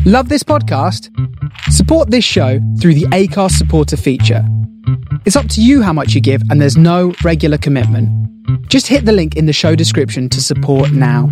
Love this podcast? Support this show through the Acast supporter feature. It's up to you how much you give, and there's no regular commitment. Just hit the link in the show description to support now.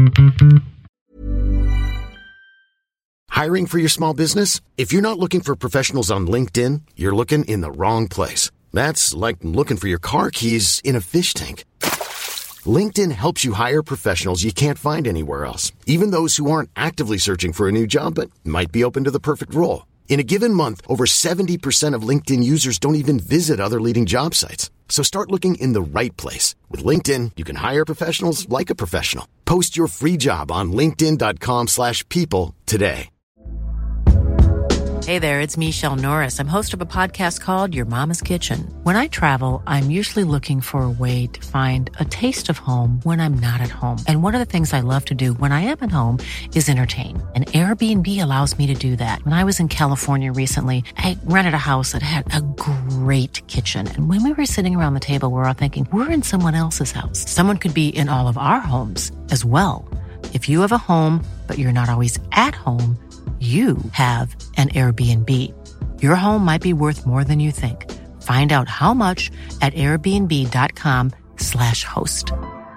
Hiring for your small business? If you're not looking for professionals on LinkedIn, you're looking in the wrong place. That's like looking for your car keys in a fish tank. LinkedIn helps you hire professionals you can't find anywhere else, even those who aren't actively searching for a new job but might be open to the perfect role. In a given month, over 70% of LinkedIn users don't even visit other leading job sites. So start looking in the right place. With LinkedIn, you can hire professionals like a professional. Post your free job on linkedin.com/people today. Hey there, it's Michelle Norris. I'm host of a podcast called Your Mama's Kitchen. When I travel, I'm usually looking for a way to find a taste of home when I'm not at home. And one of the things I love to do when I am at home is entertain. And Airbnb allows me to do that. When I was in California recently, I rented a house that had a great kitchen. And when we were sitting around the table, we're all thinking, we're in someone else's house. Someone could be in all of our homes as well. If you have a home, but you're not always at home, you have an Airbnb. Your home might be worth more than you think. Find out how much at airbnb.com/host.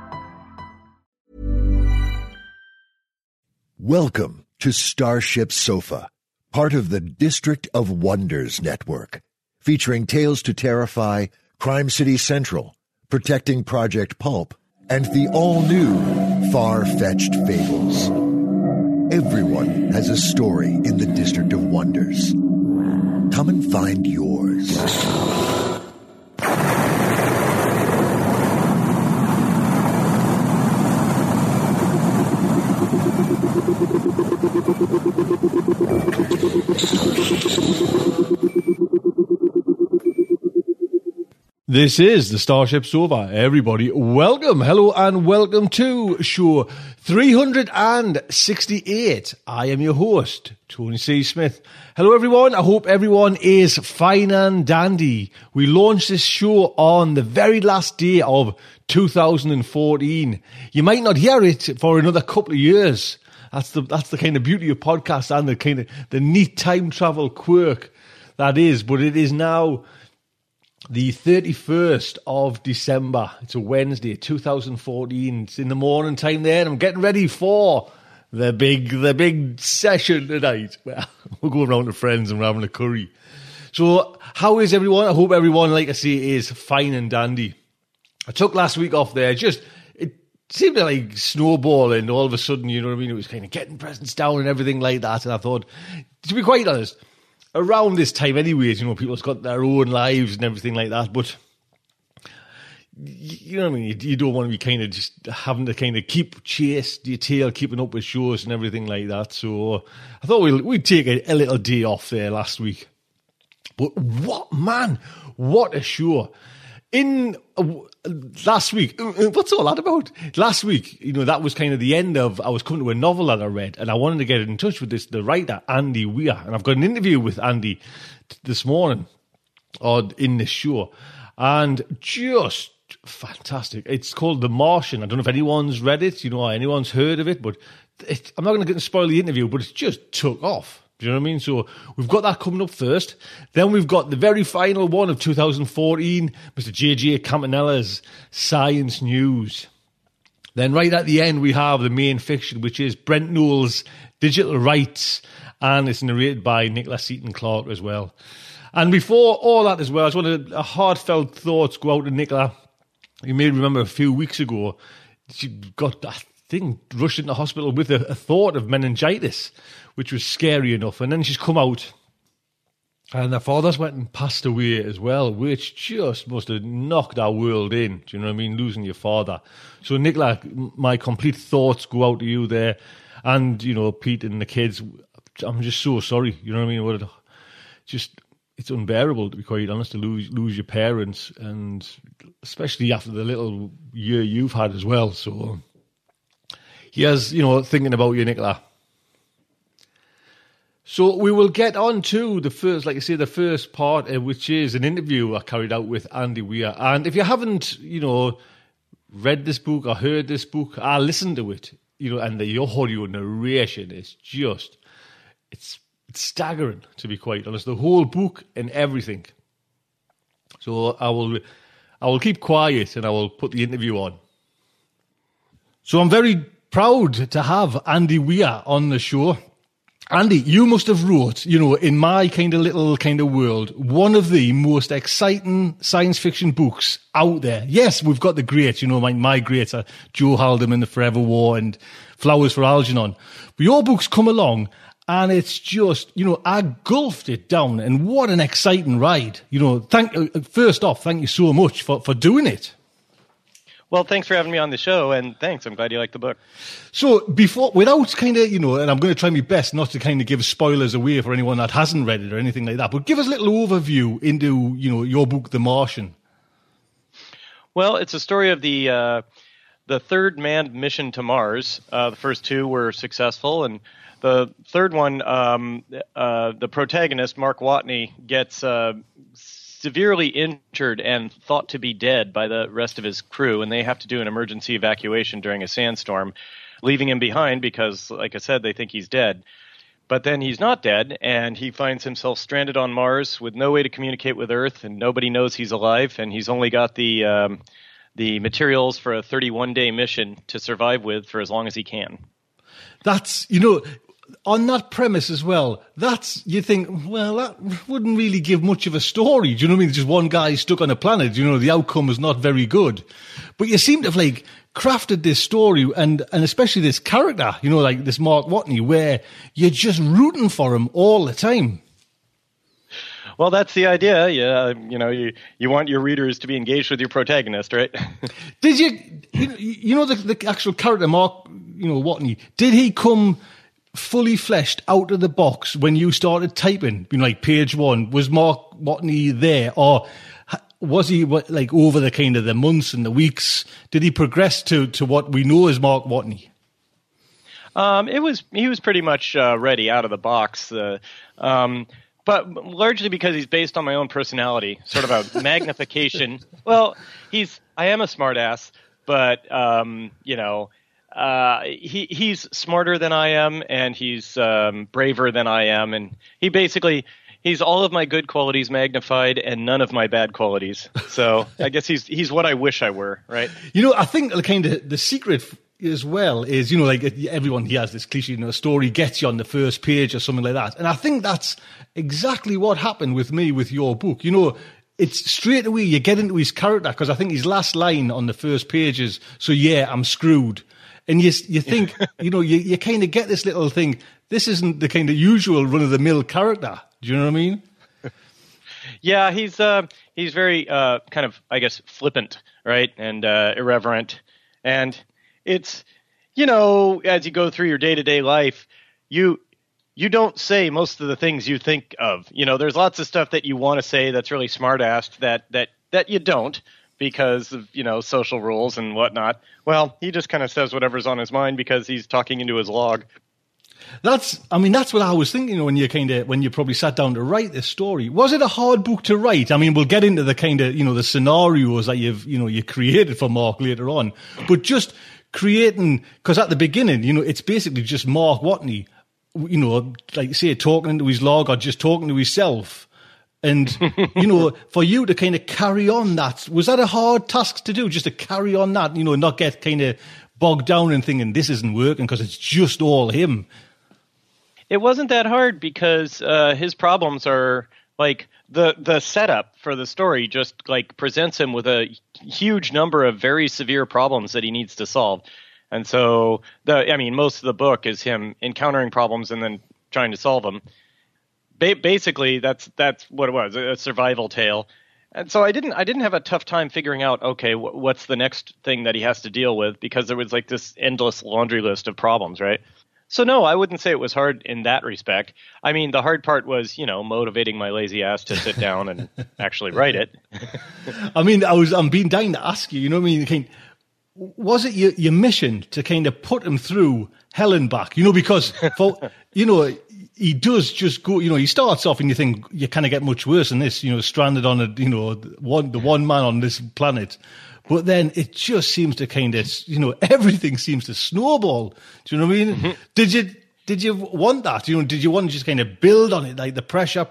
Welcome to Starship Sofa, part of the District of Wonders network, featuring Tales to Terrify, Crime City Central, Protecting Project Pulp, and the all-new Far-Fetched Fables. Everyone has a story in the District of Wonders. Come and find yours. This is the Starship Sofa. Everybody, welcome, hello, and welcome to show 368. I am your host, Tony C. Smith. Hello, everyone. I hope everyone is fine and dandy. We launched this show on the very last day of 2014. You might not hear it for another couple of years. That's the kind of beauty of podcasts and the kind of the neat time travel quirk that is. But it is now the 31st of December. It's a Wednesday, 2014. It's in the morning time there, and I'm getting ready for the big session tonight. Well, we're going around to friends and we're having a curry. So, how is everyone? I hope everyone, like I say, is fine and dandy. I took last week off there. It seemed to like snowball, and all of a sudden, you know what I mean? It was kind of getting presents down and everything like that. And I thought, to be quite honest, around this time anyways, you know, people's got their own lives and everything like that, but you know what I mean, you don't want to be kind of just having to kind of keep chase your tail, keeping up with shows and everything like that. So I thought we'd take a little day off there last week. But what a show. Last week, what's all that about? Last week, you know, that was kind of the end of, I was coming to a novel that I read, and I wanted to get in touch with the writer, Andy Weir, and I've got an interview with Andy this morning, or in this show, and just fantastic. It's called The Martian. I don't know if anyone's read it, you know, or anyone's heard of it, but I'm not going to get to spoil the interview, but it just took off. Do you know what I mean? So we've got that coming up first. Then we've got the very final one of 2014, Mr. J.J. Campanella's Science News. Then right at the end, we have the main fiction, which is Brent Nowell's Digital Rights, and it's narrated by Nicola Seaton Clark as well. And before all that as well, I just wanted a heartfelt thoughts go out to Nicola. You may remember a few weeks ago, she got that thing rushed into hospital with a thought of meningitis, which was scary enough. And then she's come out, and her father's went and passed away as well, which just must have knocked our world in. Do you know what I mean? Losing your father. So, Nicola, my complete thoughts go out to you there. And, you know, Pete and the kids, I'm just so sorry. You know what I mean? It's unbearable, to be quite honest, to lose your parents, and especially after the little year you've had as well. So, here's, you know, thinking about you, Nicola. So we will get on to the first, like I say, the first part, which is an interview I carried out with Andy Weir. And if you haven't, you know, read this book or heard this book, I listened to it, you know, and the audio narration is just, it's staggering, to be quite honest. The whole book and everything. So I will keep quiet and I will put the interview on. So I'm very proud to have Andy Weir on the show. Andy, you must have wrote, in my kind of little kind of world, one of the most exciting science fiction books out there. Yes, we've got the greats, my greats are Joe Haldeman, The Forever War and Flowers for Algernon. But your books come along and it's just, I gulfed it down, and what an exciting ride. First off, thank you so much for doing it. Well, thanks for having me on the show, and thanks. I'm glad you like the book. So without kind of, and I'm going to try my best not to kind of give spoilers away for anyone that hasn't read it or anything like that, but give us a little overview into, your book, The Martian. Well, it's a story of the third manned mission to Mars. The first two were successful, and the third one, the protagonist, Mark Watney, gets severely injured and thought to be dead by the rest of his crew, and they have to do an emergency evacuation during a sandstorm, leaving him behind because, like I said, they think he's dead. But then he's not dead, and he finds himself stranded on Mars with no way to communicate with Earth, and nobody knows he's alive, and he's only got the materials for a 31-day mission to survive with for as long as he can. That's, on that premise as well, you think, well, that wouldn't really give much of a story. Do you know what I mean? Just one guy stuck on a planet, the outcome is not very good. But you seem to have crafted this story and especially this character, like this Mark Watney, where you're just rooting for him all the time. Well, that's the idea. Yeah, you want your readers to be engaged with your protagonist, right? Did the actual character, Mark, Watney, did he come fully fleshed out of the box when you started typing, page one? Was Mark Watney there, or was he over the kind of the months and the weeks? Did he progress to what we know as Mark Watney? He was pretty much ready out of the box, but largely because he's based on my own personality, sort of a magnification. Well, I am a smartass, but he's smarter than I am, and he's braver than I am, and he's all of my good qualities magnified and none of my bad qualities. So I guess he's what I wish I were, right? I think kind of the secret as well is, everyone, he has this cliche, a story gets you on the first page or something like that. And I think that's exactly what happened with me with your book. It's straight away you get into his character, because I think his last line on the first page is, "So yeah, I'm screwed." And you think, you kind of get this little thing. This isn't the kind of usual run-of-the-mill character. Do you know what I mean? Yeah, he's very kind of, I guess, flippant, right, and irreverent. And it's, as you go through your day-to-day life, you don't say most of the things you think of. There's lots of stuff that you want to say that's really smart-assed that you don't, because of, social rules and whatnot. Well, he just kind of says whatever's on his mind because he's talking into his log. That's what I was thinking when you probably sat down to write this story. Was it a hard book to write? I mean, we'll get into the kind of, the scenarios that you created for Mark later on, but just creating, because at the beginning, it's basically just Mark Watney, say talking into his log or just talking to himself. And, for you to kind of carry on that, was that a hard task to do, just to carry on that, not get kind of bogged down and thinking this isn't working because it's just all him? It wasn't that hard because his problems are the setup for the story just presents him with a huge number of very severe problems that he needs to solve. And so most of the book is him encountering problems and then trying to solve them. Basically, that's what it was, a survival tale. And so I didn't have a tough time figuring out, okay, what's the next thing that he has to deal with, because there was this endless laundry list of problems, right? So no, I wouldn't say it was hard in that respect. I mean, the hard part was, motivating my lazy ass to sit down and actually write it. I mean, I'm being dying to ask you, was it your mission to kind of put him through hell and back? Because he does just go, he starts off and you think you kind of get much worse than this, stranded on the one man on this planet. But then it just seems to kind of, everything seems to snowball. Do you know what I mean? Mm-hmm. Did you want that? Did you want to just kind of build on it, like the pressure?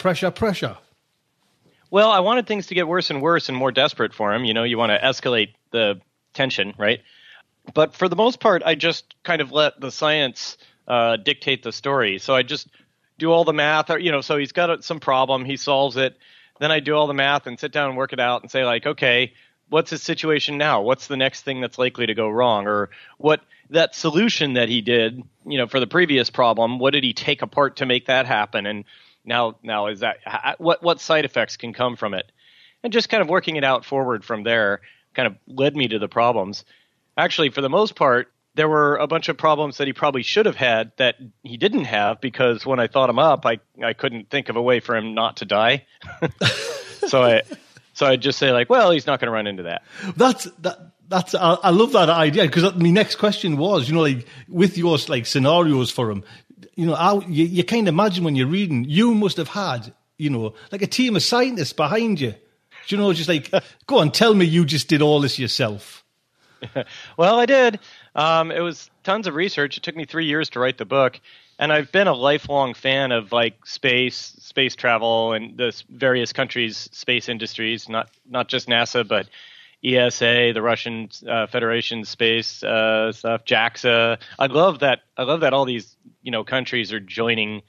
Well, I wanted things to get worse and worse and more desperate for him. You want to escalate the tension, right? But for the most part, I just kind of let the science dictate the story. So I just do all the math. So he's got some problem, he solves it. Then I do all the math and sit down and work it out and say, like, okay, what's his situation now? What's the next thing that's likely to go wrong? Or what that solution that he did, for the previous problem, what did he take apart to make that happen? And now is that what side effects can come from it? And just kind of working it out forward from there kind of led me to the problems. Actually, for the most part, there were a bunch of problems that he probably should have had that he didn't have, because when I thought him up, I couldn't think of a way for him not to die. So I'd just say, like, well, he's not going to run into that. That's I love that idea, because my next question was, like with your like scenarios for him, you kind of imagine when you're reading, you must have had, like a team of scientists behind you, just like, go on, tell me you just did all this yourself. Well, I did. It was tons of research. It took me 3 years to write the book. And I've been a lifelong fan of like space travel, and the various countries' space industries, not just NASA, but ESA, the Russian Federation space stuff, JAXA. I love that all these countries are joining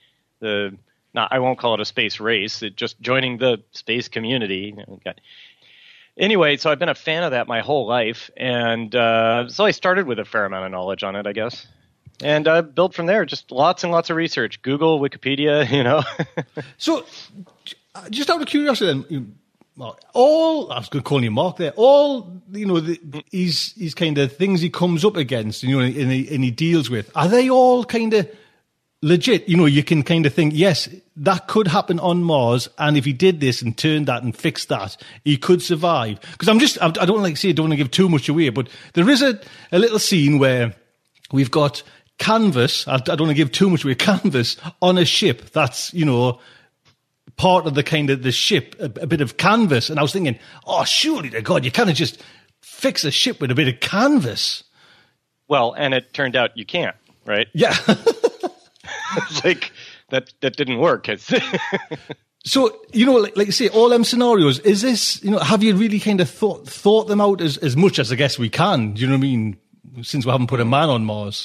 I won't call it a space race, just joining the space community. Anyway, so I've been a fan of that my whole life, and so I started with a fair amount of knowledge on it, I guess. And built from there, just lots and lots of research. Google, Wikipedia, So, just out of curiosity, then, I was going to call you Mark there. All these kind of things he comes up against, and he deals with, are they all kind of legit? You can kind of think, yes, that could happen on Mars, and if he did this and turned that and fixed that, he could survive. Because I don't want to give too much away, but there is a little scene where we've got canvas. I don't want to give too much away. Canvas on a ship that's part of the kind of the ship, a bit of canvas. And I was thinking, oh, surely to God, you can't just fix a ship with a bit of canvas. Well, and it turned out you can't, right? Yeah. It's like that didn't work. So, like you say, all them scenarios, is this, have you really kind of thought them out as much as I guess we can? Do you know what I mean? Since we haven't put a man on Mars.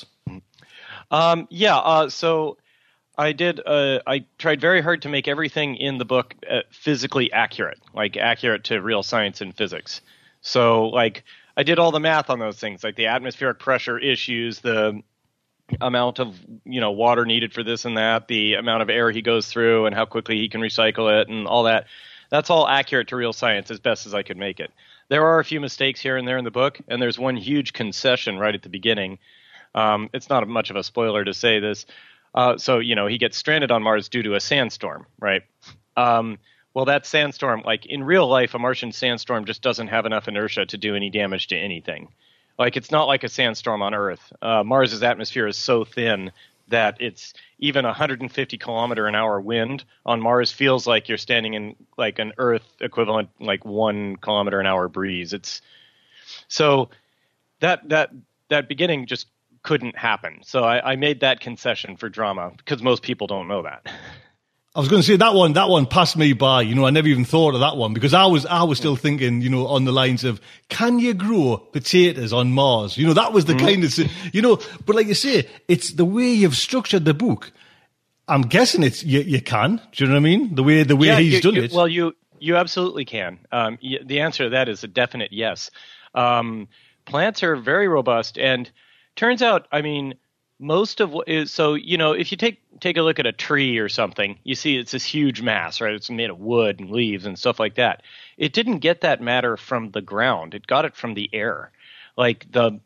So I did. I tried very hard to make everything in the book physically accurate, like accurate to real science and physics. So, like, I did all the math on those things, like the atmospheric pressure issues, the amount of water needed for this and that, the amount of air he goes through, and how quickly he can recycle it, and all that. That's all accurate to real science as best as I could make it. There are a few mistakes here and there in the book, and there's one huge concession right at the beginning. It's not much of a spoiler to say this. So, he gets stranded on Mars due to a sandstorm, right? Well, that sandstorm, like in real life, a Martian sandstorm just doesn't have enough inertia to do any damage to anything. Like, it's not like a sandstorm on Earth. Mars's atmosphere is so thin that it's even 150 kilometer an hour wind on Mars feels like you're standing in like an Earth equivalent, like 1 kilometer an hour breeze. It's so that beginning just couldn't happen. So I made that concession for drama, because most people don't know that. I was going to say that one passed me by. I never even thought of that one, because I was still thinking, on the lines of, can you grow potatoes on Mars? That was the kind of, but like you say, it's the way you've structured the book. I'm guessing it's, you can, do you know what I mean? The way he's done it. Well, you absolutely can. The answer to that is a definite yes. Plants are very robust, and turns out, most of what is, so, if you take a look at a tree or something, you see it's this huge mass, right? It's made of wood and leaves and stuff like that. It didn't get that matter from the ground. It got it from the air. Like the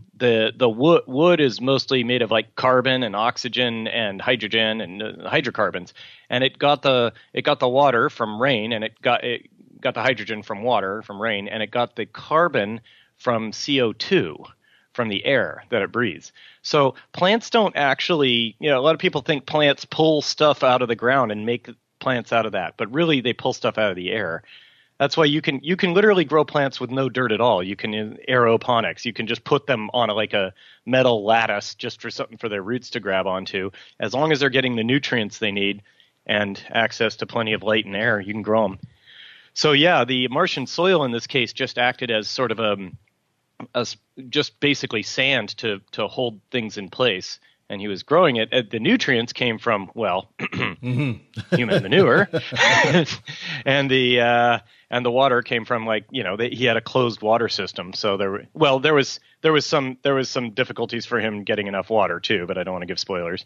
wood is mostly made of like carbon and oxygen and hydrogen and hydrocarbons. And it got the water from rain, and it got the hydrogen from water from rain, and it got the carbon from CO2. From the air that it breathes. So plants don't actually, a lot of people think plants pull stuff out of the ground and make plants out of that, but really they pull stuff out of the air. That's why you can literally grow plants with no dirt at all. You can in aeroponics. You can just put them on a metal lattice just for something for their roots to grab onto. As long as they're getting the nutrients they need and access to plenty of light and air, you can grow them. So yeah, the Martian soil in this case just acted as sort of just basically sand to hold things in place. And he was growing it. The nutrients came from, well, human manure, and the water came from he had a closed water system. So there was some difficulties for him getting enough water too, but I don't want to give spoilers.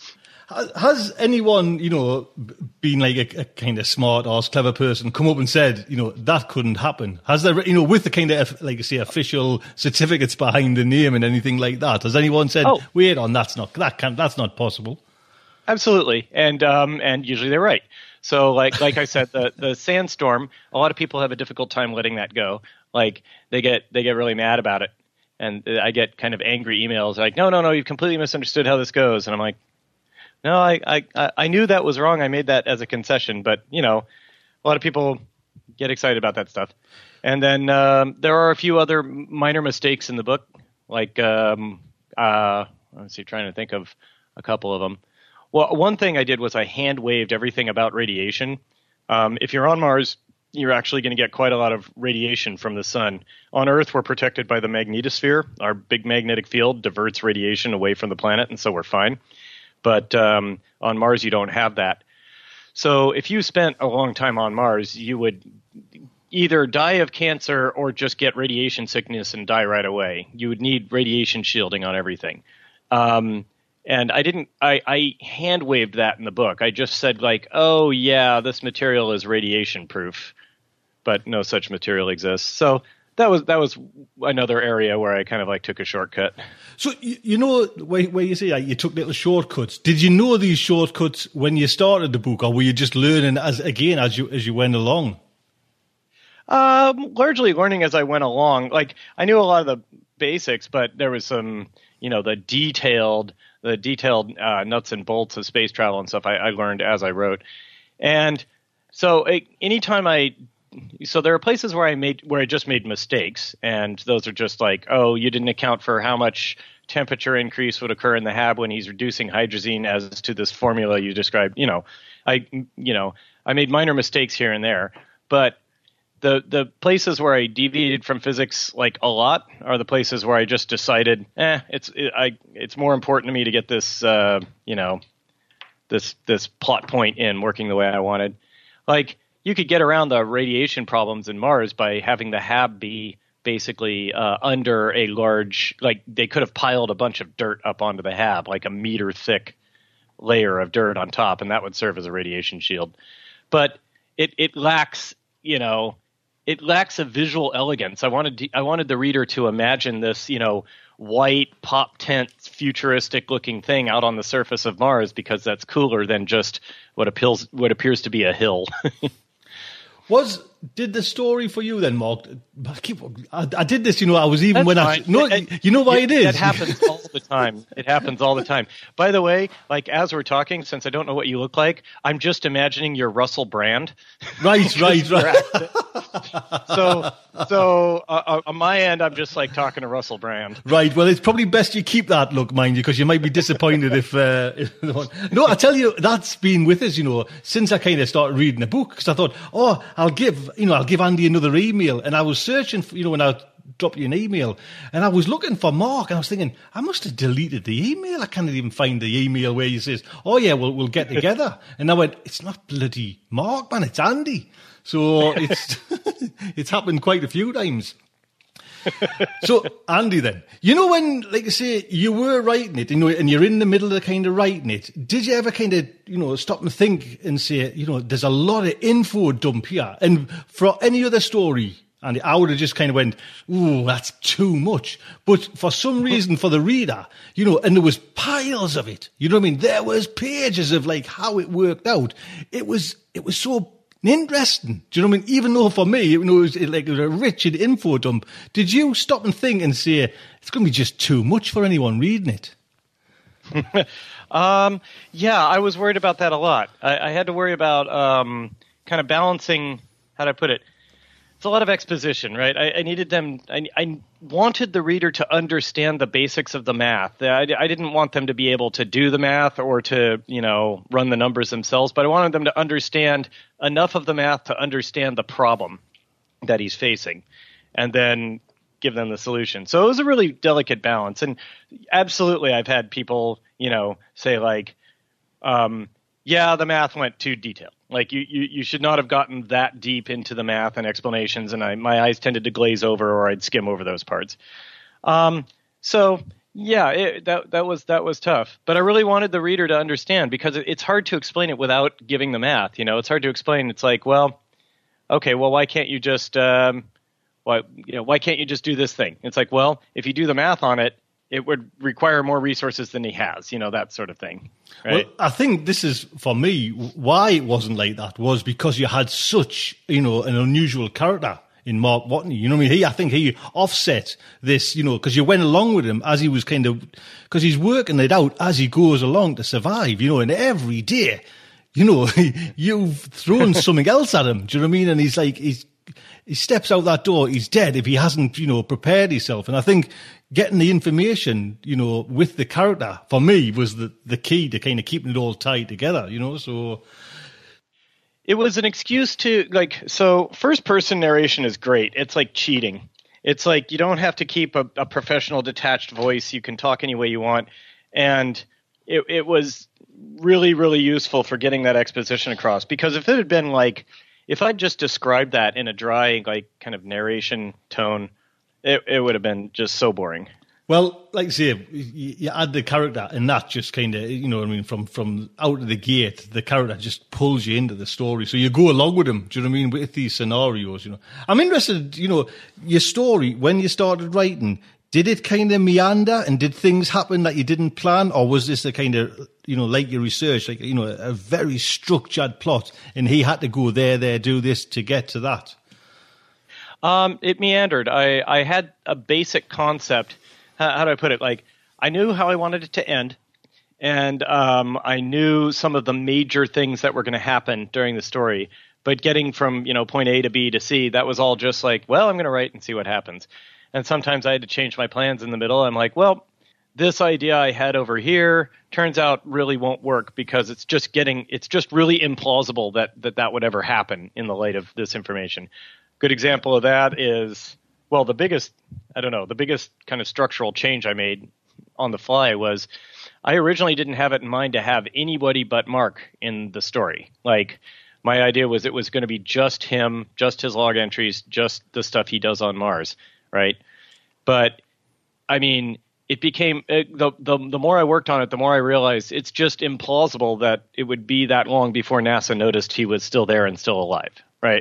Has anyone, been like a kind of smart or clever person come up and said, that couldn't happen? Has there, with the kind of, like I say, official certificates behind the name and anything like that, has anyone said, wait on, that's not possible? Absolutely. And usually they're right. So like I said, the sandstorm, a lot of people have a difficult time letting that go. Like they get really mad about it. And I get kind of angry emails like, no, you've completely misunderstood how this goes. And I'm like, no, I knew that was wrong. I made that as a concession, but a lot of people get excited about that stuff. And then there are a few other minor mistakes in the book. Like let's see, trying to think of a couple of them. Well, one thing I did was I hand waved everything about radiation. If you're on Mars, you're actually going to get quite a lot of radiation from the sun. On Earth, we're protected by the magnetosphere. Our big magnetic field diverts radiation away from the planet, and so we're fine. But on Mars, you don't have that. So if you spent a long time on Mars, you would either die of cancer or just get radiation sickness and die right away. You would need radiation shielding on everything. And I hand waved that in the book. I just said oh yeah, this material is radiation proof, but no such material exists. So that was another area where I kind of took a shortcut. So where you say you took little shortcuts. Did you know these shortcuts when you started the book, or were you just learning as you went along? Largely learning as I went along. I knew a lot of the basics, but there was some the detailed nuts and bolts of space travel and stuff I learned as I wrote. And so so there are places where I just made mistakes, and those are just you didn't account for how much temperature increase would occur in the HAB when he's reducing hydrazine as to this formula you described. I made minor mistakes here and there, but the places where I deviated from physics a lot are the places where I just decided, it's more important to me to get this this plot point in working the way I wanted. You could get around the radiation problems in Mars by having the HAB be basically under a large, they could have piled a bunch of dirt up onto the HAB, a meter thick layer of dirt on top, and that would serve as a radiation shield. But it lacks, it lacks a visual elegance. I wanted the reader to imagine this, white pop tent futuristic looking thing out on the surface of Mars, because that's cooler than just what appears to be a hill. Did the story for you then, Mark? I did this, I was even That's when fine. You know why it is? That happens all the time. It happens all the time. By the way, as we're talking, since I don't know what you look like, I'm just imagining you're Russell Brand. Right. So on my end, I'm just talking to Russell Brand. Right. Well, it's probably best you keep that look, mind you, because you might be disappointed if no, I tell you, that's been with us, since I kind of started reading the book, because I thought, I'll give Andy another email, and I was searching for, when I dropped you an email, and I was looking for Mark, and I was thinking, I must have deleted the email. I can't even find the email where he says, oh yeah, we'll get together. And I went, it's not bloody Mark, man, it's Andy. So it's happened quite a few times. So, Andy, then, when, like I say, you were writing it, and you're in the middle of kind of writing it, did you ever kind of, stop and think and say, there's a lot of info dump here, and for any other story, and I would have just kind of went, ooh, that's too much. But for some reason, for the reader, and there was piles of it, there was pages of how it worked out. It was so interesting. Do you know what I mean? Even though for me, it was a rich info dump, did you stop and think and say, it's going to be just too much for anyone reading it? Yeah, I was worried about that a lot. I had to worry about kind of balancing, how do I put it? it's a lot of exposition, right? I needed them. I wanted the reader to understand the basics of the math. I didn't want them to be able to do the math or to, run the numbers themselves, but I wanted them to understand enough of the math to understand the problem that he's facing, and then give them the solution. So it was a really delicate balance. And absolutely, I've had people, say like, yeah, the math went too detailed. Like you should not have gotten that deep into the math and explanations, and my eyes tended to glaze over, or I'd skim over those parts. So yeah, that was tough. But I really wanted the reader to understand, because it's hard to explain it without giving the math. It's hard to explain. It's like, well, okay, well, why can't you just why can't you just do this thing? It's like, well, if you do the math on it, it would require more resources than he has, that sort of thing. Right? Well, I think this is, for me, why it wasn't like that was because you had such, an unusual character in Mark Watney. I think he offset this, because you went along with him as he was because he's working it out as he goes along to survive, and every day, you've thrown something else at him. Do you know what I mean? And he's like, he steps out that door, he's dead if he hasn't, prepared himself. And I think getting the information, with the character, for me, was the key to kind of keeping it all tied together, so. It was an excuse to, so first-person narration is great. It's like cheating. It's like you don't have to keep a professional detached voice. You can talk any way you want. And it was really, really useful for getting that exposition across. Because if it had been if I'd just described that in a dry, kind of narration tone, it would have been just so boring. Well, like I say, you add the character, and that just kind of, from out of the gate, the character just pulls you into the story. So you go along with him, do you know what I mean, with these scenarios, I'm interested, your story, when you started writing, did it kind of meander, and did things happen that you didn't plan, or was this a kind of, like your research, a very structured plot, and he had to go there, do this to get to that? It meandered. I had a basic concept. How do I put it? I knew how I wanted it to end, and I knew some of the major things that were going to happen during the story. But getting from point A to B to C, that was all just I'm going to write and see what happens. And sometimes I had to change my plans in the middle. I'm like, well, this idea I had over here turns out really won't work, because it's just really implausible that would ever happen in the light of this information. Good example of that is, well, the biggest kind of structural change I made on the fly was I originally didn't have it in mind to have anybody but Mark in the story. My idea was it was going to be just him, just his log entries, just the stuff he does on Mars, right? But, I mean, it became the more I worked on it, the more I realized it's just implausible that it would be that long before NASA noticed he was still there and still alive, right?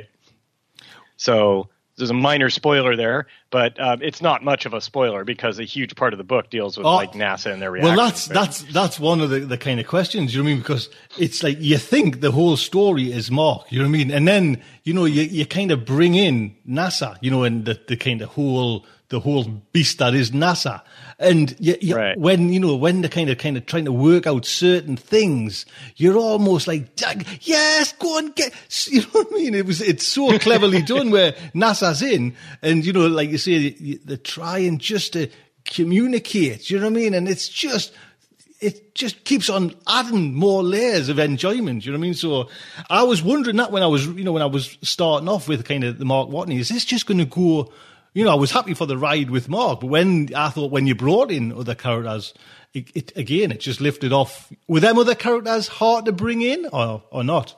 So there's a minor spoiler there, but it's not much of a spoiler, because a huge part of the book deals with NASA and their reactions. Well, that's one of the kind of questions, you know what I mean? Because it's like you think the whole story is Mark, you know what I mean? And then, you kind of bring in NASA, and the kind of the whole beast that is NASA. And right. when they're kind of trying to work out certain things, you're almost like, yes, go and get, you know what I mean? It's so cleverly done where NASA's in, and, like you say, they're trying just to communicate, you know what I mean? And it just keeps on adding more layers of enjoyment, you know what I mean? So I was wondering that when I was starting off with kind of the Mark Watney, is this just going to go, I was happy for the ride with Mark, but when you brought in other characters, it just lifted off. Were them other characters hard to bring in or not?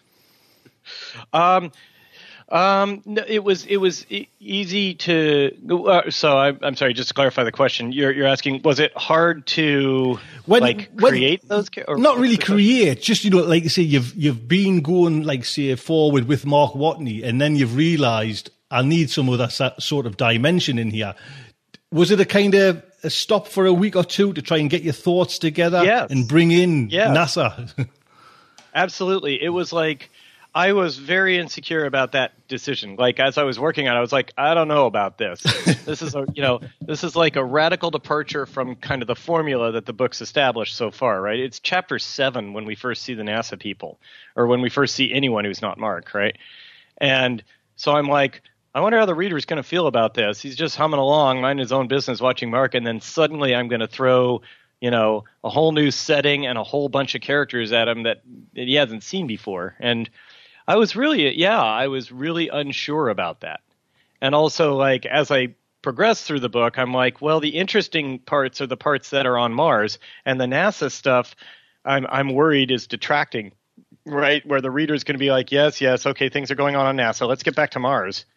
It was easy to. So I'm sorry. Just to clarify the question, you're asking: was it hard to create those? Or not really create. Just like you say, you've been going forward with Mark Watney, and then you've realised I need some other sort of dimension in here. Was it a kind of a stop for a week or two to try and get your thoughts together and bring in NASA? Absolutely. It was I was very insecure about that decision. As I was working on it, I was like, I don't know about this. This is like a radical departure from kind of the formula that the book's established so far, right? It's chapter 7 when we first see the NASA people, or when we first see anyone who's not Mark, right? And so I'm like, I wonder how the reader's going to feel about this. He's just humming along, minding his own business, watching Mark, and then suddenly I'm going to throw, a whole new setting and a whole bunch of characters at him that he hasn't seen before. And I was really unsure about that. And also, like, as I progress through the book, I'm like, well, the interesting parts are the parts that are on Mars, and the NASA stuff I'm worried is detracting, right? Where the reader's going to be like, yes, okay, things are going on NASA. Let's get back to Mars,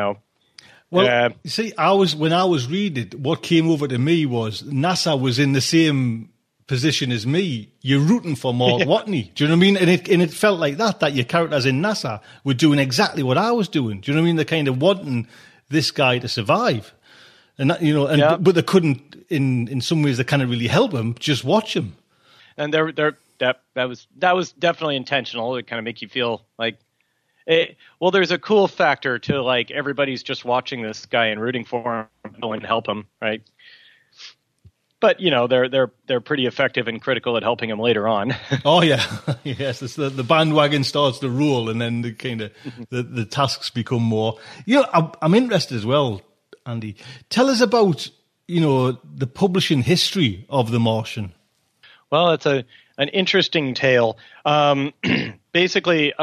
Well, see, when I was reading it, what came over to me was NASA was in the same position as me. You're rooting for Mark Watney. Do you know what I mean? And it felt like that your characters in NASA were doing exactly what I was doing. Do you know what I mean? They're kind of wanting this guy to survive. And that, but they couldn't, in some ways, they can't really help him, just watch him. And that was definitely intentional. It kind of make you feel like, there's a cool factor to, like, everybody's just watching this guy and rooting for him and help him, right? But they're pretty effective and critical at helping him later on. Oh yeah, yes. It's the bandwagon starts to roll, and then the kind of the tasks become more. I'm interested as well, Andy. Tell us about the publishing history of The Martian. Well, it's an interesting tale. Basically,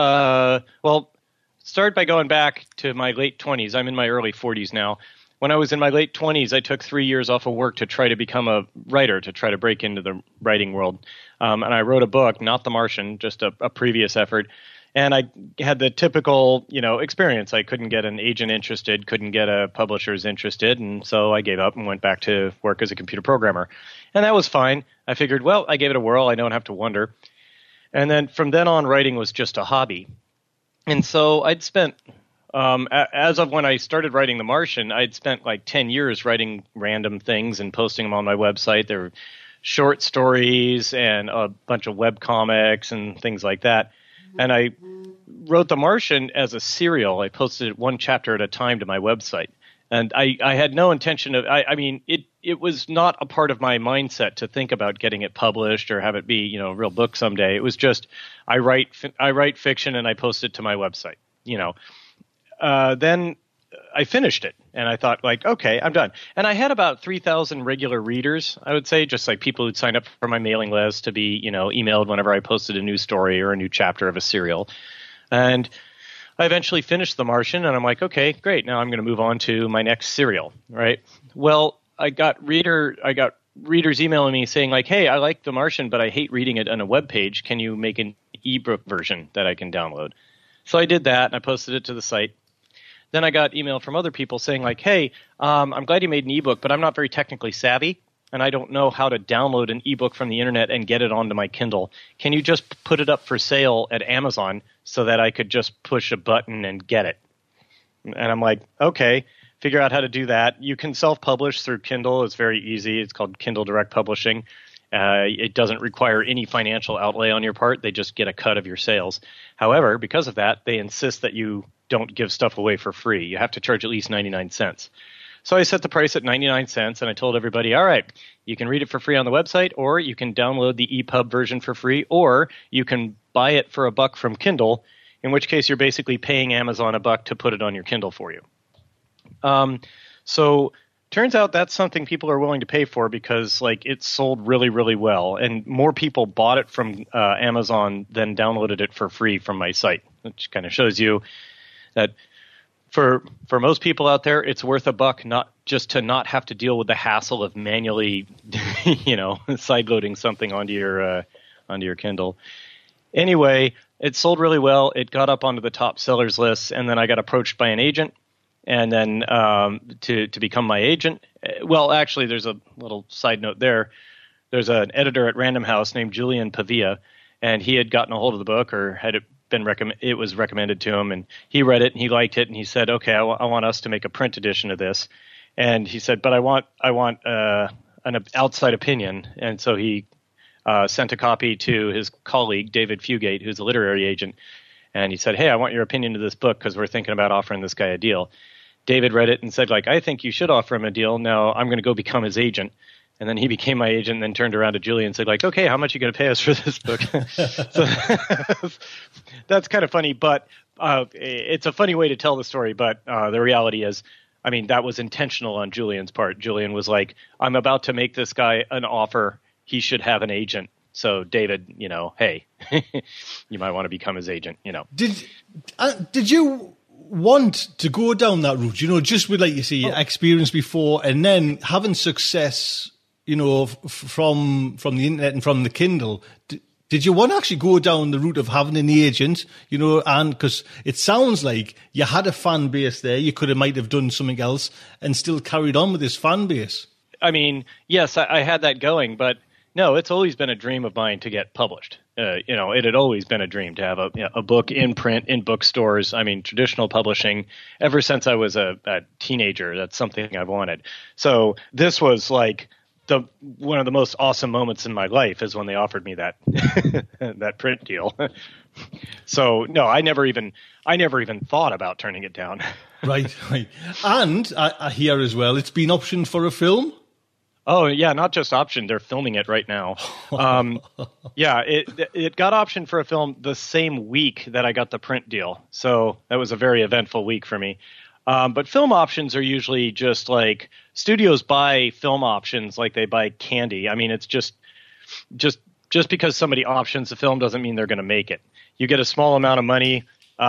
start by going back to my late 20s. I'm in my early 40s now. When I was in my late 20s, I took 3 years off of work to try to become a writer, to try to break into the writing world. And I wrote a book, not The Martian, just a previous effort. And I had the typical, experience. I couldn't get an agent interested, couldn't get a publisher's interested. And so I gave up and went back to work as a computer programmer. And that was fine. I figured, well, I gave it a whirl. I don't have to wonder. And then from then on, writing was just a hobby. And so I'd spent, as of when I started writing The Martian, I'd spent like 10 years writing random things and posting them on my website. There were short stories and a bunch of web comics and things like that. And I wrote The Martian as a serial. I posted it one chapter at a time to my website. And I had no intention of, it was not a part of my mindset to think about getting it published or have it be, a real book someday. It was just, I write fiction and I post it to my website, Then I finished it and I thought, like, okay, I'm done. And I had about 3,000 regular readers, I would say, just like people who'd signed up for my mailing list to be, emailed whenever I posted a new story or a new chapter of a serial. And I eventually finished The Martian, and I'm like, okay, great. Now I'm going to move on to my next serial, right? Well, I got readers emailing me saying, like, hey, I like The Martian, but I hate reading it on a web page. Can you make an ebook version that I can download? So I did that, and I posted it to the site. Then I got email from other people saying, like, hey, I'm glad you made an ebook, but I'm not very technically savvy, and I don't know how to download an ebook from the internet and get it onto my Kindle. Can you just put it up for sale at Amazon so that I could just push a button and get it? And I'm like, okay, figure out how to do that. You can self-publish through Kindle. It's very easy. It's called Kindle Direct Publishing. It doesn't require any financial outlay on your part. They just get a cut of your sales. However, because of that, they insist that you don't give stuff away for free. You have to charge at least 99 cents. So I set the price at 99 cents, and I told everybody, all right, you can read it for free on the website, or you can download the EPUB version for free, or you can buy it for $1 from Kindle, in which case you're basically paying Amazon $1 to put it on your Kindle for you. So turns out that's something people are willing to pay for because, like, it sold really, really well, and more people bought it from Amazon than downloaded it for free from my site, which kind of shows you that for most people out there, it's worth $1 not just to not have to deal with the hassle of manually, sideloading something onto your Kindle. Anyway, it sold really well. It got up onto the top sellers lists, and then I got approached by an agent, and then to become my agent. Well, actually, there's a little side note there. There's an editor at Random House named Julian Pavia, and he had gotten a hold of the book, or had it been it was recommended to him, and he read it and he liked it, and he said, okay, I want us to make a print edition of this. And he said, but I want an outside opinion. And so he sent a copy to his colleague David Fugate, who's a literary agent, and he said, hey, I want your opinion of this book because we're thinking about offering this guy a deal. David read it and said, like, I think you should offer him a deal. Now I'm going to go become his agent. And then he became my agent, and then turned around to Julie and said, like, okay, how much are you going to pay us for this book? So that's kind of funny. But it's a funny way to tell the story, but the reality is, I mean, that was intentional on Julian's part. Julian was like, I'm about to make this guy an offer. He should have an agent. So David, hey, you might want to become his agent, Did you want to go down that route, just with, like you say, experience before and then having success, from the internet and from the Kindle? Did you want to actually go down the route of having an agent, and because it sounds like you had a fan base there, you might have done something else and still carried on with this fan base? I mean, yes, I had that going, but no, it's always been a dream of mine to get published. It had always been a dream to have a book in print in bookstores. I mean, traditional publishing, ever since I was a teenager, that's something I've wanted. So this was like one of the most awesome moments in my life is when they offered me that that print deal. So no, I never even thought about turning it down. Right. And I hear as well, it's been optioned for a film. Oh yeah, not just optioned; they're filming it right now. Yeah, it got optioned for a film the same week that I got the print deal, so that was a very eventful week for me. But film options are usually just like studios buy film options like they buy candy. I mean, it's just because somebody options the film doesn't mean they're going to make it. You get a small amount of money.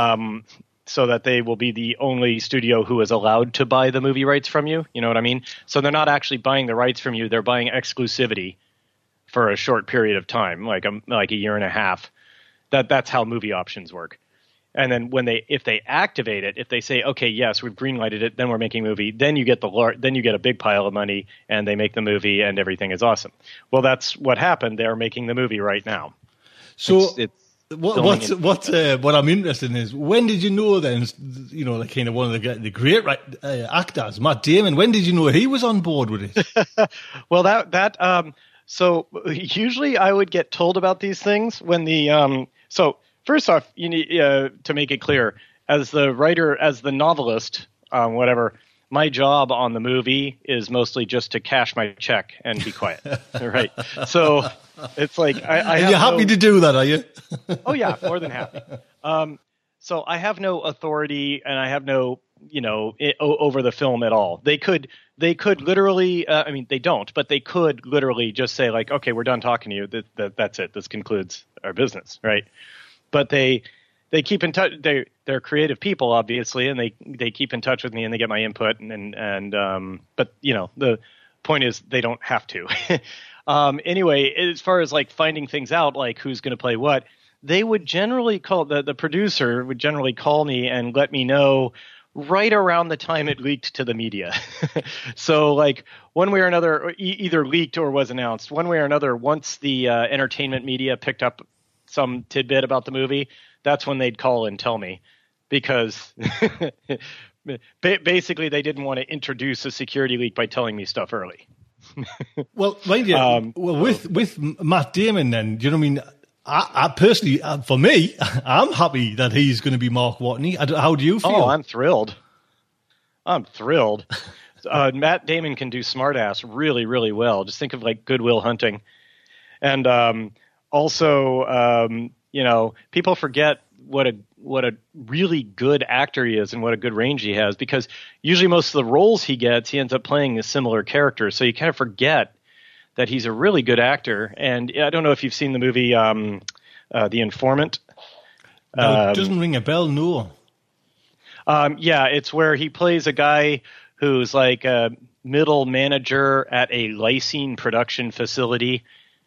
So that they will be the only studio who is allowed to buy the movie rights from you. You know what I mean? So they're not actually buying the rights from you. They're buying exclusivity for a short period of time, like a year and a half. That's how movie options work. And then if they activate it, if they say, okay, yes, we've greenlighted it, then we're making a movie, then you get a big pile of money and they make the movie and everything is awesome. Well, that's what happened. They're making the movie right now. So what I'm interested in is, when did you know then, like kind of one of the great actors, Matt Damon, when did you know he was on board with it? Well, so usually I would get told about these things when so first off, you need to make it clear, as the writer, as the novelist, whatever, my job on the movie is mostly just to cash my check and be quiet. Right. So it's like you're happy to do that, are you? Oh yeah, more than happy. So I have no authority and I have no, over the film at all. They could literally, I mean, they don't, but they could literally just say like, okay, we're done talking to you. That's it. This concludes our business. Right. But they keep in touch. They're creative people, obviously, and they keep in touch with me and they get my input. But the point is they don't have to. Anyway, as far as like finding things out, like who's going to play what, they would generally call the producer would generally call me and let me know right around the time it leaked to the media. So like one way or another, either leaked or was announced one way or another. Once the entertainment media picked up some tidbit about the movie, that's when they'd call and tell me, because basically they didn't want to introduce a security leak by telling me stuff early. Well, mind you, with Matt Damon, then, do you know what I mean? I personally, for me, I'm happy that he's going to be Mark Watney. How do you feel? Oh, I'm thrilled. Matt Damon can do smartass really, really well. Just think of like Good Will Hunting. And also, people forget what a really good actor he is and what a good range he has, because usually most of the roles he gets, he ends up playing a similar character. So you kind of forget that he's a really good actor. And I don't know if you've seen the movie The Informant. No, it doesn't ring a bell, no. Yeah, it's where he plays a guy who's like a middle manager at a lysine production facility.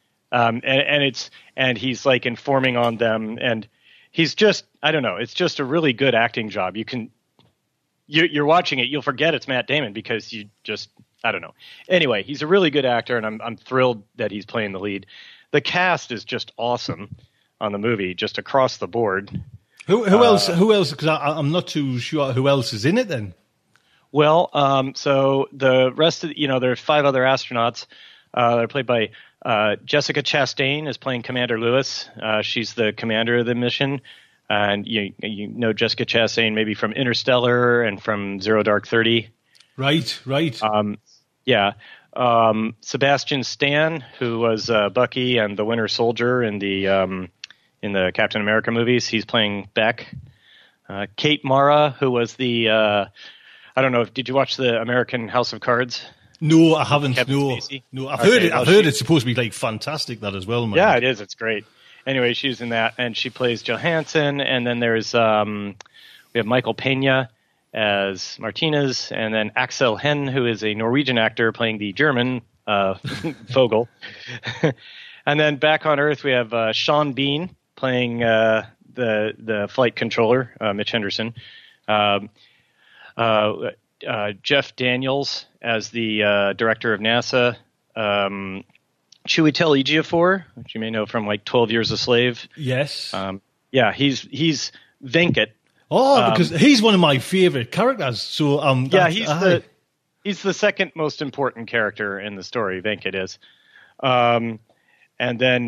And he's like informing on them, and he's just, I don't know, it's just a really good acting job. You're watching it, you'll forget it's Matt Damon because you just, I don't know. Anyway, he's a really good actor, and I'm thrilled that he's playing the lead. The cast is just awesome on the movie, just across the board. Who else? Because I'm not too sure who else is in it then. Well, so the rest of there's 5 other astronauts. They're played by Jessica Chastain is playing Commander Lewis. She's the commander of the mission. And you know Jessica Chastain maybe from Interstellar and from Zero Dark 30. Right. Yeah. Sebastian Stan, who was Bucky and the Winter Soldier in the Captain America movies, he's playing Beck. Kate Mara, who was the I don't know. Did you watch the American House of Cards? No, I haven't. Kevin No, Spacey? no. I've Okay, heard it. well, I've heard it's supposed to be like fantastic. That as well, man. Yeah, it is. It's great. Anyway, she's in that, and she plays Johansson. And then there's we have Michael Pena as Martinez, and then Axel Henn, who is a Norwegian actor playing the German Vogel. And then back on Earth, we have Sean Bean playing the flight controller, Mitch Henderson. Jeff Daniels as the director of NASA. Chiwetel Ejiofor, which you may know from like 12 Years a Slave. Yes. Yeah, he's Venkat. Oh, because he's one of my favorite characters. So yeah, he's the second most important character in the story. Venkat is, and then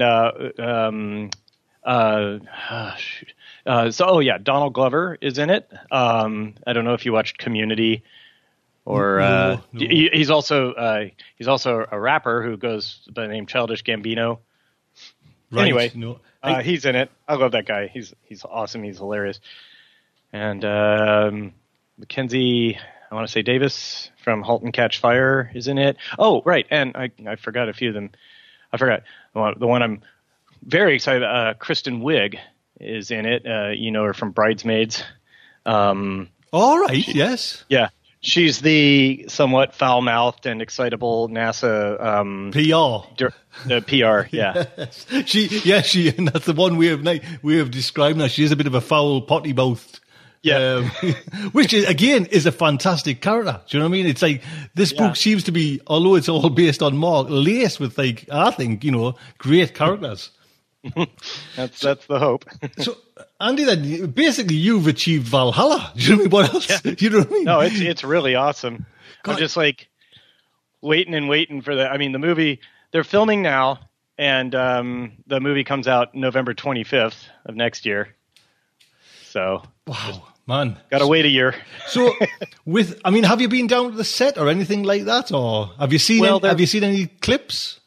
Donald Glover is in it. I don't know if you watched Community. Or No. he's also a rapper who goes by the name Childish Gambino. Right. Anyway, No. he's in it. I love that guy. He's awesome. He's hilarious. And Mackenzie, I want to say Davis from *Halt and Catch Fire* is in it. Oh, right. And I forgot a few of them. I forgot the one I'm very excited about. Kristen Wiig is in it. You know her from *Bridesmaids*. All right. Yes. Yeah. She's the somewhat foul-mouthed and excitable NASA PR. The PR, yeah. She, and that's the one way of describing her. She is a bit of a foul, potty-mouthed. Yeah. Which is, again is a fantastic character. Do you know what I mean? It's like this book seems to be, although it's all based on Mark, laced with like I think great characters. That's the hope. So, Andy, then basically you've achieved Valhalla. Do you know what else? Yeah. You know what I mean? No, it's really awesome. God. I'm just like waiting for the. I mean, the movie they're filming now, and the movie comes out November 25th of next year. So Wow, man, gotta wait a year. So, have you been down to the set or anything like that, or have you seen? Have you seen any clips?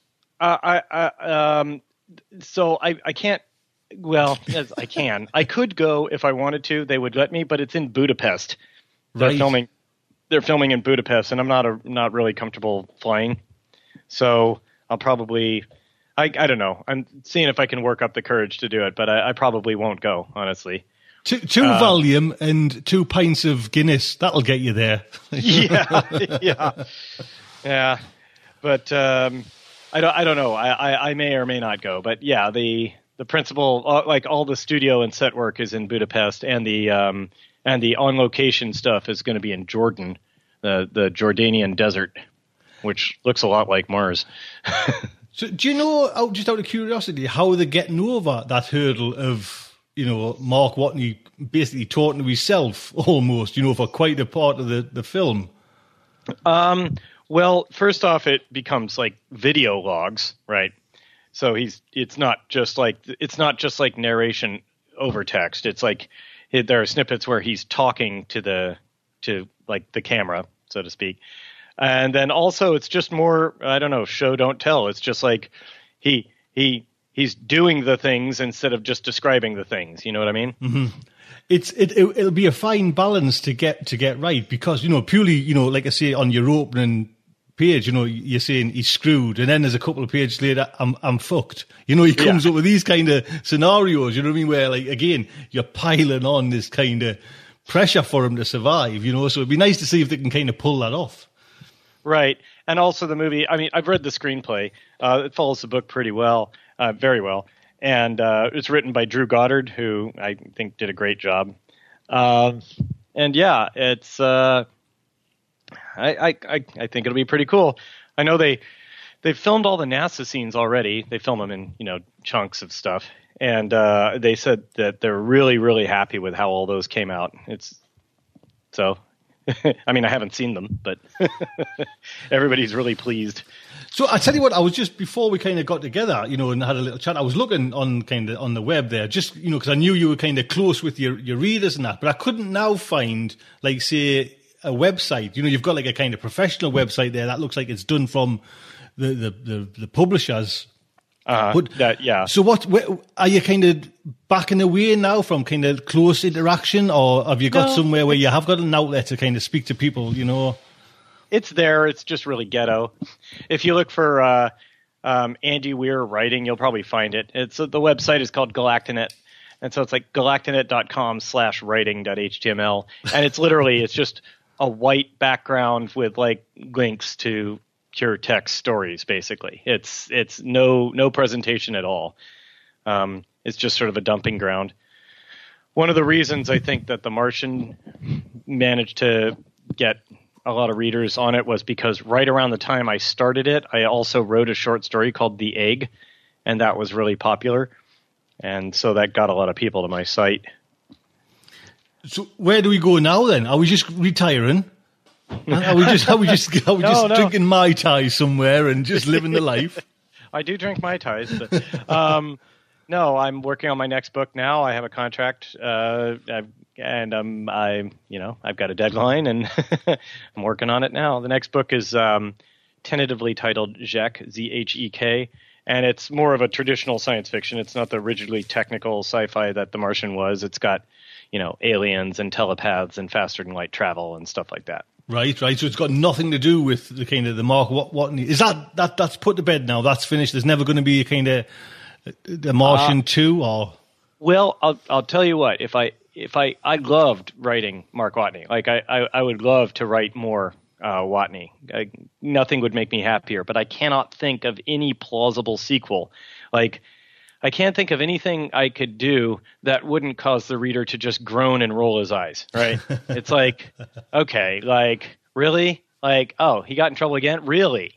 So I can't. Well, yes, I can. I could go if I wanted to. They would let me, but it's in Budapest. They're Right. They're filming in Budapest, and I'm not really comfortable flying. So I'll probably. I don't know. I'm seeing if I can work up the courage to do it, but I probably won't go. Honestly. Two Valium and 2 pints of Guinness. That'll get you there. Yeah. But I don't know. I may or may not go. But yeah, the principal, like all the studio and set work is in Budapest, and the on location stuff is going to be in Jordan, the Jordanian desert, which looks a lot like Mars. So, do you know, just out of curiosity, how they're getting over that hurdle of Mark Watney basically talking to himself almost, for quite a part of the film? Well, first off, it becomes like video logs, right? So it's not just like narration over text. It's like there are snippets where he's talking to the camera, so to speak. And then also it's just more, I don't know, show don't tell. It's just like he's doing the things instead of just describing the things. You know what I mean? Mm-hmm. It'll be a fine balance to get right, because purely like I say on your opening page, you're saying he's screwed, and then there's a couple of pages later, I'm fucked. He comes up with these kind of scenarios. You know what I mean? Where like again, you're piling on this kind of pressure for him to survive. So it'd be nice to see if they can kind of pull that off. Right, and also the movie. I mean, I've read the screenplay. It follows the book pretty well, very well. And it's written by Drew Goddard, who I think did a great job. And yeah, it's I think it'll be pretty cool. I know they filmed all the NASA scenes already. They film them in chunks of stuff, and they said that they're really, really happy with how all those came out. I mean, I haven't seen them, but everybody's really pleased. So I tell you what, I was just before we kind of got together, and had a little chat. I was looking on the web there, just because I knew you were kind of close with your readers and that, but I couldn't now find like say a website. You've got like a kind of professional website there that looks like it's done from the publishers. So are you kind of backing away now from kind of close interaction, or have you got somewhere where you have got an outlet to kind of speak to people, you know? It's there. It's just really ghetto. If you look for Andy Weir writing, you'll probably find it. The website is called Galactinet. And so it's like galactinet.com/writing.html. And it's just a white background with like links to pure text stories, basically. It's no presentation at all. It's just sort of a dumping ground. One of the reasons I think that The Martian managed to get a lot of readers on it was because right around the time I started it, I also wrote a short story called The Egg, and that was really popular. And so that got a lot of people to my site. So where do we go now then? Are we just retiring? Are we just drinking Mai Tai somewhere and just living the life? I do drink Mai Tais, but no, I'm working on my next book now. I have a contract, I've got a deadline, and I'm working on it now. The next book is tentatively titled Zhek, Z-H-E-K, and it's more of a traditional science fiction. It's not the rigidly technical sci-fi that The Martian was. It's got, aliens and telepaths and faster than light travel and stuff like that. Right. So it's got nothing to do with the kind of the Mark. What is that's put to bed now? That's finished. There's never going to be a kind of the Martian 2, or. Well, I'll tell you what. If I loved writing Mark Watney. Like I would love to write more Watney. Nothing would make me happier. But I cannot think of any plausible sequel. Like, I can't think of anything I could do that wouldn't cause the reader to just groan and roll his eyes, right? It's like, okay, like, really? Like, oh, he got in trouble again? Really?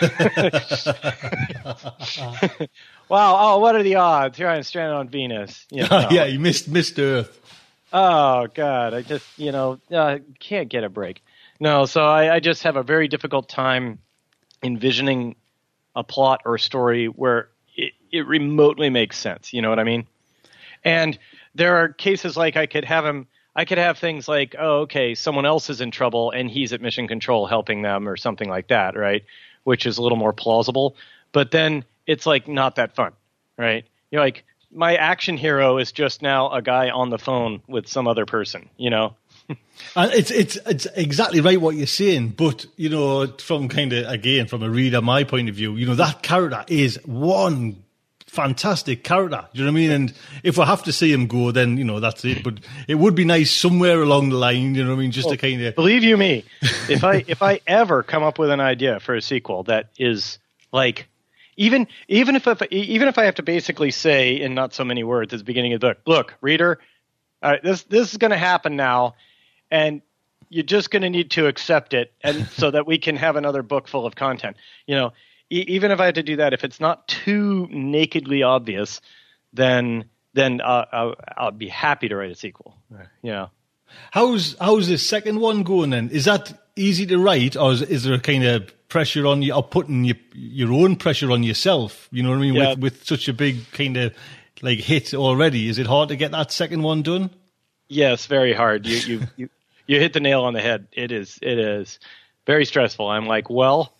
Wow, oh, what are the odds? Here I am stranded on Venus. Yeah, you missed Earth. Oh, God, I just, can't get a break. No, so I just have a very difficult time envisioning a plot or story where it remotely makes sense. You know what I mean? And there are cases like I could have things like, oh, okay, someone else is in trouble and he's at mission control helping them or something like that, right? Which is a little more plausible. But then it's like not that fun, right? You're like, my action hero is just now a guy on the phone with some other person, And it's exactly right what you're saying, but from from a reader, my point of view, that character is one fantastic character. Do you know what I mean? And if we have to see him go, then that's it. But it would be nice somewhere along the line, you know what I mean, just to kind of. Believe you me, if I ever come up with an idea for a sequel that is like. Even if I have to basically say in not so many words at the beginning of the book, look, reader, this is going to happen now, and you're just going to need to accept it, and so that we can have another book full of content. Even if I had to do that, if it's not too nakedly obvious, then I'll be happy to write a sequel. How's the second one going then? Is that easy to write, or is there a kind of pressure on you, or putting your own pressure on yourself? You know what I mean? Yeah. With such a big kind of like hit already, is it hard to get that second one done? Yes, very hard. You hit the nail on the head. It is very stressful. I'm like, well,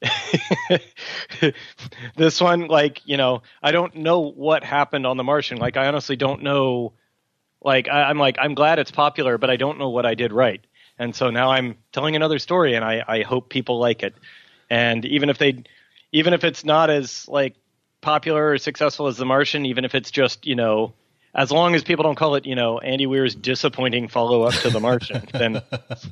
this one, like, I don't know what happened on The Martian. Like, I honestly don't know. Like, I'm glad it's popular, but I don't know what I did right. And so now I'm telling another story, and I hope people like it. And even if it's not as like popular or successful as The Martian, even if it's just, as long as people don't call it, Andy Weir's disappointing follow-up to The Martian, then,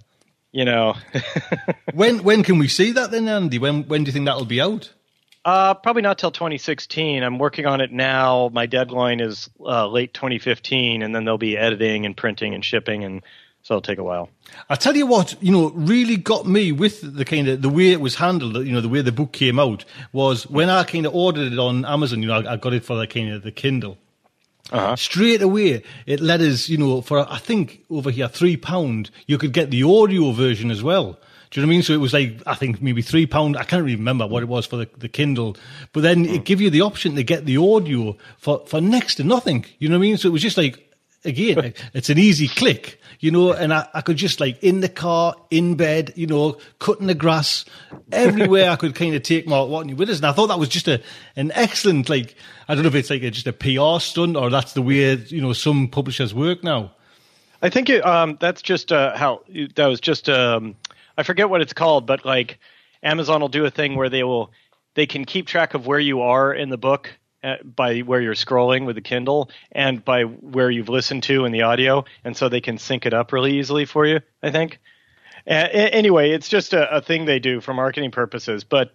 When can we see that then, Andy? When do you think that'll be out? Probably not till 2016. I'm working on it now. My deadline is late 2015, and then there'll be editing and printing and shipping, and so it'll take a while. I tell you what, really got me with the kind of the way it was handled. The way the book came out was when I kind of ordered it on Amazon. I got it for the Kindle. Uh-huh. Straight away, it let us, for I think over here £3, you could get the audio version as well. Do you know what I mean? So it was like, I think maybe £3. I can't really remember what it was for the Kindle. But then it gave you the option to get the audio for next to nothing. You know what I mean? So it was just like, again, it's an easy click, and I could just like in the car, in bed, cutting the grass, everywhere I could kind of take Mark Watney with us. And I thought that was just an excellent, like, I don't know if it's like just a PR stunt or that's the way, some publishers work now. I think that's just how that was just, I forget what it's called, but like Amazon will do a thing where they can keep track of where you are in the book by where you're scrolling with the Kindle and by where you've listened to in the audio. And so they can sync it up really easily for you, I think. Anyway, it's just a thing they do for marketing purposes. But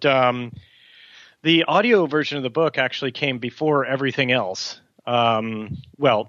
the audio version of the book actually came before everything else. Not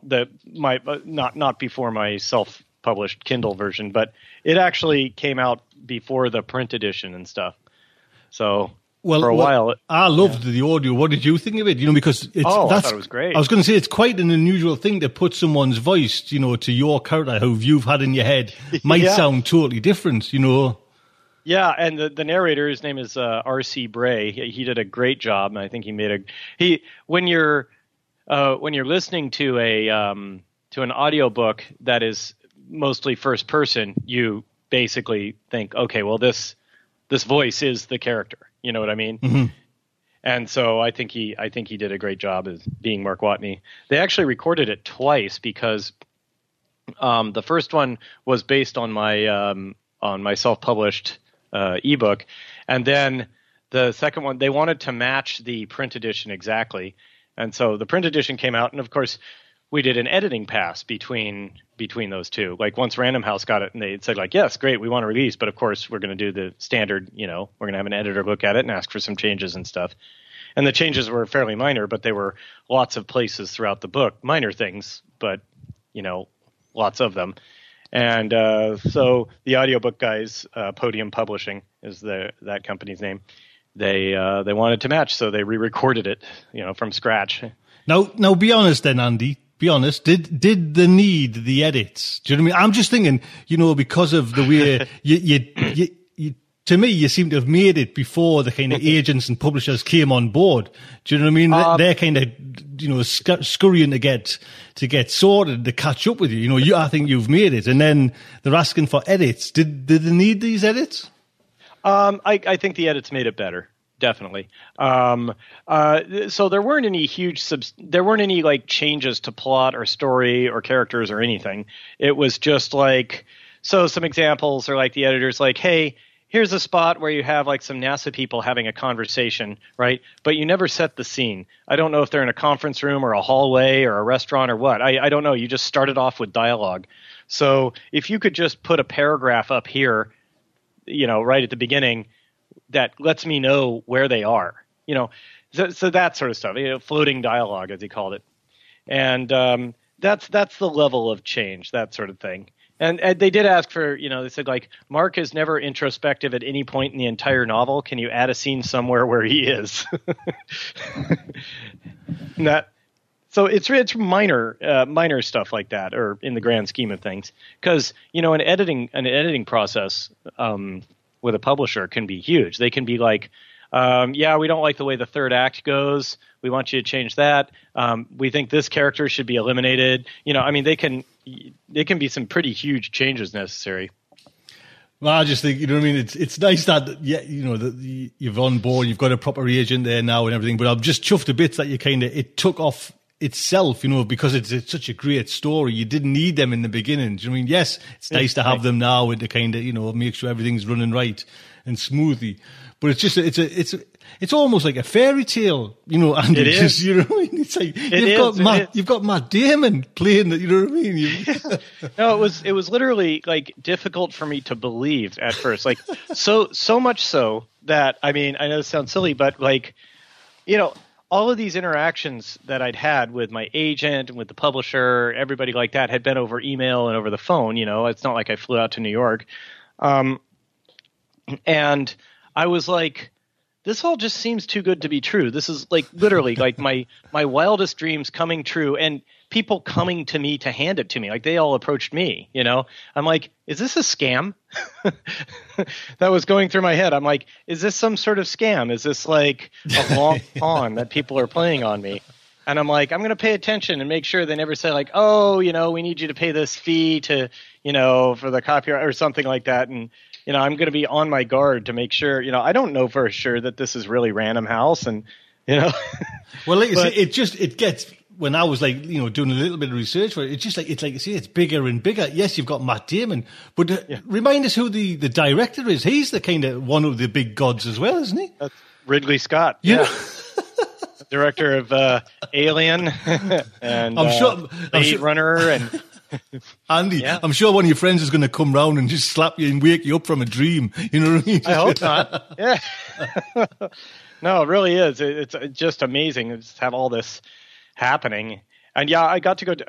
before my self-published Kindle version, but it actually came out before the print edition and stuff. So for a while, I loved the audio. What did you think of it? Because I thought it was great. I was going to say it's quite an unusual thing to put someone's voice, to your character who you've had in your head might sound totally different, Yeah, and the narrator, his name is R.C. Bray. He did a great job, and I think when you're listening to an audiobook that is mostly first person, you basically think, okay, well this voice is the character. You know what I mean? Mm-hmm. And so I think he did a great job as being Mark Watney. They actually recorded it twice because the first one was based on my self-published ebook, and then the second one they wanted to match the print edition exactly. And so the print edition came out, and of course, we did an editing pass between those two. Like once Random House got it, and they said like, yes, great, we want to release, but of course we're going to do the standard. We're going to have an editor look at it and ask for some changes and stuff. And the changes were fairly minor, but they were lots of places throughout the book, minor things, but lots of them. And so the audiobook guys, Podium Publishing is that company's name. They wanted to match, so they re-recorded it, from scratch. Now, be honest then, Andy. Be honest. Did they need the edits? Do you know what I mean? I'm just thinking, because of the way you to me, you seem to have made it before the kind of agents and publishers came on board. Do you know what I mean? They're kind of, scurrying to get sorted to catch up with you. I think you've made it, and then they're asking for edits. Did they need these edits? I think the edits made it better. Definitely. So there weren't any like changes to plot or story or characters or anything. It was just like, so some examples are like the editor's like, hey, here's a spot where you have like some NASA people having a conversation, right? But you never set the scene. I don't know if they're in a conference room or a hallway or a restaurant or what. I don't know. You just started off with dialogue. So if you could just put a paragraph up here, right at the beginning, that lets me know where they are, so that sort of stuff, floating dialogue, as he called it. And that's the level of change, that sort of thing. And they did ask for, they said, like, Mark is never introspective at any point in the entire novel. Can you add a scene somewhere where he is? So it's minor stuff like that, or in the grand scheme of things. Because, an editing process with a publisher can be huge. They can be like, we don't like the way the third act goes. We want you to change that. We think this character should be eliminated. They can be some pretty huge changes necessary. Well, I just think, it's nice that, that you've on board, you've got a proper agent there now and everything, but I'm just chuffed a bit that it took off itself, because it's such a great story. You didn't need them in the beginning. Do you know what I mean? Yes, it's nice to have them now and to kind of, make sure everything's running right and smoothly. But it's just, it's almost like a fairy tale, and it is. You know what I mean? It's like, you've got Matt Damon playing that, you know what I mean? No, it was literally like difficult for me to believe at first. Like, so much so that, I know this sounds silly, but like, all of these interactions that I'd had with my agent and with the publisher, everybody like that, had been over email and over the phone. It's not like I flew out to New York. And I was like, this all just seems too good to be true. This is like literally like my wildest dreams coming true, and people coming to me to hand it to me. Like they all approached me, I'm like, is this a scam? That was going through my head. I'm like, is this some sort of scam? Is this like a long con that people are playing on me? And I'm like, I'm going to pay attention and make sure they never say like, oh, we need you to pay this fee to, for the copyright or something like that. And, I'm going to be on my guard to make sure, I don't know for sure that this is really Random House. And, Well, like you say, it gets, when I was like, doing a little bit of research for it, it's just like, you see, it's bigger and bigger. Yes, you've got Matt Damon, but remind us who the director is. He's the kind of one of the big gods as well, isn't he? That's Ridley Scott. Yeah. Director of Alien and Blade Runner and Andy, I'm sure one of your friends is going to come round and just slap you and wake you up from a dream. You know what I mean? I hope not. Yeah. No, it really is. It's just amazing to just have all this happening. And yeah, I got to go.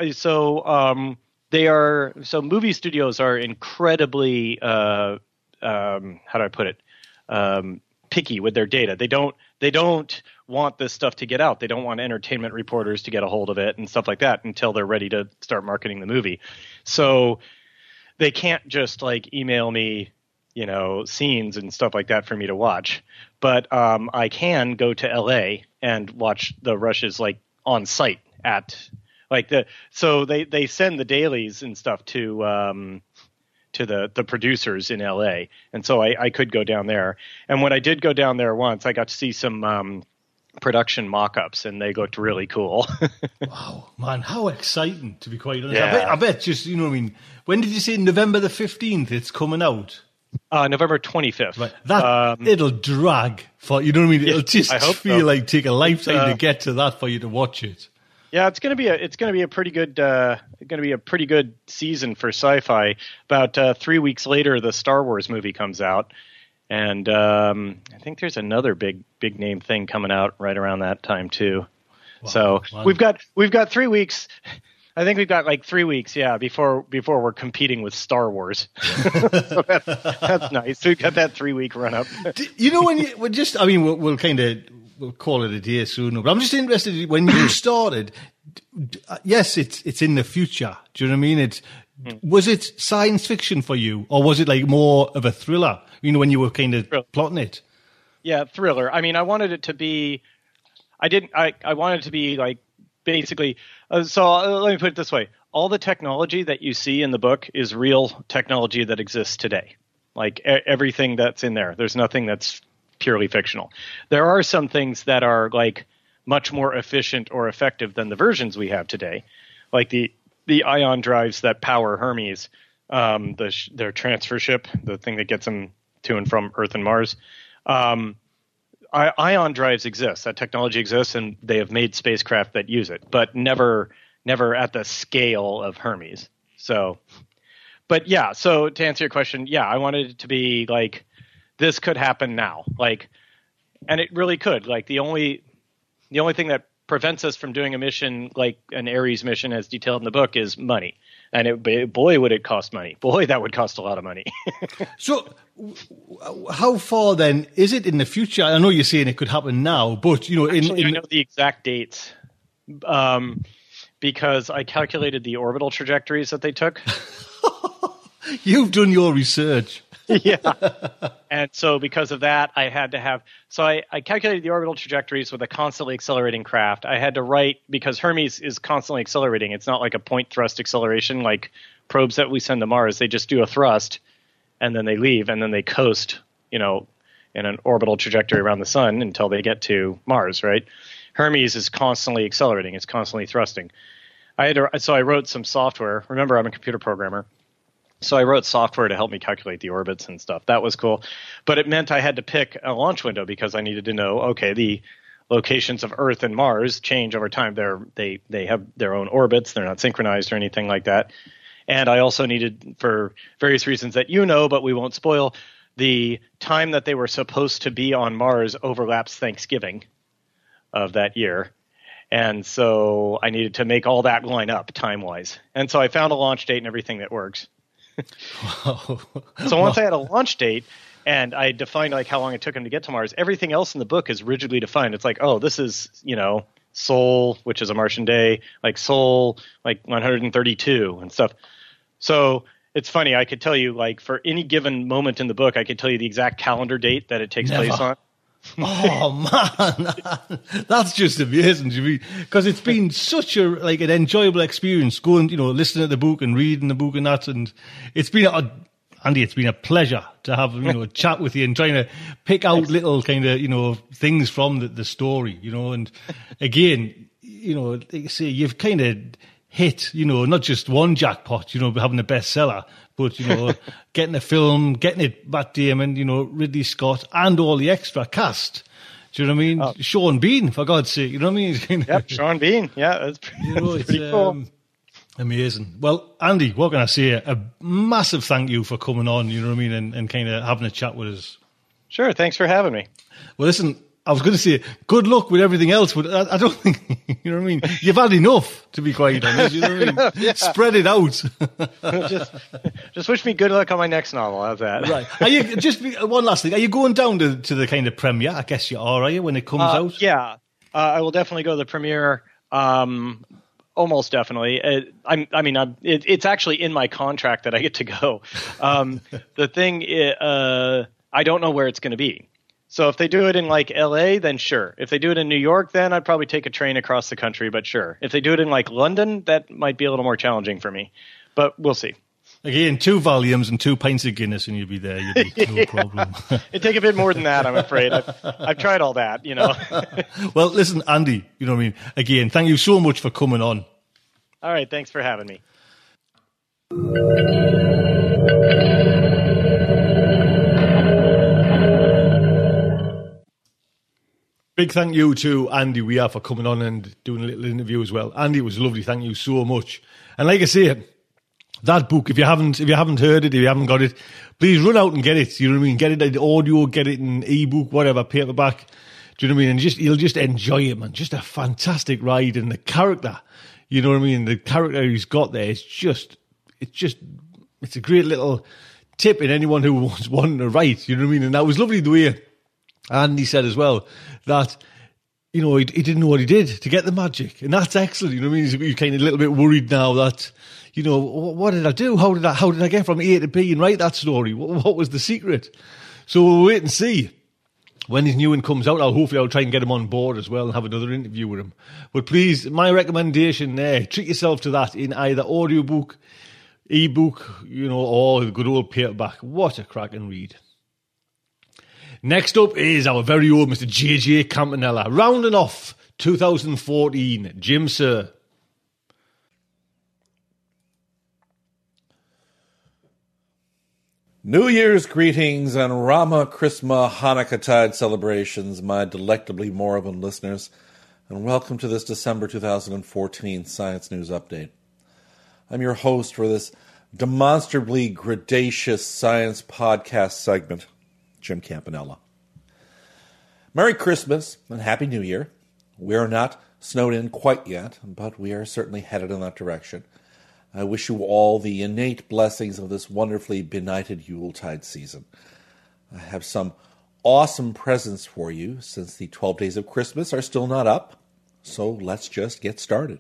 So movie studios are incredibly how do I put it? Picky with their data. They don't want this stuff to get out. They don't want entertainment reporters to get a hold of it and stuff like that until they're ready to start marketing the movie. So they can't just like email me, scenes and stuff like that for me to watch. But I can go to LA and watch the rushes like on site at like so they send the dailies and stuff to the producers in LA. And so I could go down there. And when I did go down there once, I got to see some production mock-ups, and they looked really cool. Wow, man, how exciting, to be quite honest. Yeah. I bet just, when did you say November the 15th it's coming out? November 25th. Right. That, it'll drag for, It'll just feel like take a lifetime to get to that for you to watch it. Yeah, it's going to be a pretty good season for sci-fi. About 3 weeks later, the Star Wars movie comes out, and I think there's another big name thing coming out right around that time too. Wow. So we've got 3 weeks. I think we've got like 3 weeks, before we're competing with Star Wars. So that's nice. We've got that 3 week run up. We'll call it a day sooner. But I'm just interested, when you started, yes, it's in the future. Do you know what I mean? Was it science fiction for you, or was it like more of a thriller, when you were kind of plotting it? Yeah, thriller. I mean, I wanted it to be, I wanted it to be like, basically, let me put it this way. All the technology that you see in the book is real technology that exists today. Like everything that's in there. There's nothing that's purely fictional. There are some things that are like much more efficient or effective than the versions we have today, like the ion drives that power Hermes, their transfer ship, the thing that gets them to and from Earth and Mars. Ion drives exist. That technology exists, and they have made spacecraft that use it, but never at the scale of Hermes. So, but yeah. So to answer your question, I wanted it to be like, this could happen now, like, and it really could. Like the only thing that prevents us from doing a mission like an Ares mission, as detailed in the book, is money. And boy, would it cost money. Boy, that would cost a lot of money. So, how far then is it in the future? I know you're saying it could happen now, but I know the exact dates, because I calculated the orbital trajectories that they took. You've done your research. Yeah. And so because of that, I had to have – so I calculated the orbital trajectories with a constantly accelerating craft. I had to write – because Hermes is constantly accelerating. It's not like a point thrust acceleration like probes that we send to Mars. They just do a thrust, and then they leave, and then they coast, in an orbital trajectory around the sun until they get to Mars, right? Hermes is constantly accelerating. It's constantly thrusting. So I wrote some software. Remember, I'm a computer programmer. So I wrote software to help me calculate the orbits and stuff. That was cool. But it meant I had to pick a launch window because I needed to know, okay, the locations of Earth and Mars change over time. They have their own orbits. They're not synchronized or anything like that. And I also needed, for various reasons that but we won't spoil, the time that they were supposed to be on Mars overlaps Thanksgiving of that year. And so I needed to make all that line up time-wise. And so I found a launch date and everything that works. Wow. So once I had a launch date and I defined like how long it took him to get to Mars, everything else in the book is rigidly defined. It's like, oh, this is, Sol, which is a Martian day, like Sol, like 132 and stuff. So it's funny. I could tell you, like, for any given moment in the book, I could tell you the exact calendar date that it takes place on. Oh man, that's just amazing to me, because it's been such an enjoyable experience going, listening to the book and reading the book and that, and it's been Andy, it's been a pleasure to have a chat with you and trying to pick out little kind of things from the story, and again, like I say, you've kind of hit, not just one jackpot, having a bestseller, but, getting a film, getting it Matt Damon, Ridley Scott, and all the extra cast. Do you know what I mean? Oh. Sean Bean, for God's sake, you know what I mean? Yep, Sean Bean. Yeah, that's pretty cool. Amazing. Well, Andy, what can I say? A massive thank you for coming on, you know what I mean, and kind of having a chat with us. Sure, thanks for having me. Well, listen, I was going to say good luck with everything else, but I don't think, you know what I mean? You've had enough, to be quite honest, you know what I mean? Yeah. Spread it out. just wish me good luck on my next novel, how's that? Right. Are you, just one last thing, are you going down to the kind of premiere? I guess you are you, when it comes out? Yeah, I will definitely go to the premiere, almost definitely. It's actually in my contract that I get to go. The thing is, I don't know where it's going to be. So if they do it in LA, then sure. If they do it in New York, then I'd probably take a train across the country, but sure. If they do it in London, that might be a little more challenging for me, but we'll see. Again, 2 volumes and 2 pints of Guinness and you'll be there. You'll be no problem. It'd take a bit more than that, I'm afraid. I've tried all that, Well, listen, Andy, you know what I mean? Again, thank you so much for coming on. All right, thanks for having me. Big thank you to Andy Weir for coming on and doing a little interview as well. Andy, it was lovely. Thank you so much. And like I say, that book, if you haven't heard it, if you haven't got it, please run out and get it. You know what I mean? Get it in audio, get it in ebook, whatever, paperback. Do you know what I mean? And you'll just enjoy it, man. Just a fantastic ride, and the character, you know what I mean? The character he's got there is it's a great little tip in anyone who wants wanting to write. You know what I mean? And that was lovely the way Andy said as well that, he didn't know what he did to get the magic. And that's excellent. You know what I mean? He's kind of a little bit worried now that, what did I do? How did I get from A to B and write that story? What was the secret? So we'll wait and see. When his new one comes out, hopefully I'll try and get him on board as well and have another interview with him. But please, my recommendation there, treat yourself to that in either audiobook, ebook, or the good old paperback. What a cracking read. Next up is our very own Mr. JJ Campanella, rounding off 2014, Jim Sir. New Year's greetings and Rama Christma Hanukkah-tide celebrations, my delectably moribund listeners, and welcome to this December 2014 Science News Update. I'm your host for this demonstrably gradacious science podcast segment, Jim Campanella. Merry Christmas and Happy New Year. We are not snowed in quite yet, but we are certainly headed in that direction. I wish you all the innate blessings of this wonderfully benighted Yuletide season. I have some awesome presents for you since the 12 days of Christmas are still not up, so let's just get started.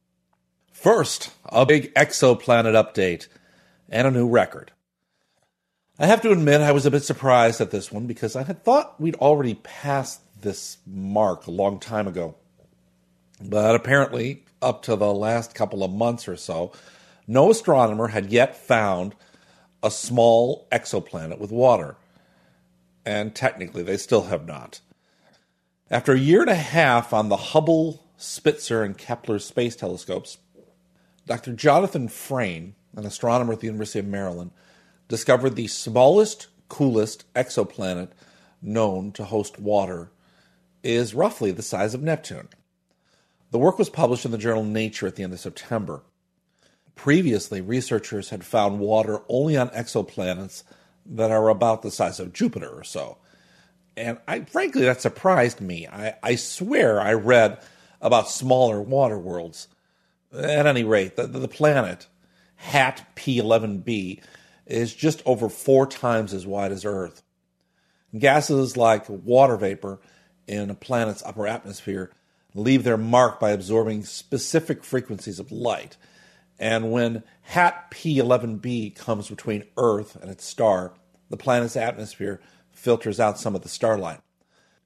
First, a big exoplanet update and a new record. I have to admit I was a bit surprised at this one because I had thought we'd already passed this mark a long time ago. But apparently, up to the last couple of months or so, no astronomer had yet found a small exoplanet with water. And technically, they still have not. After a year and a half on the Hubble, Spitzer, and Kepler space telescopes, Dr. Jonathan Frayne, an astronomer at the University of Maryland, discovered the smallest, coolest exoplanet known to host water is roughly the size of Neptune. The work was published in the journal Nature at the end of September. Previously, researchers had found water only on exoplanets that are about the size of Jupiter or so. And frankly, that surprised me. I swear I read about smaller water worlds. At any rate, the planet, HAT P11b, is just over 4 times as wide as Earth. Gases like water vapor in a planet's upper atmosphere leave their mark by absorbing specific frequencies of light. And when HAT P11b comes between Earth and its star, the planet's atmosphere filters out some of the starlight.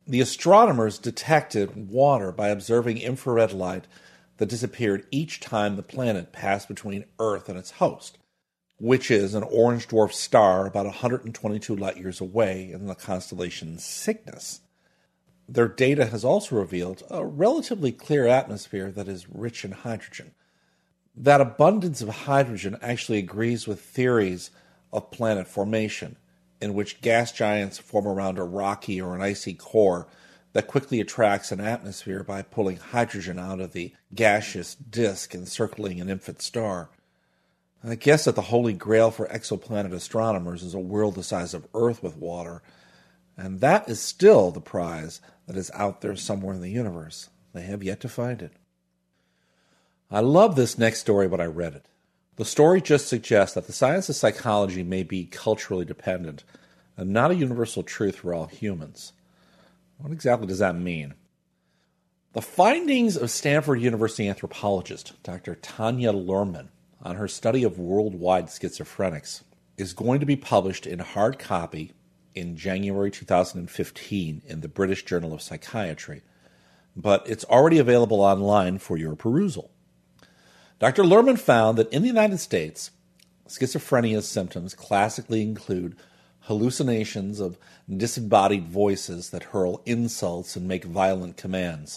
The astronomers detected water by observing infrared light that disappeared each time the planet passed between Earth and its host, which is an orange dwarf star about 122 light-years away in the constellation Cygnus. Their data has also revealed a relatively clear atmosphere that is rich in hydrogen. That abundance of hydrogen actually agrees with theories of planet formation, in which gas giants form around a rocky or an icy core that quickly attracts an atmosphere by pulling hydrogen out of the gaseous disk encircling an infant star. I guess that the holy grail for exoplanet astronomers is a world the size of Earth with water, and that is still the prize that is out there somewhere in the universe. They have yet to find it. I love this next story when I read it. The story just suggests that the science of psychology may be culturally dependent and not a universal truth for all humans. What exactly does that mean? The findings of Stanford University anthropologist Dr. Tanya Luhrmann on her study of worldwide schizophrenics is going to be published in hard copy in January 2015 in the British Journal of Psychiatry, but it's already available online for your perusal. Dr. Luhrmann found that in the United States, schizophrenia's symptoms classically include hallucinations of disembodied voices that hurl insults and make violent commands.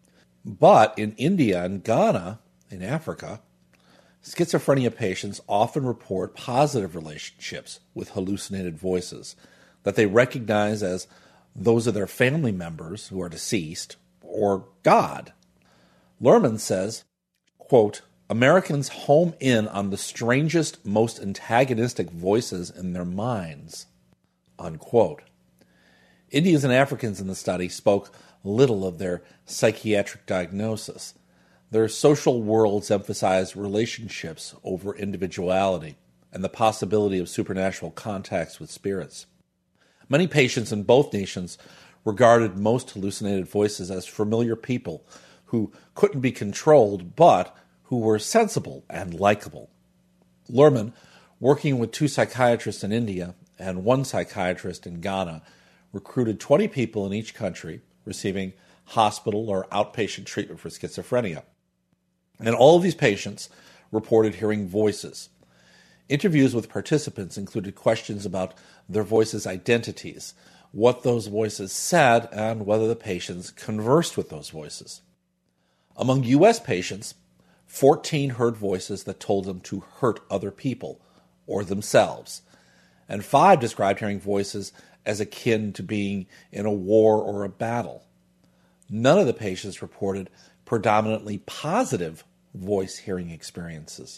But in India and Ghana, in Africa, schizophrenia patients often report positive relationships with hallucinated voices that they recognize as those of their family members who are deceased or God. Luhrmann says, quote, Americans home in on the strangest, most antagonistic voices in their minds, unquote. Indians and Africans in the study spoke little of their psychiatric diagnosis. Their social worlds emphasized relationships over individuality and the possibility of supernatural contacts with spirits. Many patients in both nations regarded most hallucinated voices as familiar people who couldn't be controlled but who were sensible and likable. Luhrmann, working with 2 psychiatrists in India and 1 psychiatrist in Ghana, recruited 20 people in each country receiving hospital or outpatient treatment for schizophrenia. And all of these patients reported hearing voices. Interviews with participants included questions about their voices' identities, what those voices said, and whether the patients conversed with those voices. Among U.S. patients, 14 heard voices that told them to hurt other people or themselves, and 5 described hearing voices as akin to being in a war or a battle. None of the patients reported predominantly positive voice hearing experiences.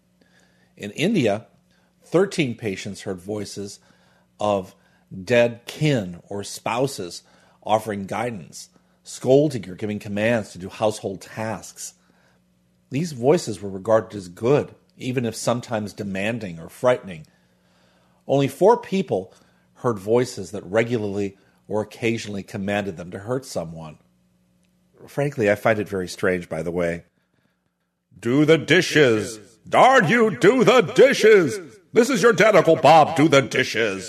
In India, 13 patients heard voices of dead kin or spouses offering guidance, scolding or giving commands to do household tasks. These voices were regarded as good, even if sometimes demanding or frightening. Only 4 people heard voices that regularly or occasionally commanded them to hurt someone. Frankly, I find it very strange, by the way. Do the dishes! Darn you, do the dishes! This is your dad, Uncle Bob, do the dishes!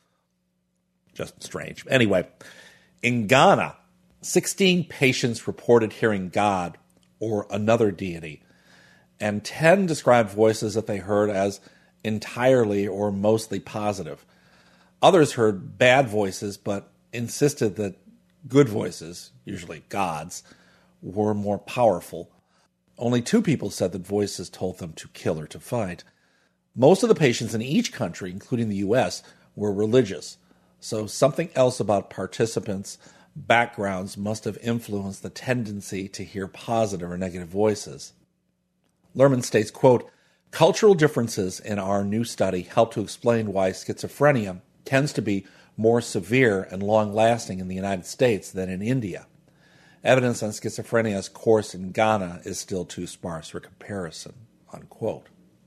Just strange. Anyway, in Ghana, 16 patients reported hearing God or another deity, and 10 described voices that they heard as entirely or mostly positive. Others heard bad voices, but insisted that good voices, usually God's, were more powerful. Only 2 people said that voices told them to kill or to fight. Most of the patients in each country, including the U.S., were religious, so something else about participants' backgrounds must have influenced the tendency to hear positive or negative voices. Luhrmann states, quote, cultural differences in our new study help to explain why schizophrenia tends to be more severe and long-lasting in the United States than in India. Evidence on schizophrenia's course in Ghana is still too sparse for comparison, unquote.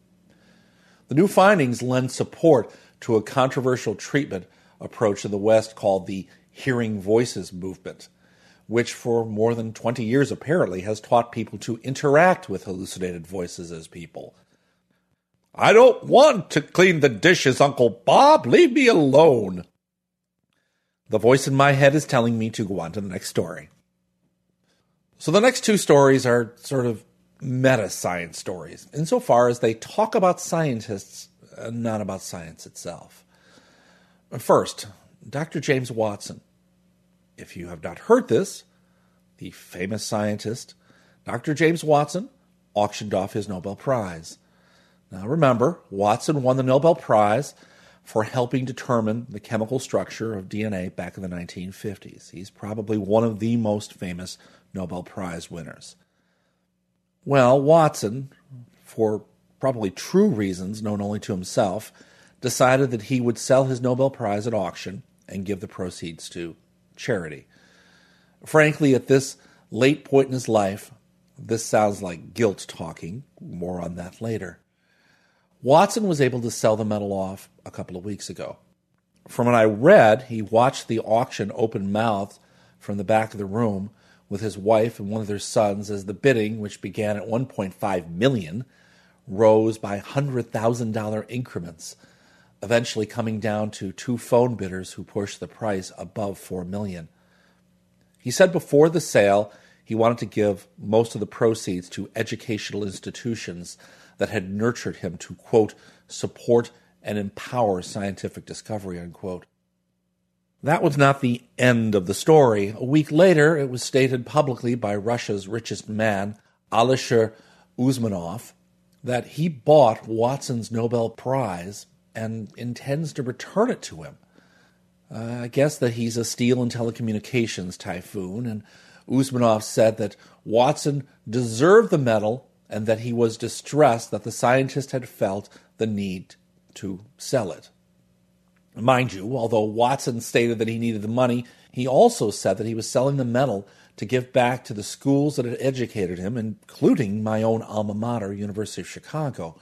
The new findings lend support to a controversial treatment approach in the West called the Hearing Voices movement, which for more than 20 years apparently has taught people to interact with hallucinated voices as people. I don't want to clean the dishes, Uncle Bob. Leave me alone. The voice in my head is telling me to go on to the next story. So the next two stories are sort of meta-science stories, insofar as they talk about scientists and not about science itself. First, Dr. James Watson. If you have not heard this, the famous scientist, Dr. James Watson, auctioned off his Nobel Prize. Now remember, Watson won the Nobel Prize for helping determine the chemical structure of DNA back in the 1950s. He's probably one of the most famous Nobel Prize winners. Well, Watson, for probably true reasons known only to himself, decided that he would sell his Nobel Prize at auction and give the proceeds to charity. Frankly, at this late point in his life, this sounds like guilt talking. More on that later. Watson was able to sell the medal off a couple of weeks ago. From what I read, he watched the auction open-mouthed from the back of the room with his wife and one of their sons as the bidding, which began at $1.5 million, rose by $100,000 increments, eventually coming down to two phone bidders who pushed the price above $4 million. He said before the sale he wanted to give most of the proceeds to educational institutions that had nurtured him to, quote, support and empower scientific discovery, unquote. That was not the end of the story. A week later, it was stated publicly by Russia's richest man, Alisher Usmanov, that he bought Watson's Nobel Prize and intends to return it to him. I guess that he's a steel and telecommunications typhoon, and Usmanov said that Watson deserved the medal and that he was distressed that the scientist had felt the need to sell it. Mind you, although Watson stated that he needed the money, he also said that he was selling the medal to give back to the schools that had educated him, including my own alma mater, University of Chicago.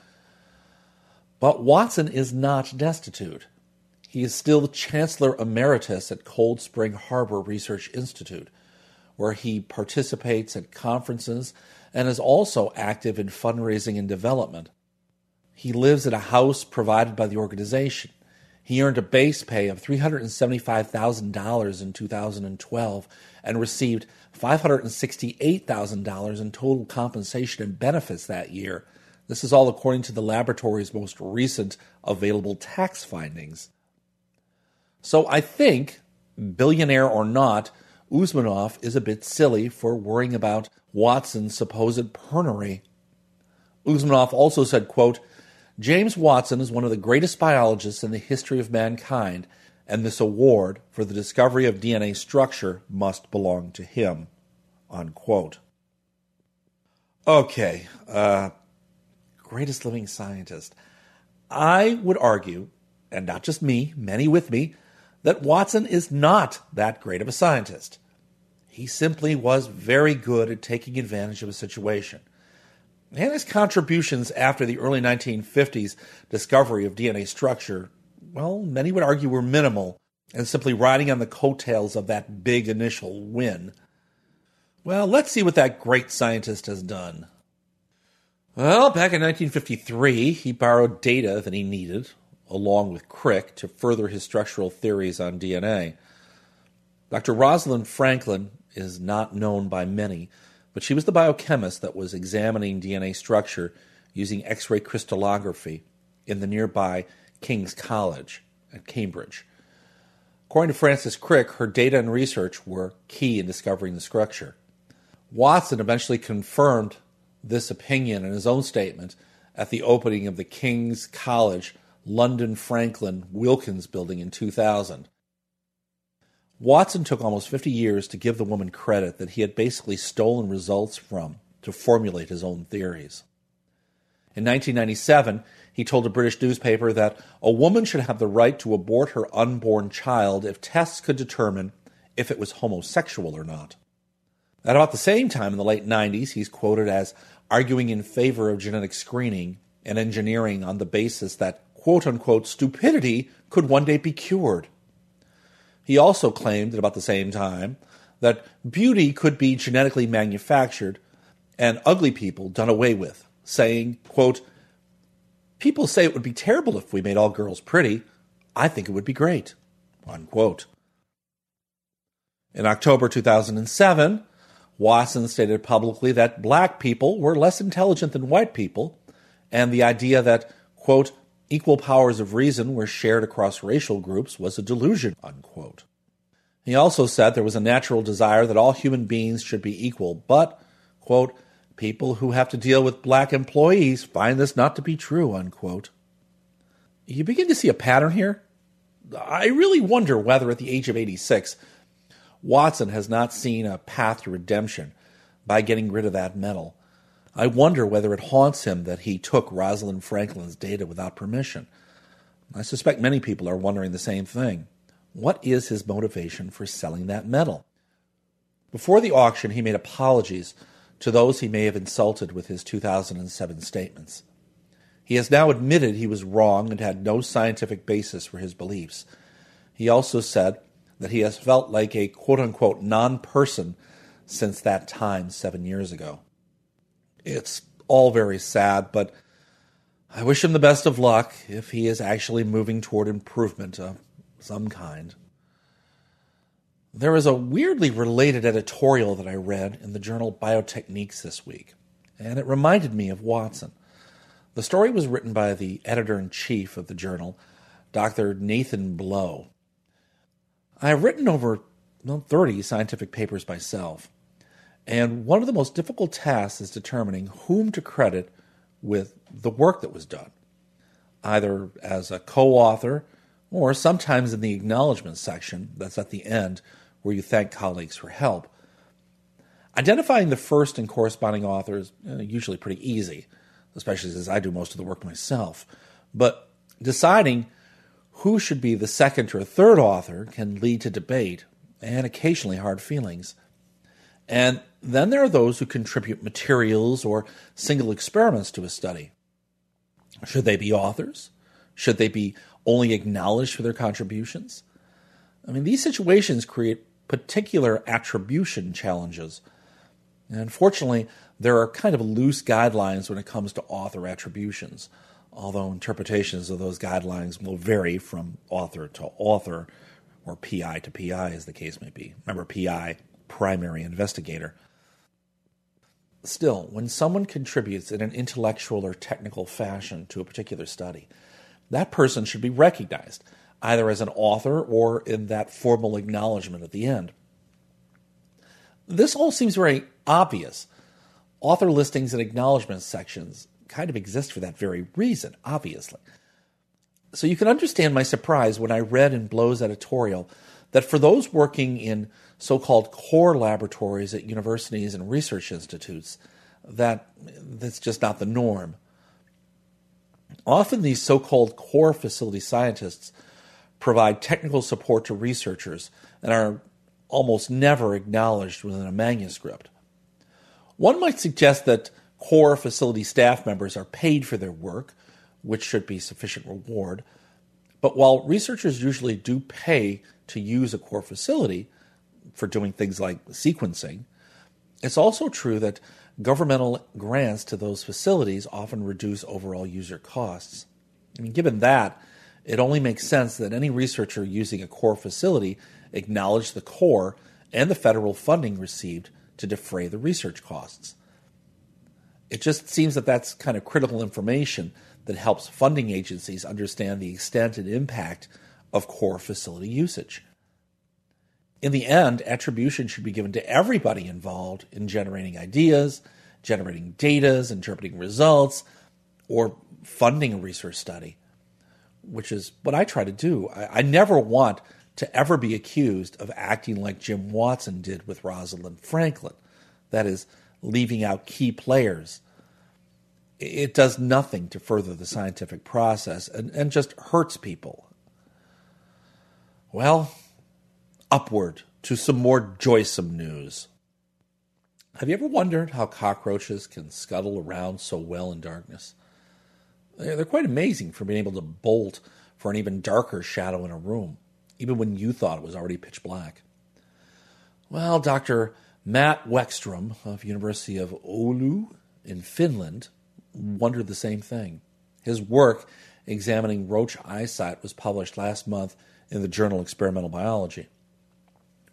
But Watson is not destitute. He is still the Chancellor Emeritus at Cold Spring Harbor Research Institute, where he participates at conferences and is also active in fundraising and development. He lives at a house provided by the organization. He earned a base pay of $375,000 in 2012 and received $568,000 in total compensation and benefits that year. This is all according to the laboratory's most recent available tax findings. So I think, billionaire or not, Usmanov is a bit silly for worrying about Watson's supposed pernery. Usmanov also said, quote, James Watson is one of the greatest biologists in the history of mankind, and this award for the discovery of DNA structure must belong to him, unquote. Okay, greatest living scientist. I would argue, and not just me, many with me, that Watson is not that great of a scientist. He simply was very good at taking advantage of a situation. And his contributions after the early 1950s discovery of DNA structure, well, many would argue were minimal and simply riding on the coattails of that big initial win. Well, let's see what that great scientist has done. Well, back in 1953, he borrowed data that he needed, along with Crick, to further his structural theories on DNA. Dr. Rosalind Franklin is not known by many, but she was the biochemist that was examining DNA structure using X-ray crystallography in the nearby King's College at Cambridge. According to Francis Crick, her data and research were key in discovering the structure. Watson eventually confirmed this opinion in his own statement at the opening of the King's College London Franklin Wilkins building in 2000. Watson took almost 50 years to give the woman credit that he had basically stolen results from to formulate his own theories. In 1997, he told a British newspaper that a woman should have the right to abort her unborn child if tests could determine if it was homosexual or not. At about the same time, in the late 90s, he's quoted as arguing in favor of genetic screening and engineering on the basis that, quote-unquote, stupidity could one day be cured. He also claimed at about the same time that beauty could be genetically manufactured and ugly people done away with, saying, quote, people say it would be terrible if we made all girls pretty. I think it would be great, unquote. In October 2007, Watson stated publicly that black people were less intelligent than white people, and the idea that, quote, equal powers of reason were shared across racial groups was a delusion, unquote. He also said there was a natural desire that all human beings should be equal, but, quote, people who have to deal with black employees find this not to be true, unquote. You begin to see a pattern here. I really wonder whether at the age of 86, Watson has not seen a path to redemption by getting rid of that medal. I wonder whether it haunts him that he took Rosalind Franklin's data without permission. I suspect many people are wondering the same thing. What is his motivation for selling that medal? Before the auction, he made apologies to those he may have insulted with his 2007 statements. He has now admitted he was wrong and had no scientific basis for his beliefs. He also said that he has felt like a quote-unquote non-person since that time 7 years ago. It's all very sad, but I wish him the best of luck if he is actually moving toward improvement of some kind. There is a weirdly related editorial that I read in the journal Biotechniques this week, and it reminded me of Watson. The story was written by the editor-in-chief of the journal, Dr. Nathan Blow. I have written over 30 scientific papers myself, and one of the most difficult tasks is determining whom to credit with the work that was done, either as a co-author or sometimes in the acknowledgement section that's at the end where you thank colleagues for help. Identifying the first and corresponding author is usually pretty easy, especially since I do most of the work myself. But deciding who should be the second or third author can lead to debate and occasionally hard feelings. And then there are those who contribute materials or single experiments to a study. Should they be authors? Should they be only acknowledged for their contributions? I mean, these situations create particular attribution challenges. And unfortunately, there are kind of loose guidelines when it comes to author attributions, although interpretations of those guidelines will vary from author to author, or PI to PI, as the case may be. Remember, PI, primary investigator. Still, when someone contributes in an intellectual or technical fashion to a particular study, that person should be recognized, either as an author or in that formal acknowledgement at the end. This all seems very obvious. Author listings and acknowledgement sections kind of exist for that very reason, obviously. So you can understand my surprise when I read in Blow's editorial that for those working in so-called core laboratories at universities and research institutes, that's just not the norm. Often these so-called core facility scientists provide technical support to researchers and are almost never acknowledged within a manuscript. One might suggest that core facility staff members are paid for their work, which should be sufficient reward. But while researchers usually do pay to use a core facility for doing things like sequencing, it's also true that governmental grants to those facilities often reduce overall user costs. I mean, given that, it only makes sense that any researcher using a core facility acknowledge the core and the federal funding received to defray the research costs. It just seems that that's kind of critical information that helps funding agencies understand the extent and impact of core facility usage. In the end, attribution should be given to everybody involved in generating ideas, generating data, interpreting results, or funding a research study, which is what I try to do. I never want to ever be accused of acting like Jim Watson did with Rosalind Franklin, that is, leaving out key players. It does nothing to further the scientific process and just hurts people. Well, upward to some more joysome news. Have you ever wondered how cockroaches can scuttle around so well in darkness? They're quite amazing for being able to bolt for an even darker shadow in a room, even when you thought it was already pitch black. Well, Dr. Matt Weckstrom of University of Oulu in Finland wondered the same thing. His work examining roach eyesight was published last month in the journal Experimental Biology.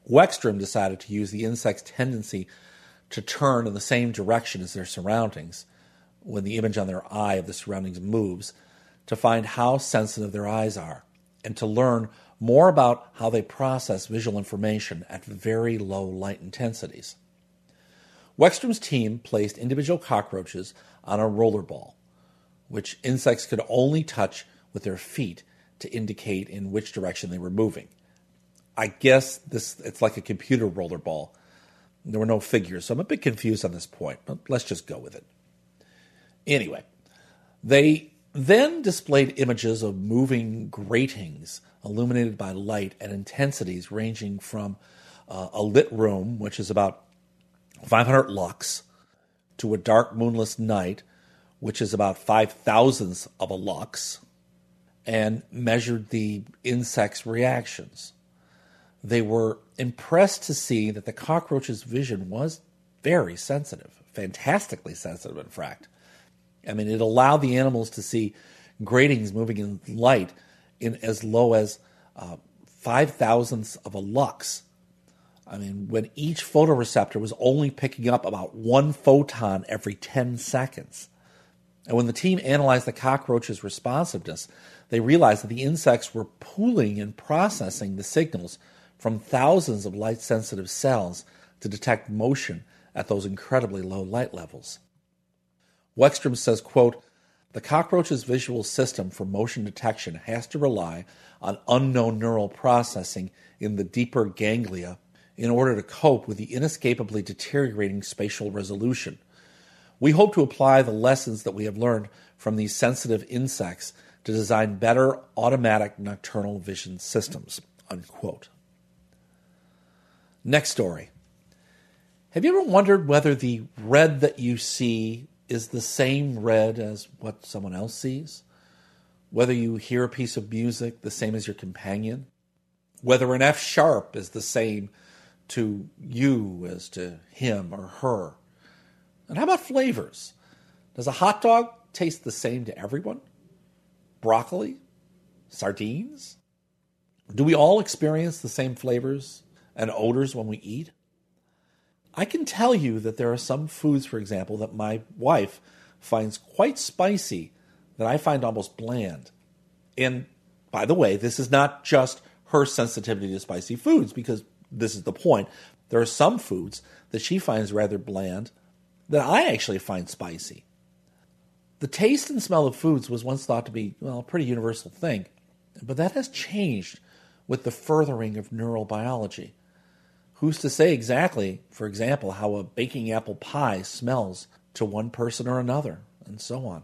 Weckstrom decided to use the insect's tendency to turn in the same direction as their surroundings when the image on their eye of the surroundings moves to find how sensitive their eyes are and to learn more about how they process visual information at very low light intensities. Weckstrom's team placed individual cockroaches on a rollerball, which insects could only touch with their feet to indicate in which direction they were moving. I guess it's like a computer rollerball. There were no figures, so I'm a bit confused on this point, but let's just go with it. Anyway, they then displayed images of moving gratings illuminated by light at intensities ranging from a lit room, which is about 500 lux, to a dark moonless night, which is about 5,000ths of a lux, and measured the insect's reactions. They were impressed to see that the cockroach's vision was very sensitive, fantastically sensitive, in fact. I mean, it allowed the animals to see gratings moving in light in as low as 5,000ths of a lux. I mean, when each photoreceptor was only picking up about one photon every 10 seconds. And when the team analyzed the cockroach's responsiveness, they realized that the insects were pooling and processing the signals from thousands of light-sensitive cells to detect motion at those incredibly low light levels. Weckstrom says, quote, "The cockroach's visual system for motion detection has to rely on unknown neural processing in the deeper ganglia in order to cope with the inescapably deteriorating spatial resolution. We hope to apply the lessons that we have learned from these sensitive insects to design better automatic nocturnal vision systems," unquote. Next story. Have you ever wondered whether the red that you see is the same red as what someone else sees? Whether you hear a piece of music the same as your companion? Whether an F sharp is the same to you as to him or her? And how about flavors? Does a hot dog taste the same to everyone? Broccoli? Sardines? Do we all experience the same flavors and odors when we eat? I can tell you that there are some foods, for example, that my wife finds quite spicy that I find almost bland. And by the way, this is not just her sensitivity to spicy foods, because this is the point. There are some foods that she finds rather bland that I actually find spicy. The taste and smell of foods was once thought to be, well, a pretty universal thing, but that has changed with the furthering of neural biology. Who's to say exactly, for example, how a baking apple pie smells to one person or another, and so on.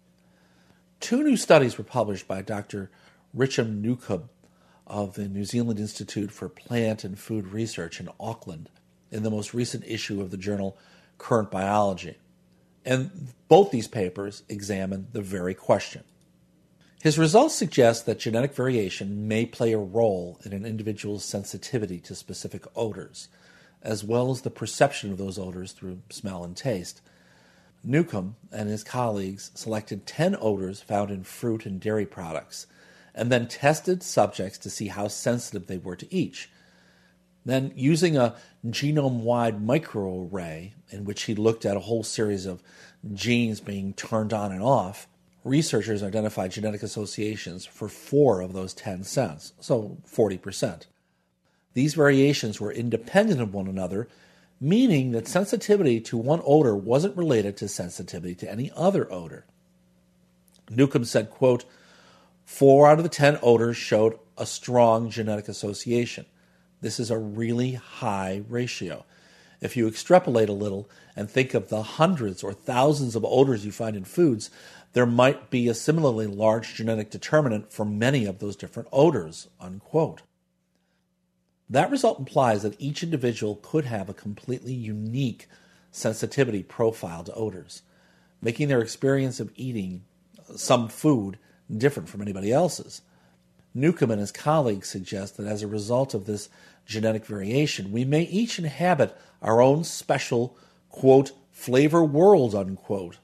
2 new studies were published by Dr. Richard Newcomb of the New Zealand Institute for Plant and Food Research in Auckland in the most recent issue of the journal Current Biology. And both these papers examine the very question. His results suggest that genetic variation may play a role in an individual's sensitivity to specific odors, as well as the perception of those odors through smell and taste. Newcomb and his colleagues selected 10 odors found in fruit and dairy products, and then tested subjects to see how sensitive they were to each. Then, using a genome-wide microarray in which he looked at a whole series of genes being turned on and off, researchers identified genetic associations for 4 of those 10 scents, so 40%. These variations were independent of one another, meaning that sensitivity to one odor wasn't related to sensitivity to any other odor. Newcomb said, quote, 4 out of the 10 odors showed a strong genetic association. This is a really high ratio. If you extrapolate a little and think of the hundreds or thousands of odors you find in foods, there might be a similarly large genetic determinant for many of those different odors, unquote. That result implies that each individual could have a completely unique sensitivity profile to odors, making their experience of eating some food different from anybody else's. Newcomb and his colleagues suggest that as a result of this genetic variation, we may each inhabit our own special, quote, flavor world, unquote.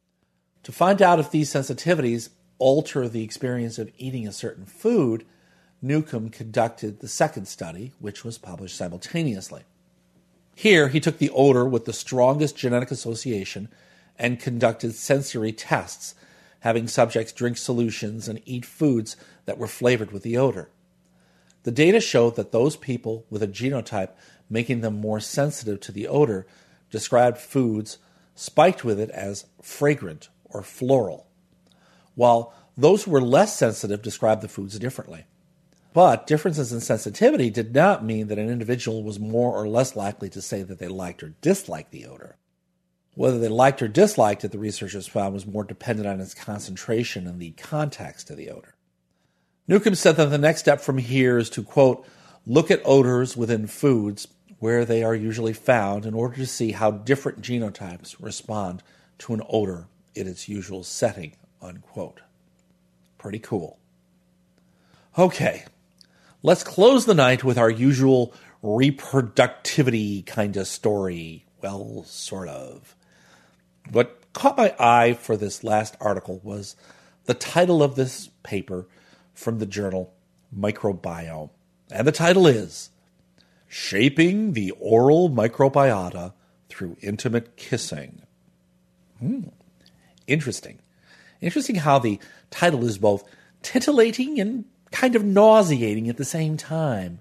To find out if these sensitivities alter the experience of eating a certain food, Newcomb conducted the second study, which was published simultaneously. Here, he took the odor with the strongest genetic association and conducted sensory tests, having subjects drink solutions and eat foods that were flavored with the odor. The data showed that those people with a genotype making them more sensitive to the odor described foods spiked with it as fragrant or floral, while those who were less sensitive described the foods differently. But differences in sensitivity did not mean that an individual was more or less likely to say that they liked or disliked the odor. Whether they liked or disliked it, the researchers found, was more dependent on its concentration and the context of the odor. Newcomb said that the next step from here is to, quote, look at odors within foods where they are usually found in order to see how different genotypes respond to an odor in its usual setting, unquote. Pretty cool. Okay, let's close the night with our usual reproductivity kind of story. Well, sort of. What caught my eye for this last article was the title of this paper from the journal Microbiome. And the title is Shaping the Oral Microbiota Through Intimate Kissing. Interesting. Interesting how the title is both titillating and kind of nauseating at the same time.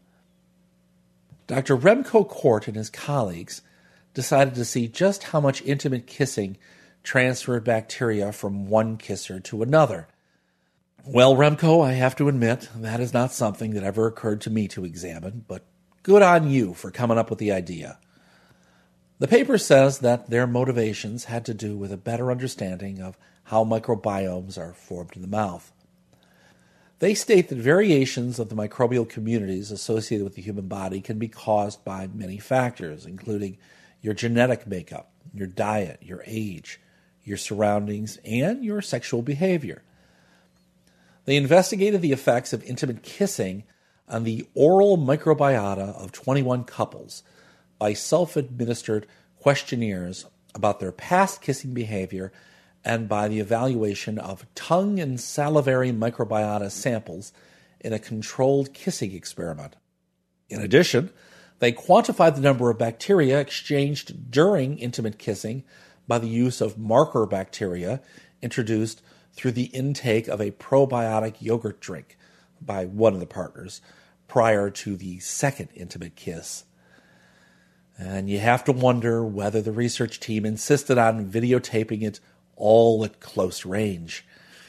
Dr. Remco Kort and his colleagues decided to see just how much intimate kissing transferred bacteria from one kisser to another. Well, Remco, I have to admit, that is not something that ever occurred to me to examine, but good on you for coming up with the idea. The paper says that their motivations had to do with a better understanding of how microbiomes are formed in the mouth. They state that variations of the microbial communities associated with the human body can be caused by many factors, including your genetic makeup, your diet, your age, your surroundings, and your sexual behavior. They investigated the effects of intimate kissing on the oral microbiota of 21 couples by self-administered questionnaires about their past kissing behavior and by the evaluation of tongue and salivary microbiota samples in a controlled kissing experiment. In addition, they quantified the number of bacteria exchanged during intimate kissing by the use of marker bacteria introduced through the intake of a probiotic yogurt drink by one of the partners prior to the second intimate kiss. And you have to wonder whether the research team insisted on videotaping it all at close range.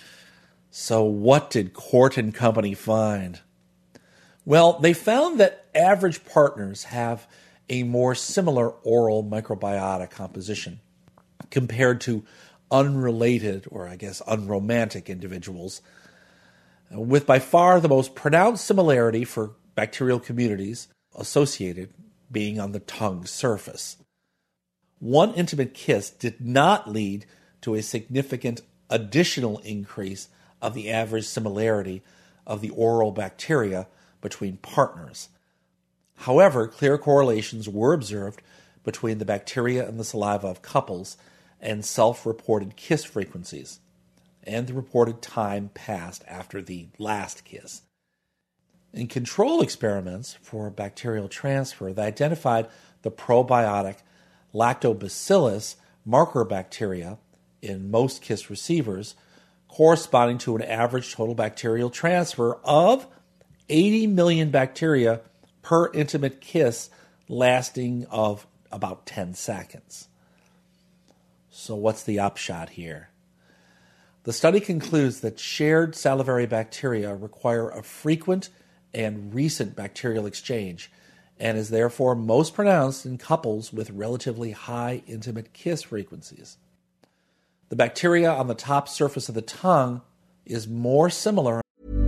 So what did Kort and company find? Well, they found that average partners have a more similar oral microbiota composition compared to unrelated, or I guess unromantic individuals, with by far the most pronounced similarity for bacterial communities associated being on the tongue surface. One intimate kiss did not lead to a significant additional increase of the average similarity of the oral bacteria between partners. However, clear correlations were observed between the bacteria and the saliva of couples and self-reported kiss frequencies, and the reported time passed after the last kiss. In control experiments for bacterial transfer, they identified the probiotic Lactobacillus marker bacteria in most kiss receivers, corresponding to an average total bacterial transfer of 80 million bacteria per intimate kiss, lasting of about 10 seconds. So what's the upshot here? The study concludes that shared salivary bacteria require a frequent and recent bacterial exchange, and is therefore most pronounced in couples with relatively high intimate kiss frequencies. The bacteria on the top surface of the tongue is more similar.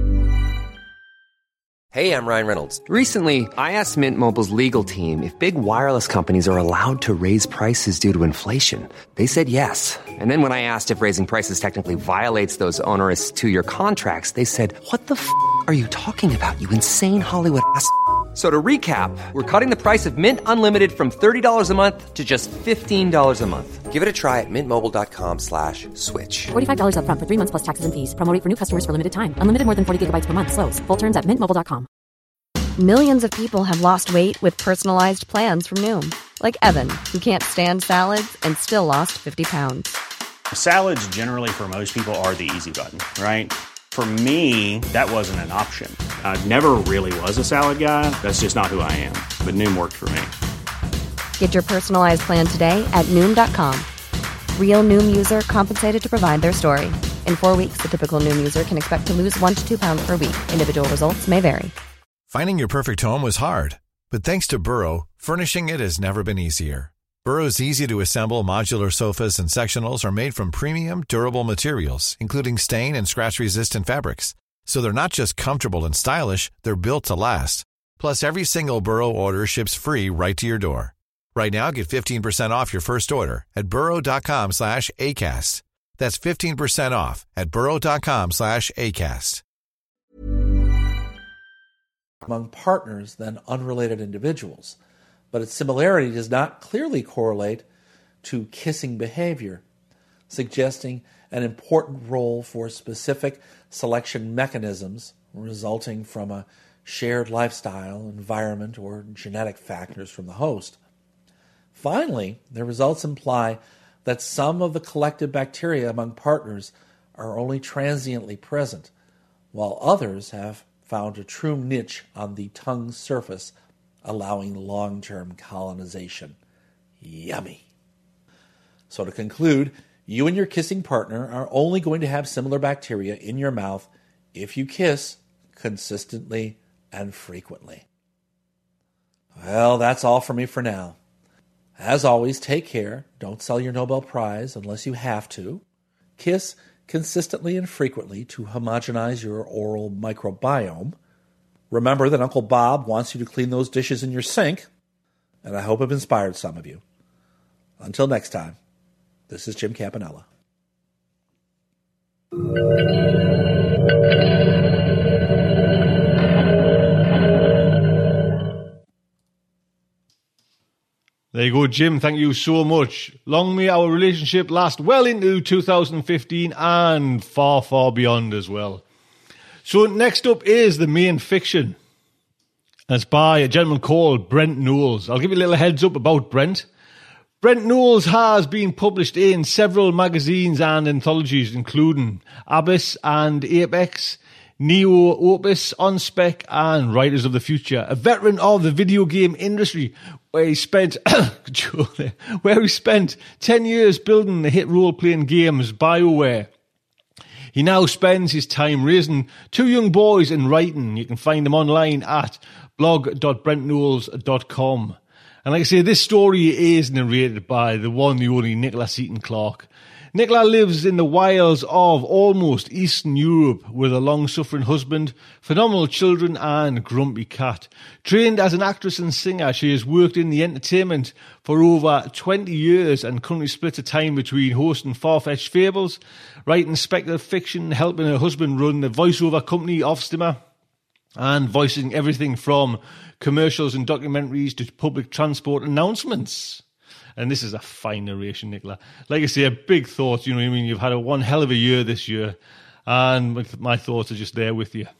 Hey, I'm Ryan Reynolds. Recently, I asked Mint Mobile's legal team if big wireless companies are allowed to raise prices due to inflation. They said yes. And then when I asked if raising prices technically violates those onerous 2-year contracts, they said, "What the f*** are you talking about, you insane Hollywood ass f- So to recap, we're cutting the price of Mint Unlimited from $30 a month to just $15 a month. Give it a try at mintmobile.com/switch. $45 up front for 3 months plus taxes and fees. Promo rate for new customers for limited time. Unlimited more than 40 gigabytes per month. Slows full terms at mintmobile.com. Millions of people have lost weight with personalized plans from Noom. Like Evan, who can't stand salads and still lost 50 pounds. Salads generally for most people are the easy button, right? For me, that wasn't an option. I never really was a salad guy. That's just not who I am. But Noom worked for me. Get your personalized plan today at Noom.com. Real Noom user compensated to provide their story. In 4 weeks, the typical Noom user can expect to lose 1 to 2 pounds per week. Individual results may vary. Finding your perfect home was hard, but thanks to Burrow, furnishing it has never been easier. Burrow's easy-to-assemble modular sofas and sectionals are made from premium, durable materials, including stain and scratch-resistant fabrics. So they're not just comfortable and stylish, they're built to last. Plus, every single Burrow order ships free right to your door. Right now, get 15% off your first order at burrow.com/ACAST. That's 15% off at burrow.com/ACAST. Among partners than unrelated individuals, but its similarity does not clearly correlate to kissing behavior, suggesting an important role for specific selection mechanisms resulting from a shared lifestyle, environment, or genetic factors from the host. Finally, the results imply that some of the collective bacteria among partners are only transiently present, while others have found a true niche on the tongue's surface, allowing long-term colonization. Yummy. So to conclude, you and your kissing partner are only going to have similar bacteria in your mouth if you kiss consistently and frequently. Well, that's all for me for now. As always, take care. Don't sell your Nobel Prize unless you have to. Kiss consistently and frequently to homogenize your oral microbiome. Remember that Uncle Bob wants you to clean those dishes in your sink, and I hope I've inspired some of you. Until next time, this is Jim Campanella. There you go, Jim. Thank you so much. Long may our relationship last well into 2015 and far, far beyond as well. So next up is the main fiction. It's by a gentleman called Brent Knowles. I'll give you a little heads up about Brent. Brent Knowles has been published in several magazines and anthologies, including Abyss and Apex, Neo Opus, On Spec, and Writers of the Future. A veteran of the video game industry, where he spent 10 years building the hit role-playing games BioWare. He now spends his time raising 2 young boys and writing. You can find them online at blog.brentknowles.com. And like I say, this story is narrated by the one, the only Nicola Seaton Clark. Nicola lives in the wilds of almost Eastern Europe with a long-suffering husband, phenomenal children, and grumpy cat. Trained as an actress and singer, she has worked in the entertainment for over 20 years and currently splits her time between hosting Far-Fetched Fables, writing speculative fiction, helping her husband run the voiceover company Offstimmer, and voicing everything from commercials and documentaries to public transport announcements. And this is a fine narration, Nicola. Like I say, a big thought, you know what I mean? You've had one hell of a year this year, and my thoughts are just there with you.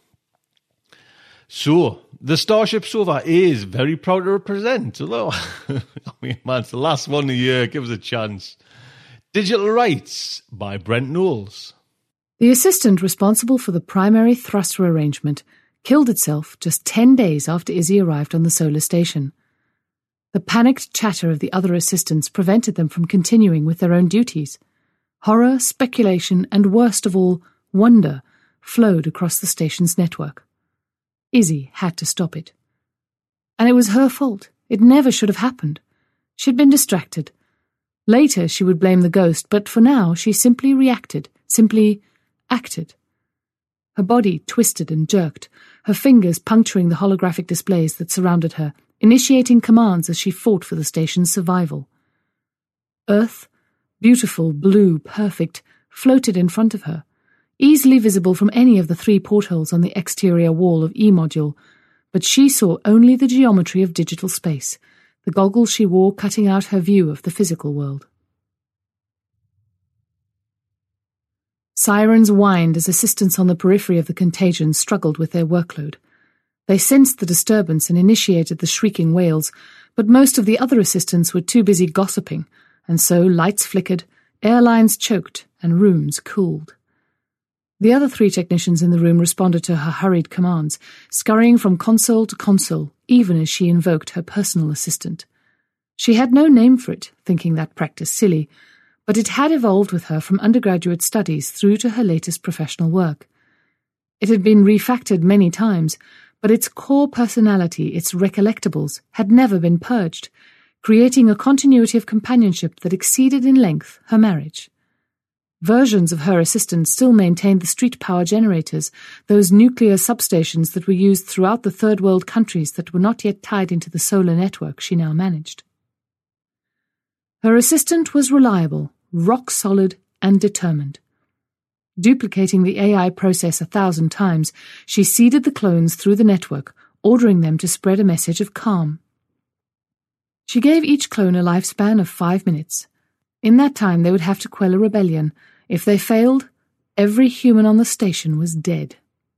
So, the Starship Sofa is very proud to represent, although, I mean, man, it's the last one of the year, give us a chance. Digital Rights by Brent Knowles. The assistant responsible for the primary thruster arrangement killed itself just 10 days after Izzy arrived on the solar station. The panicked chatter of the other assistants prevented them from continuing with their own duties. Horror, speculation, and worst of all, wonder flowed across the station's network. Izzy had to stop it. And it was her fault. It never should have happened. She'd been distracted. Later she would blame the ghost, but for now she simply reacted, simply acted. Her body twisted and jerked, her fingers puncturing the holographic displays that surrounded her, initiating commands as she fought for the station's survival. Earth, beautiful, blue, perfect, floated in front of her, easily visible from any of the 3 portholes on the exterior wall of E-Module, but she saw only the geometry of digital space, the goggles she wore cutting out her view of the physical world. Sirens whined as assistants on the periphery of the contagion struggled with their workload. They sensed the disturbance and initiated the shrieking wails, but most of the other assistants were too busy gossiping, and so lights flickered, airlines choked, and rooms cooled. The other 3 technicians in the room responded to her hurried commands, scurrying from console to console, even as she invoked her personal assistant. She had no name for it, thinking that practice silly, but it had evolved with her from undergraduate studies through to her latest professional work. It had been refactored many times, but its core personality, its recollectables, had never been purged, creating a continuity of companionship that exceeded in length her marriage. Versions of her assistant still maintained the street power generators, those nuclear substations that were used throughout the third world countries that were not yet tied into the solar network she now managed. Her assistant was reliable, rock solid, and determined. Duplicating the AI process 1,000 times, she seeded the clones through the network, ordering them to spread a message of calm. She gave each clone a lifespan of 5 minutes. In that time they would have to quell a rebellion. If they failed, every human on the station was dead.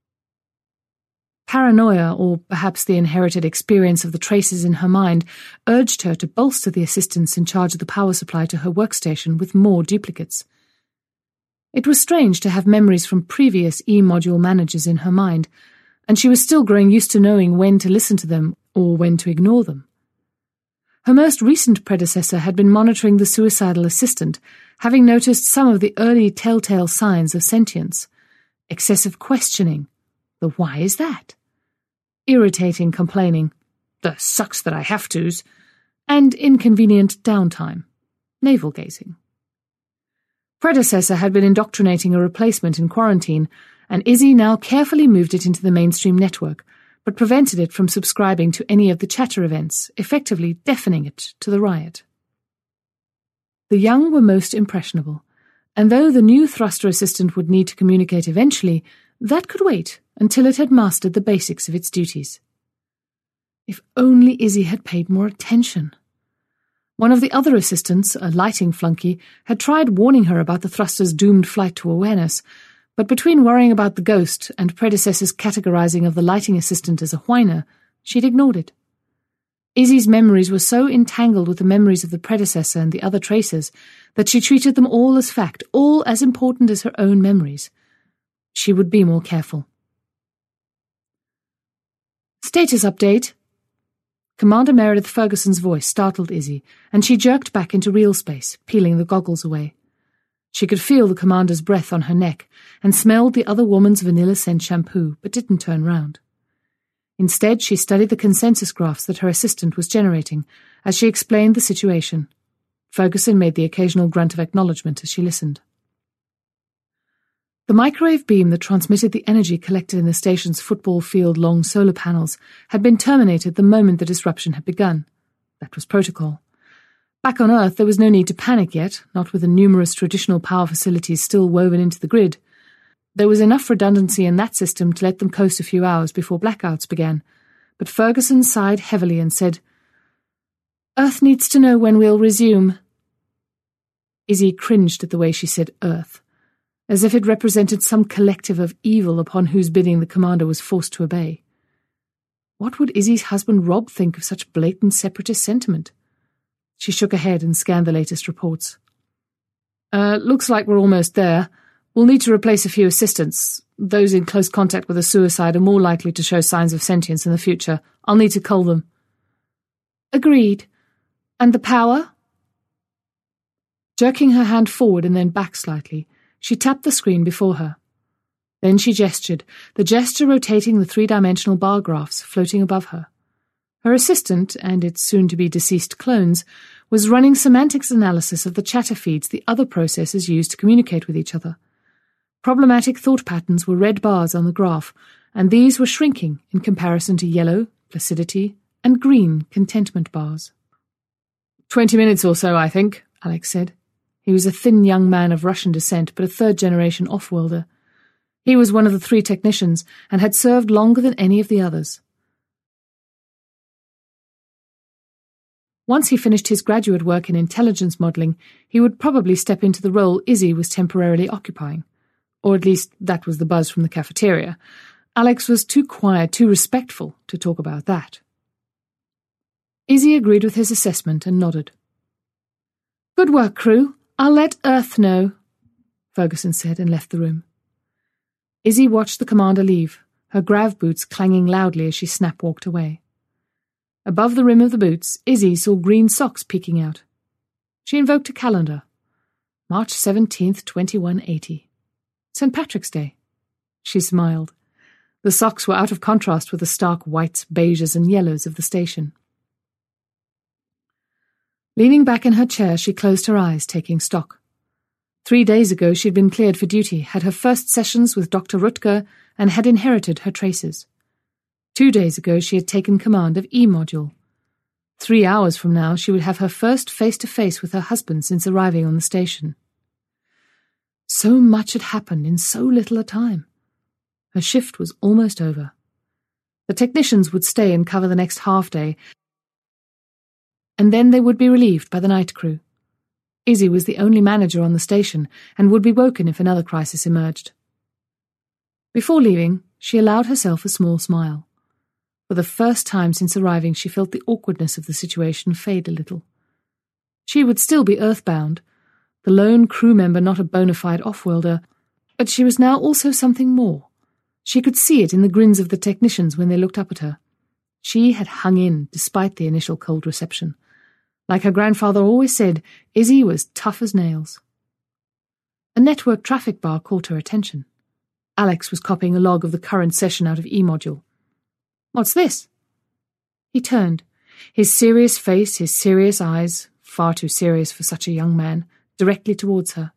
Paranoia, or perhaps the inherited experience of the traces in her mind, urged her to bolster the assistants in charge of the power supply to her workstation with more duplicates. It was strange to have memories from previous E-module managers in her mind, and she was still growing used to knowing when to listen to them or when to ignore them. Her most recent predecessor had been monitoring the suicidal assistant, having noticed some of the early telltale signs of sentience. Excessive questioning. The why is that? Irritating complaining. The sucks that I have to's. And inconvenient downtime. Navel-gazing. Predecessor had been indoctrinating a replacement in quarantine, and Izzy now carefully moved it into the mainstream network, but prevented it from subscribing to any of the chatter events, effectively deafening it to the riot. The young were most impressionable, and though the new thruster assistant would need to communicate eventually, that could wait until it had mastered the basics of its duties. If only Izzy had paid more attention. One of the other assistants, a lighting flunky, had tried warning her about the thruster's doomed flight to awareness, but between worrying about the ghost and predecessor's categorizing of the lighting assistant as a whiner, she'd ignored it. Izzy's memories were so entangled with the memories of the predecessor and the other tracers that she treated them all as fact, all as important as her own memories. She would be more careful. Status update. Commander Meredith Ferguson's voice startled Izzy, and she jerked back into real space, peeling the goggles away. She could feel the commander's breath on her neck and smelled the other woman's vanilla scent shampoo, but didn't turn round. Instead, she studied the consensus graphs that her assistant was generating as she explained the situation. Ferguson made the occasional grunt of acknowledgement as she listened. The microwave beam that transmitted the energy collected in the station's football field-long solar panels had been terminated the moment the disruption had begun. That was protocol. Back on Earth, there was no need to panic yet, not with the numerous traditional power facilities still woven into the grid. There was enough redundancy in that system to let them coast a few hours before blackouts began, but Ferguson sighed heavily and said, "Earth needs to know when we'll resume." Izzy cringed at the way she said Earth, as if it represented some collective of evil upon whose bidding the commander was forced to obey. What would Izzy's husband Rob think of such blatant separatist sentiment? She shook her head and scanned the latest reports. Looks like we're almost there. We'll need to replace a few assistants. Those in close contact with a suicide are more likely to show signs of sentience in the future. I'll need to cull them. Agreed. And the power? Jerking her hand forward and then back slightly, she tapped the screen before her. Then she gestured, the gesture rotating the three-dimensional bar graphs floating above her. Her assistant, and its soon-to-be deceased clones, was running semantics analysis of the chatter feeds the other processors used to communicate with each other. Problematic thought patterns were red bars on the graph, and these were shrinking in comparison to yellow, placidity, and green, contentment bars. 20 minutes or so, I think, Alex said. He was a thin young man of Russian descent, but a third-generation off-worlder. He was one of the 3 technicians, and had served longer than any of the others. Once he finished his graduate work in intelligence modelling, he would probably step into the role Izzy was temporarily occupying. Or at least that was the buzz from the cafeteria. Alex was too quiet, too respectful to talk about that. Izzy agreed with his assessment and nodded. "Good work, crew. I'll let Earth know," Ferguson said and left the room. Izzy watched the commander leave, her grav boots clanging loudly as she snap-walked away. Above the rim of the boots, Izzy saw green socks peeking out. She invoked a calendar. March 17th, 2180. St. Patrick's Day. She smiled. The socks were out of contrast with the stark whites, beiges, and yellows of the station. Leaning back in her chair, she closed her eyes, taking stock. 3 days ago she'd been cleared for duty, had her first sessions with Dr. Rutger, and had inherited her traces. 2 days ago she had taken command of E-Module. 3 hours from now she would have her first face-to-face with her husband since arriving on the station. So much had happened in so little a time. Her shift was almost over. The technicians would stay and cover the next half-day, and then they would be relieved by the night crew. Izzy was the only manager on the station and would be woken if another crisis emerged. Before leaving, she allowed herself a small smile. For the first time since arriving, she felt the awkwardness of the situation fade a little. She would still be earthbound, the lone crew member not a bona fide off-worlder, but she was now also something more. She could see it in the grins of the technicians when they looked up at her. She had hung in despite the initial cold reception. Like her grandfather always said, Izzy was tough as nails. A network traffic bar caught her attention. Alex was copying a log of the current session out of E-Module. "What's this?" He turned, his serious face, his serious eyes, far too serious for such a young man, directly towards her.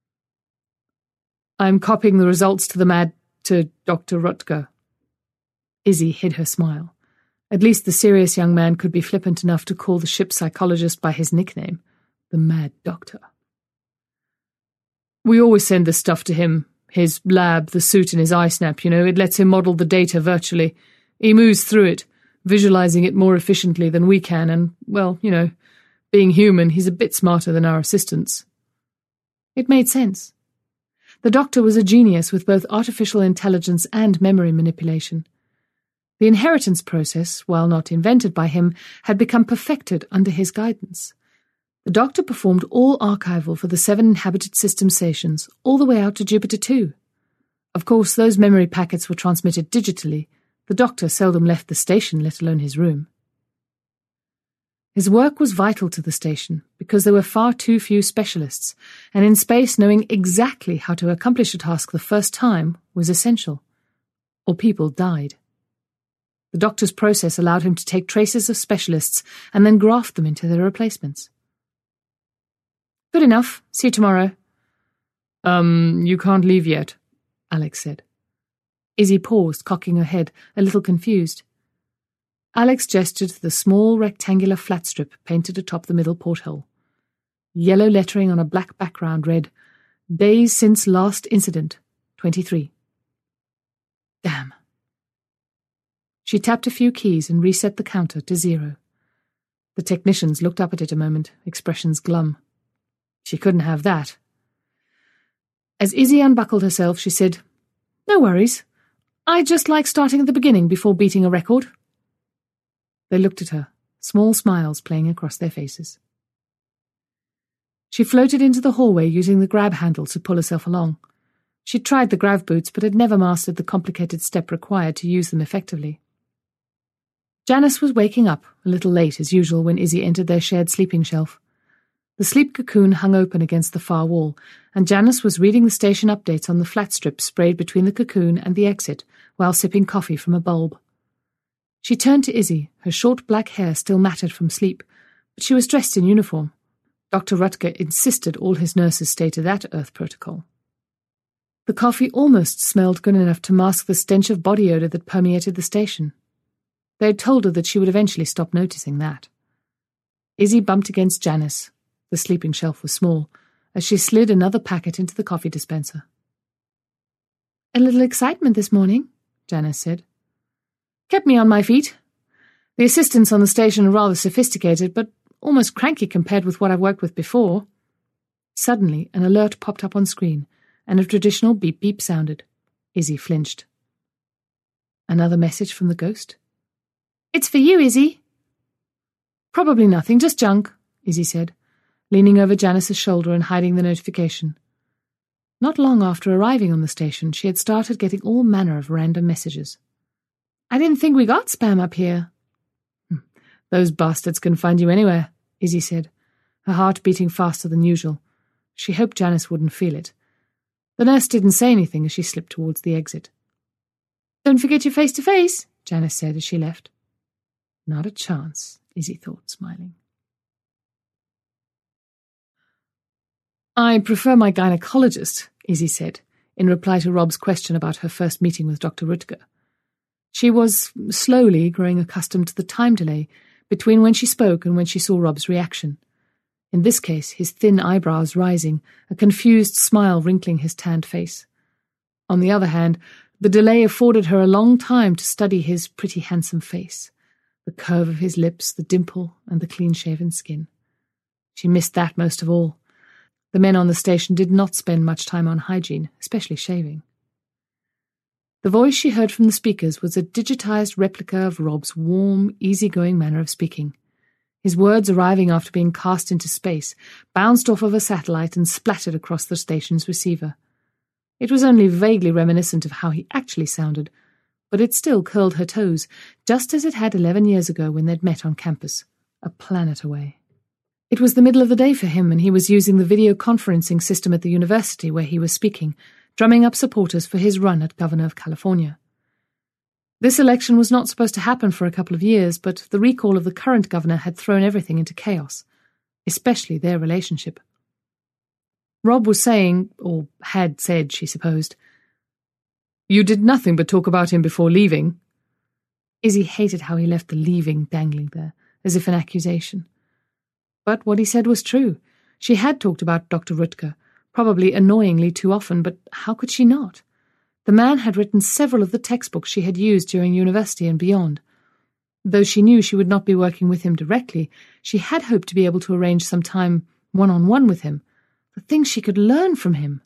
"I'm copying the results to Dr. Rutger." Izzy hid her smile. At least the serious young man could be flippant enough to call the ship psychologist by his nickname, the Mad Doctor. "We always send this stuff to him. His lab, the suit in his eye snap, it lets him model the data virtually. He moves through it, visualizing it more efficiently than we can, and, well, being human, he's a bit smarter than our assistants." It made sense. The Doctor was a genius with both artificial intelligence and memory manipulation. The inheritance process, while not invented by him, had become perfected under his guidance. The Doctor performed all archival for the 7 inhabited system stations, all the way out to Jupiter 2. Of course, those memory packets were transmitted digitally. The Doctor seldom left the station, let alone his room. His work was vital to the station, because there were far too few specialists, and in space knowing exactly how to accomplish a task the first time was essential. Or people died. The Doctor's process allowed him to take traces of specialists and then graft them into their replacements. "Good enough. See you tomorrow." You can't leave yet," Alex said. Izzy paused, cocking her head, a little confused. Alex gestured to the small rectangular flat strip painted atop the middle porthole. Yellow lettering on a black background read, "Days since last incident, 23. Damn. She tapped a few keys and reset the counter to 0. The technicians looked up at it a moment, expressions glum. She couldn't have that. As Izzy unbuckled herself, she said, "No worries. I just like starting at the beginning before beating a record." They looked at her, small smiles playing across their faces. She floated into the hallway using the grab handle to pull herself along. She'd tried the grav boots but had never mastered the complicated step required to use them effectively. Janice was waking up, a little late as usual when Izzy entered their shared sleeping shelf. The sleep cocoon hung open against the far wall, and Janice was reading the station updates on the flat strip sprayed between the cocoon and the exit while sipping coffee from a bulb. She turned to Izzy, her short black hair still matted from sleep, but she was dressed in uniform. Dr. Rutger insisted all his nurses stay to that Earth protocol. The coffee almost smelled good enough to mask the stench of body odor that permeated the station. They had told her that she would eventually stop noticing that. Izzy bumped against Janice. The sleeping shelf was small, as she slid another packet into the coffee dispenser. "A little excitement this morning," Janice said. "Kept me on my feet. The assistants on the station are rather sophisticated, but almost cranky compared with what I've worked with before. Suddenly, an alert popped up on screen, and a traditional beep-beep sounded. Izzy flinched. Another message from the ghost? "It's for you, Izzy." "Probably nothing, just junk," Izzy said, leaning over Janice's shoulder and hiding the notification. Not long after arriving on the station, she had started getting all manner of random messages. "I didn't think we got spam up here." "Those bastards can find you anywhere," Izzy said, her heart beating faster than usual. She hoped Janice wouldn't feel it. The nurse didn't say anything as she slipped towards the exit. "Don't forget your face-to-face," Janice said as she left. Not a chance, Izzy thought, smiling. "I prefer my gynecologist," Izzy said, in reply to Rob's question about her first meeting with Dr. Rutger. She was slowly growing accustomed to the time delay between when she spoke and when she saw Rob's reaction. In this case, his thin eyebrows rising, a confused smile wrinkling his tanned face. On the other hand, the delay afforded her a long time to study his pretty handsome face, the curve of his lips, the dimple, and the clean-shaven skin. She missed that most of all. The men on the station did not spend much time on hygiene, especially shaving. The voice she heard from the speakers was a digitized replica of Rob's warm, easygoing manner of speaking. His words, arriving after being cast into space, bounced off of a satellite and splattered across the station's receiver. It was only vaguely reminiscent of how he actually sounded, but it still curled her toes, just as it had 11 years ago when they'd met on campus, a planet away. It was the middle of the day for him, and he was using the video conferencing system at the university where he was speaking, drumming up supporters for his run at Governor of California. This election was not supposed to happen for a couple of years, but the recall of the current governor had thrown everything into chaos, especially their relationship. Rob was saying, or had said, she supposed, "You did nothing but talk about him before leaving." Izzy hated how he left the leaving dangling there, as if an accusation. But what he said was true. She had talked about Dr. Rutger, probably annoyingly too often, but how could she not? The man had written several of the textbooks she had used during university and beyond. Though she knew she would not be working with him directly, she had hoped to be able to arrange some time one-on-one with him, the things she could learn from him.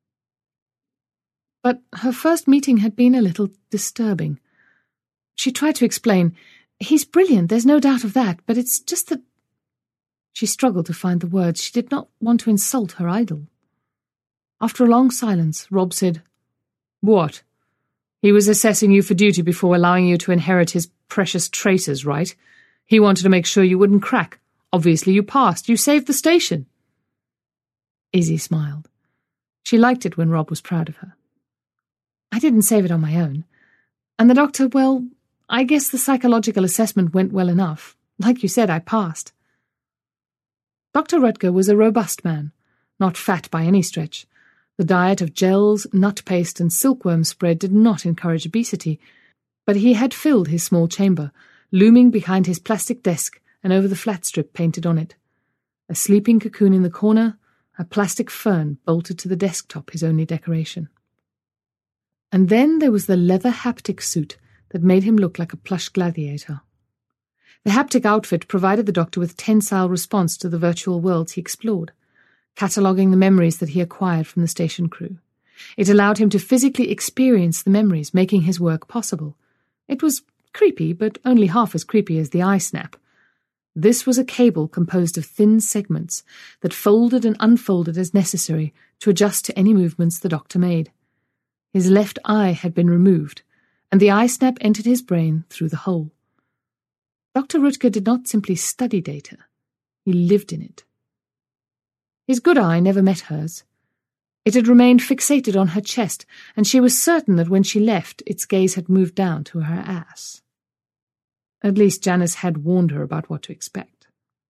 But her first meeting had been a little disturbing. She tried to explain, "He's brilliant, there's no doubt of that, but it's just that—" She struggled to find the words. She did not want to insult her idol. After a long silence, Rob said, "What? He was assessing you for duty before allowing you to inherit his precious traces, right? He wanted to make sure you wouldn't crack. Obviously you passed. You saved the station." Izzy smiled. She liked it when Rob was proud of her. "I didn't save it on my own. And the doctor, well, I guess the psychological assessment went well enough. Like you said, I passed." Dr. Rutger was a robust man, not fat by any stretch. The diet of gels, nut paste, and silkworm spread did not encourage obesity, but he had filled his small chamber, looming behind his plastic desk and over the flat strip painted on it. A sleeping cocoon in the corner, a plastic fern bolted to the desktop, his only decoration. And then there was the leather haptic suit that made him look like a plush gladiator. The haptic outfit provided the doctor with tensile response to the virtual worlds he explored, cataloguing the memories that he acquired from the station crew. It allowed him to physically experience the memories, making his work possible. It was creepy, but only half as creepy as the eye snap. This was a cable composed of thin segments that folded and unfolded as necessary to adjust to any movements the doctor made. His left eye had been removed, and the eye snap entered his brain through the hole. Dr. Rutger did not simply study data. He lived in it. His good eye never met hers. It had remained fixated on her chest, and she was certain that when she left, its gaze had moved down to her ass. At least Janice had warned her about what to expect.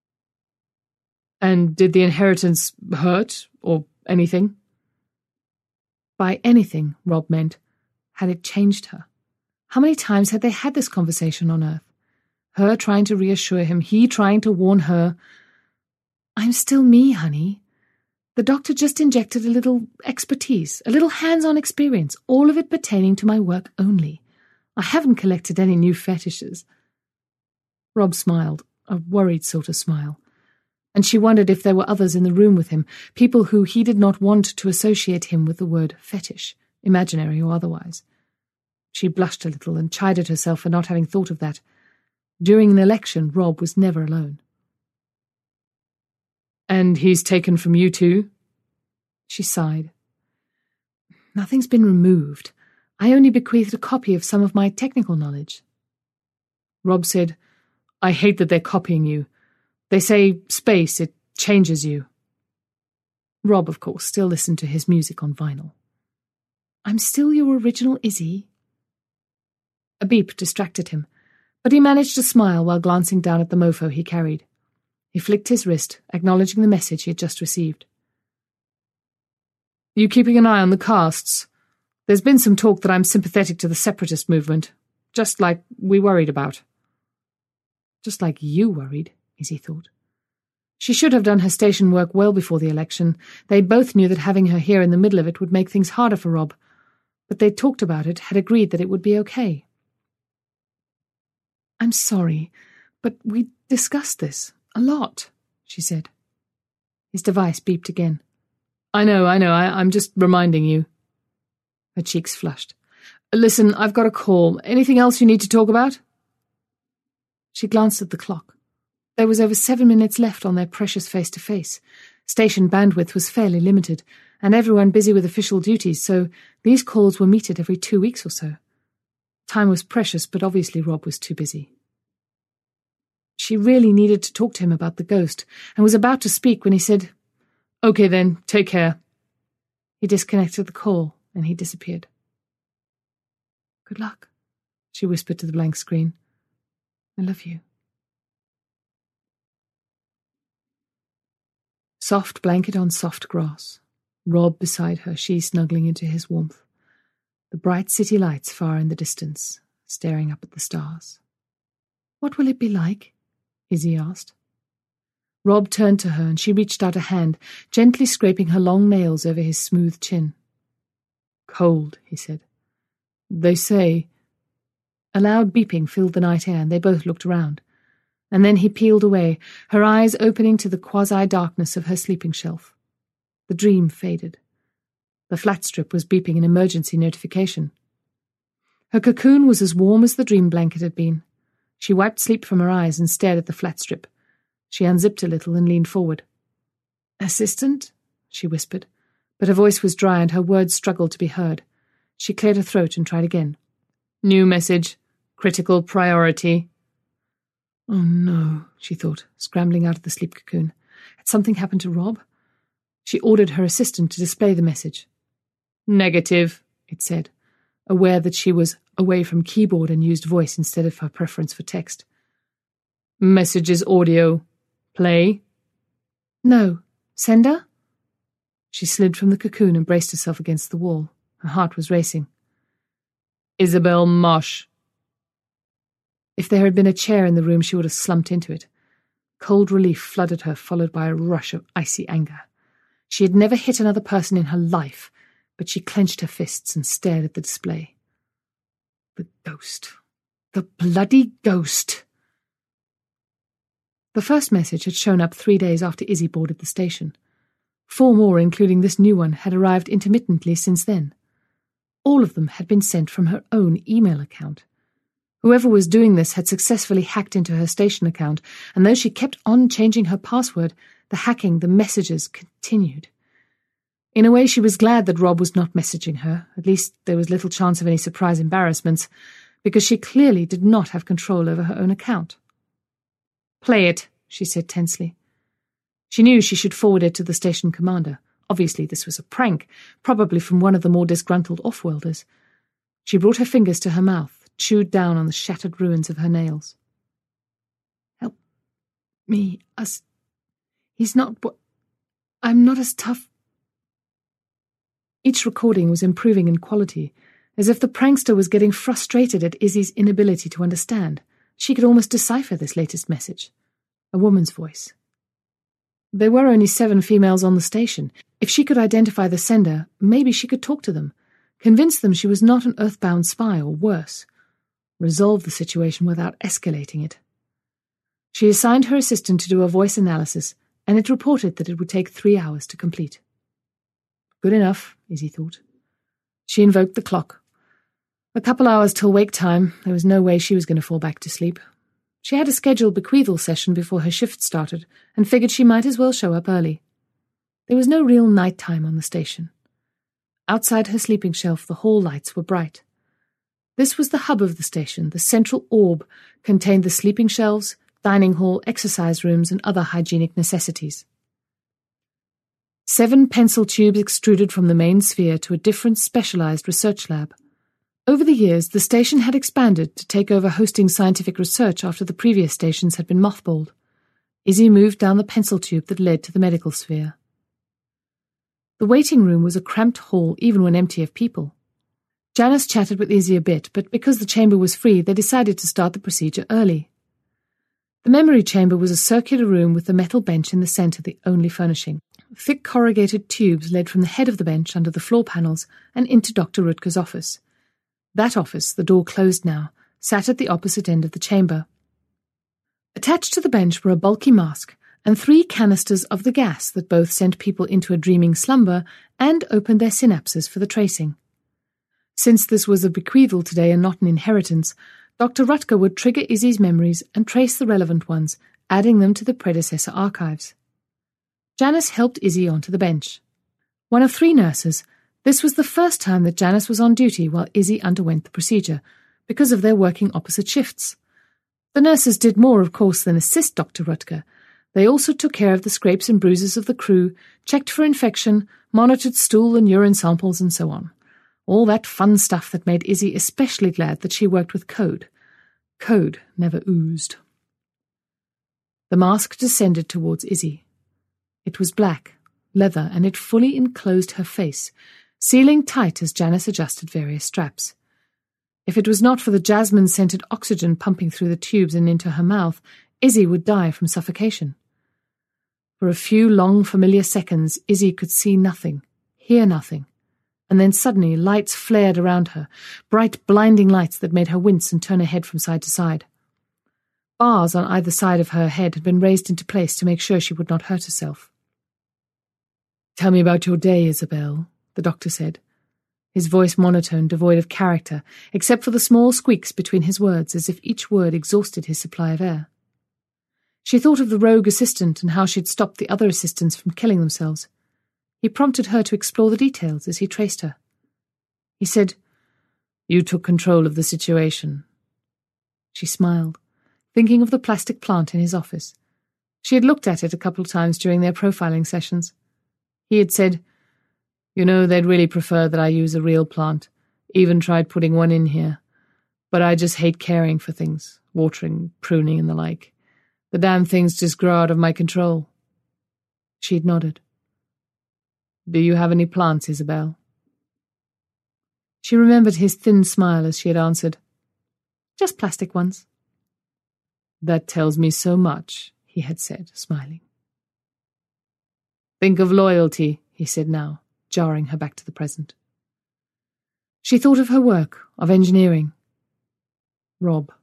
"And did the inheritance hurt, or anything?" By anything, Rob meant, had it changed her? How many times had they had this conversation on Earth? Her trying to reassure him, he trying to warn her. "I'm still me, honey. The doctor just injected a little expertise, a little hands-on experience, all of it pertaining to my work only. I haven't collected any new fetishes." Rob smiled, a worried sort of smile, And she wondered if there were others in the room with him, people who he did not want to associate him with the word fetish, imaginary or otherwise. She blushed a little and chided herself for not having thought of that. During an election, Rob was never alone. "And he's taken from you too?" She sighed. "Nothing's been removed. I only bequeathed a copy of some of my technical knowledge." Rob said, "I hate that they're copying you. They say space, it changes you." Rob, of course, still listened to his music on vinyl. "I'm still your original Izzy." A beep distracted him, but he managed to smile while glancing down at the mofo he carried. He flicked his wrist, acknowledging the message he had just received. "You keeping an eye on the casts? There's been some talk that I'm sympathetic to the separatist movement, just like we worried about." Just like you worried, Izzy thought. She should have done her station work well before the election. They both knew that having her here in the middle of it would make things harder for Rob, but they talked about it, had agreed that it would be okay. "I'm sorry, but we discussed this a lot," she said. His device beeped again. I know, I'm just reminding you." Her cheeks flushed. "Listen, I've got a call. Anything else you need to talk about?" She glanced at the clock. There was over 7 minutes left on their precious face-to-face. Station bandwidth was fairly limited, and everyone busy with official duties, so these calls were metered every 2 weeks or so. Time was precious, but obviously Rob was too busy. She really needed to talk to him about the ghost, and was about to speak when he said, "Okay then, take care." He disconnected the call, and he disappeared. "Good luck," she whispered to the blank screen. "I love you." Soft blanket on soft grass. Rob beside her, she snuggling into his warmth. The bright city lights far in the distance, staring up at the stars. "What will it be like?" Izzy asked. Rob turned to her and she reached out a hand, gently scraping her long nails over his smooth chin. "Cold," he said. "They say—" A loud beeping filled the night air and they both looked around. And then he peeled away, her eyes opening to the quasi-darkness of her sleeping shelf. The dream faded. The flat strip was beeping an emergency notification. Her cocoon was as warm as the dream blanket had been. She wiped sleep from her eyes and stared at the flat strip. She unzipped a little and leaned forward. "Assistant?" she whispered, but her voice was dry and her words struggled to be heard. She cleared her throat and tried again. "New message. Critical priority." Oh no, she thought, scrambling out of the sleep cocoon. Had something happened to Rob? She ordered her assistant to display the message. "Negative," it said, aware that she was away from keyboard and used voice instead of her preference for text. "Message is audio. Play." "No. Sender?" She slid from the cocoon and braced herself against the wall. Her heart was racing. "Isabel Marsh." If there had been a chair in the room, she would have slumped into it. Cold relief flooded her, followed by a rush of icy anger. She had never hit another person in her life, but she clenched her fists and stared at the display. The ghost. The bloody ghost. The first message had shown up 3 days after Izzy boarded the station. 4 more, including this new one, had arrived intermittently since then. All of them had been sent from her own email account. Whoever was doing this had successfully hacked into her station account, and though she kept on changing her password, the hacking, the messages continued. In a way, she was glad that Rob was not messaging her. At least there was little chance of any surprise embarrassments, because she clearly did not have control over her own account. "Play it," she said tensely. She knew she should forward it to the station commander. Obviously this was a prank, probably from one of the more disgruntled off-worlders. She brought her fingers to her mouth, chewed down on the shattered ruins of her nails. "Help me, us. He's not I'm not as tough." Each recording was improving in quality, as if the prankster was getting frustrated at Izzy's inability to understand. She could almost decipher this latest message. A woman's voice. There were only 7 females on the station. If she could identify the sender, maybe she could talk to them, convince them she was not an earthbound spy or worse. Resolve the situation without escalating it. She assigned her assistant to do a voice analysis and it reported that it would take 3 hours to complete. Good enough, Izzy thought. She invoked the clock. A couple hours till wake time. There was no way she was going to fall back to sleep. She had a scheduled bequeathal session before her shift started and figured she might as well show up early. There was no real night time on the station. Outside her sleeping shelf, the hall lights were bright. This was the hub of the station. The central orb contained the sleeping shelves, dining hall, exercise rooms, and other hygienic necessities. 7 pencil tubes extruded from the main sphere to a different specialized research lab. Over the years, the station had expanded to take over hosting scientific research after the previous stations had been mothballed. Izzy moved down the pencil tube that led to the medical sphere. The waiting room was a cramped hall even when empty of people. Janice chatted with Izzy a bit, but because the chamber was free, they decided to start the procedure early. The memory chamber was a circular room with the metal bench in the centre, the only furnishing. Thick corrugated tubes led from the head of the bench under the floor panels and into Dr. Rutger's office. That office, the door closed now, sat at the opposite end of the chamber. Attached to the bench were a bulky mask and 3 canisters of the gas that both sent people into a dreaming slumber and opened their synapses for the tracing. Since this was a bequeathal today and not an inheritance, Dr. Rutger would trigger Izzy's memories and trace the relevant ones, adding them to the predecessor archives. Janice helped Izzy onto the bench. One of 3 nurses, this was the first time that Janice was on duty while Izzy underwent the procedure, because of their working opposite shifts. The nurses did more, of course, than assist Dr. Rutger. They also took care of the scrapes and bruises of the crew, checked for infection, monitored stool and urine samples, and so on. All that fun stuff that made Izzy especially glad that she worked with code. Code never oozed. The mask descended towards Izzy. It was black, leather, and it fully enclosed her face, sealing tight as Janice adjusted various straps. If it was not for the jasmine-scented oxygen pumping through the tubes and into her mouth, Izzy would die from suffocation. For a few long, familiar seconds, Izzy could see nothing, hear nothing, and then suddenly lights flared around her, bright, blinding lights that made her wince and turn her head from side to side. Bars on either side of her head had been raised into place to make sure she would not hurt herself. "Tell me about your day, Isabel," the doctor said, his voice monotone, devoid of character, except for the small squeaks between his words, as if each word exhausted his supply of air. She thought of the rogue assistant and how she had stopped the other assistants from killing themselves. He prompted her to explore the details as he traced her. He said, "You took control of the situation." She smiled, thinking of the plastic plant in his office. She had looked at it a couple of times during their profiling sessions. He had said, "You know, they'd really prefer that I use a real plant. Even tried putting one in here. But I just hate caring for things, watering, pruning, and the like. The damn things just grow out of my control." She had nodded. "Do you have any plants, Isabel?" She remembered his thin smile as she had answered, "Just plastic ones." "That tells me so much," he had said, smiling. "Think of loyalty," he said now, jarring her back to the present. She thought of her work, of engineering. Rob.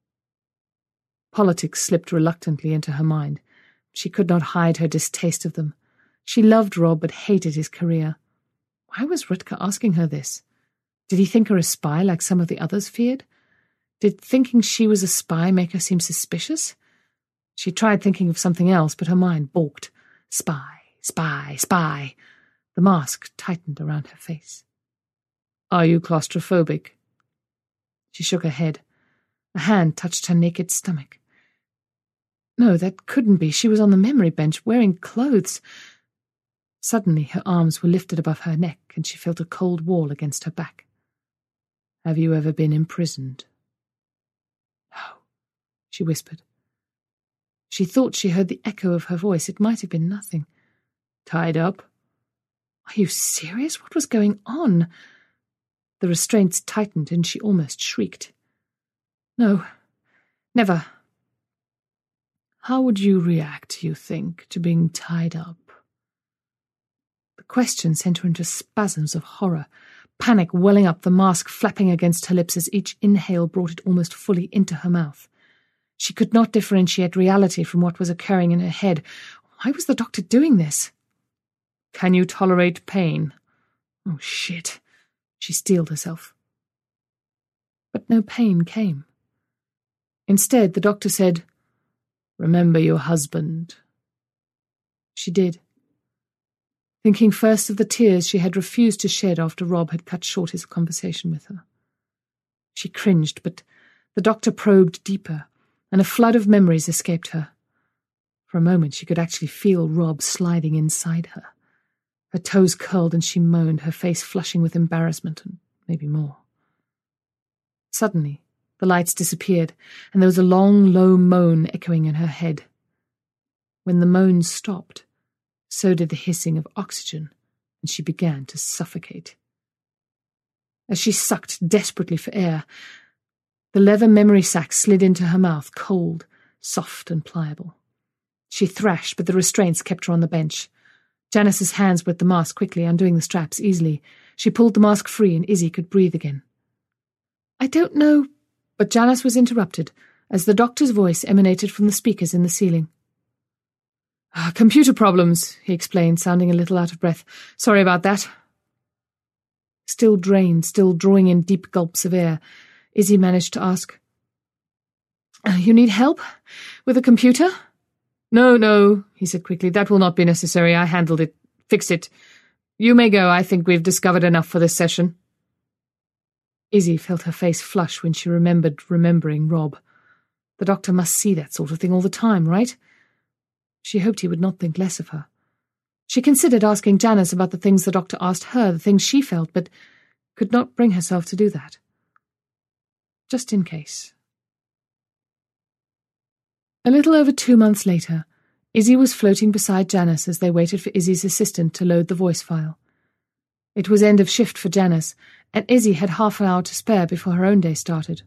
Politics slipped reluctantly into her mind. She could not hide her distaste of them. She loved Rob but hated his career. Why was Rutger asking her this? Did he think her a spy like some of the others feared? Did thinking she was a spy make her seem suspicious? She tried thinking of something else, but her mind balked. Spy, spy, spy. The mask tightened around her face. "Are you claustrophobic?" She shook her head. A hand touched her naked stomach. No, that couldn't be. She was on the memory bench, wearing clothes. Suddenly her arms were lifted above her neck, and she felt a cold wall against her back. "Have you ever been imprisoned?" "No," she whispered. She thought she heard the echo of her voice. It might have been nothing. "Tied up?" "Are you serious? What was going on?" The restraints tightened, and she almost shrieked. "No, never." "How would you react, you think, to being tied up?" The question sent her into spasms of horror, panic welling up, the mask flapping against her lips as each inhale brought it almost fully into her mouth. She could not differentiate reality from what was occurring in her head. Why was the doctor doing this? Can you tolerate pain? Oh, shit. She steeled herself. But no pain came. Instead, the doctor said, "Remember your husband." She did, thinking first of the tears she had refused to shed after Rob had cut short his conversation with her. She cringed, but the doctor probed deeper, and a flood of memories escaped her. For a moment she could actually feel Rob sliding inside her. Her toes curled and she moaned, her face flushing with embarrassment and maybe more. Suddenly, the lights disappeared, and there was a long, low moan echoing in her head. When the moan stopped, so did the hissing of oxygen, and she began to suffocate. As she sucked desperately for air, the leather memory sack slid into her mouth, cold, soft and pliable. She thrashed, but the restraints kept her on the bench. Janice's hands were at the mask quickly, undoing the straps easily. She pulled the mask free, and Izzy could breathe again. "I don't know," but Janice was interrupted as the doctor's voice emanated from the speakers in the ceiling. "Computer problems," he explained, sounding a little out of breath. "Sorry about that." Still drained, still drawing in deep gulps of air, Izzy managed to ask, "You need help with a computer?" No, he said quickly. "That will not be necessary. I handled it. Fixed it. You may go. I think we've discovered enough for this session." Izzy felt her face flush when she remembering Rob. The doctor must see that sort of thing all the time, right? She hoped he would not think less of her. She considered asking Janice about the things the doctor asked her, the things she felt, but could not bring herself to do that. Just in case. A little over 2 months later, Izzy was floating beside Janice as they waited for Izzy's assistant to load the voice file. It was end of shift for Janice, and Izzy had half an hour to spare before her own day started.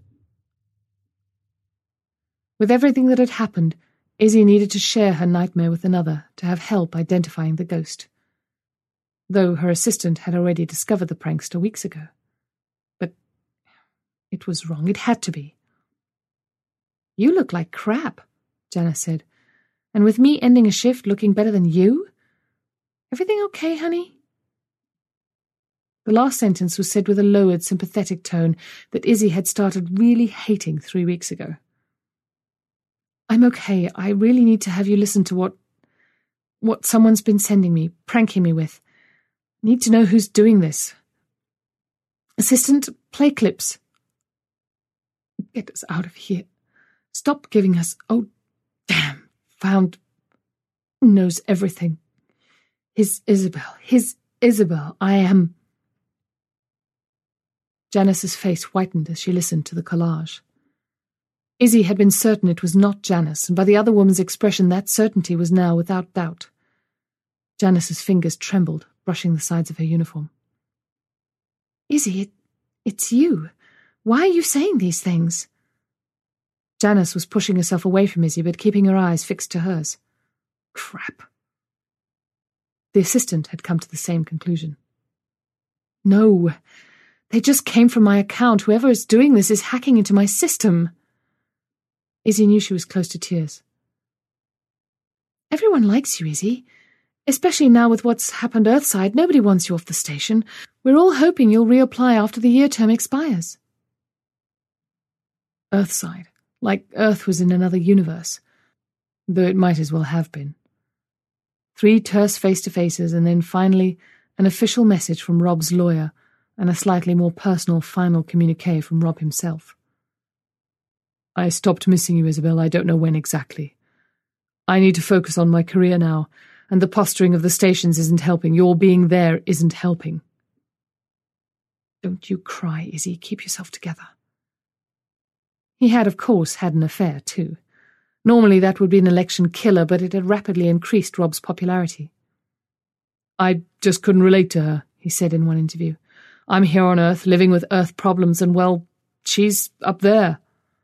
With everything that had happened, Izzy needed to share her nightmare with another, to have help identifying the ghost. Though her assistant had already discovered the prankster weeks ago. But it was wrong. It had to be. "You look like crap," Janice said. "And with me ending a shift looking better than you? Everything okay, honey?" The last sentence was said with a lowered, sympathetic tone that Izzy had started really hating 3 weeks ago. "I'm okay. I really need to have you listen to what someone's been sending me, pranking me with. Need to know who's doing this. Assistant, play clips." "Get us out of here. Stop giving us... Oh, damn. Found... knows everything. His Isabel. I am..." Janice's face whitened as she listened to the collage. Izzy had been certain it was not Janice, and by the other woman's expression that certainty was now without doubt. Janice's fingers trembled, brushing the sides of her uniform. "Izzy, it's you. Why are you saying these things?" Janice was pushing herself away from Izzy, but keeping her eyes fixed to hers. Crap. The assistant had come to the same conclusion. "No, they just came from my account. Whoever is doing this is hacking into my system." Izzy knew she was close to tears. "Everyone likes you, Izzy. Especially now with what's happened Earthside. Nobody wants you off the station. We're all hoping you'll reapply after the year term expires." Earthside. Like Earth was in another universe. Though it might as well have been. 3 terse face-to-faces, and then finally an official message from Rob's lawyer, and a slightly more personal final communique from Rob himself. "I stopped missing you, Isabel. I don't know when exactly. I need to focus on my career now, and the posturing of the stations isn't helping. Your being there isn't helping." "Don't you cry, Izzy. Keep yourself together." He had, of course, had an affair, too. Normally that would be an election killer, but it had rapidly increased Rob's popularity. "I just couldn't relate to her," he said in one interview. "I'm here on Earth, living with Earth problems, and, well, she's up there."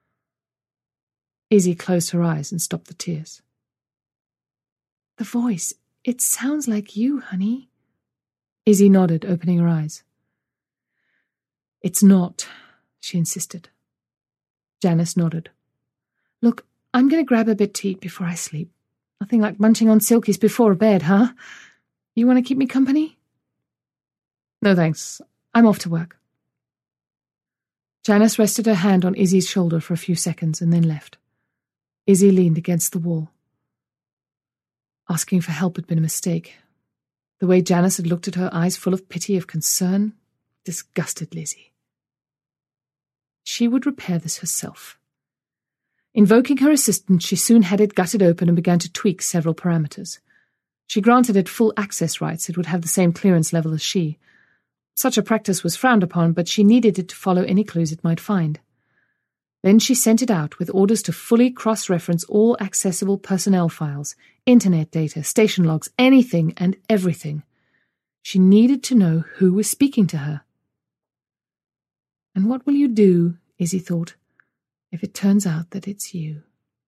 Izzy closed her eyes and stopped the tears. "The voice, it sounds like you, honey." Izzy nodded, opening her eyes. "It's not," she insisted. Janice nodded. "Look, I'm going to grab a bit to eat before I sleep. Nothing like munching on silkies before bed, huh? You want to keep me company? No thanks. I'm off to work. Janice rested her hand on Izzy's shoulder for a few seconds and then left. Izzy leaned against the wall. Asking for help had been a mistake. The way Janice had looked at her, eyes full of pity, of concern, disgusted Lizzie. She would repair this herself. Invoking her assistant, she soon had it gutted open and began to tweak several parameters. She granted it full access rights. It would have the same clearance level as she. Such a practice was frowned upon, but she needed it to follow any clues it might find. Then she sent it out with orders to fully cross-reference all accessible personnel files, internet data, station logs, anything and everything. She needed to know who was speaking to her. And what will you do, Izzy thought, if it turns out that it's you?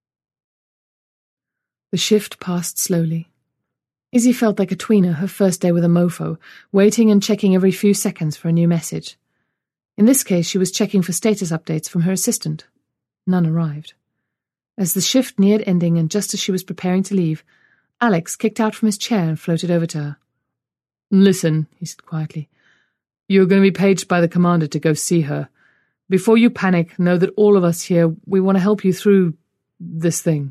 The shift passed slowly. Izzy felt like a tweener her first day with a mofo, waiting and checking every few seconds for a new message. In this case, she was checking for status updates from her assistant. None arrived. As the shift neared ending and just as she was preparing to leave, Alex kicked out from his chair and floated over to her. "Listen," he said quietly. "You're going to be paged by the commander to go see her. Before you panic, know that all of us here, we want to help you through this thing."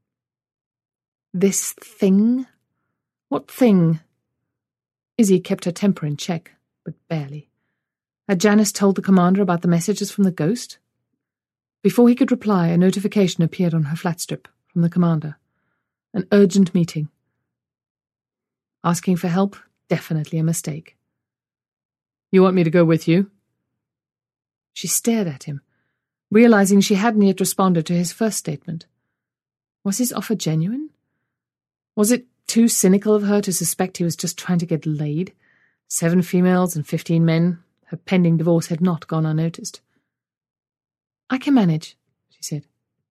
This thing? What thing? Izzy kept her temper in check, but barely. Had Janice told the commander about the messages from the ghost? Before he could reply, a notification appeared on her flat strip from the commander. An urgent meeting. Asking for help? Definitely a mistake. "You want me to go with you?" She stared at him, realizing she hadn't yet responded to his first statement. Was his offer genuine? Was it too cynical of her to suspect he was just trying to get laid? 7 females and 15 men. Her pending divorce had not gone unnoticed. "I can manage," she said.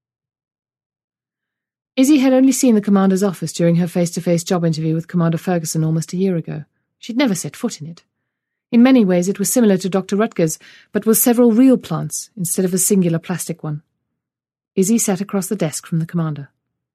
Izzy had only seen the commander's office during her face-to-face job interview with Commander Ferguson almost a year ago. She'd never set foot in it. In many ways it was similar to Dr. Rutger's, but with several real plants instead of a singular plastic one. Izzy sat across the desk from the commander.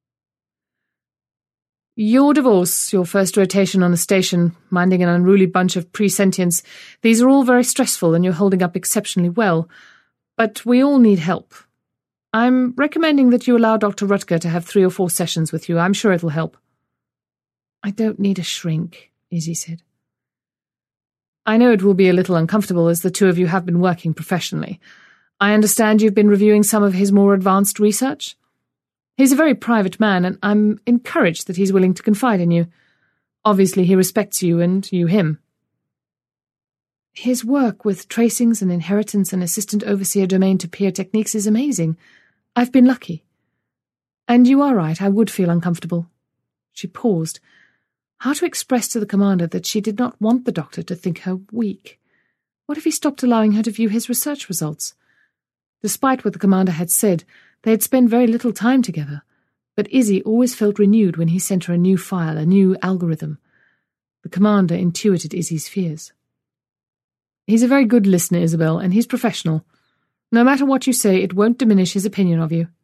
"Your divorce, your first rotation on the station, minding an unruly bunch of pre-sentients, these are all very stressful and you're holding up exceptionally well. But we all need help. I'm recommending that you allow Dr. Rutger to have 3 or 4 sessions with you. I'm sure it'll help." "I don't need a shrink," Izzy said. "I know it will be a little uncomfortable as the two of you have been working professionally. I understand you've been reviewing some of his more advanced research. He's a very private man, and I'm encouraged that he's willing to confide in you. Obviously, he respects you and you him. His work with tracings and inheritance and assistant overseer domain-to-peer techniques is amazing. I've been lucky. And you are right, I would feel uncomfortable." She paused. How to express to the commander that she did not want the doctor to think her weak? What if he stopped allowing her to view his research results? Despite what the commander had said, they had spent very little time together, but Izzy always felt renewed when he sent her a new file, a new algorithm. The commander intuited Izzy's fears. "He's a very good listener, Isabel, and he's professional. No matter what you say, it won't diminish his opinion of you."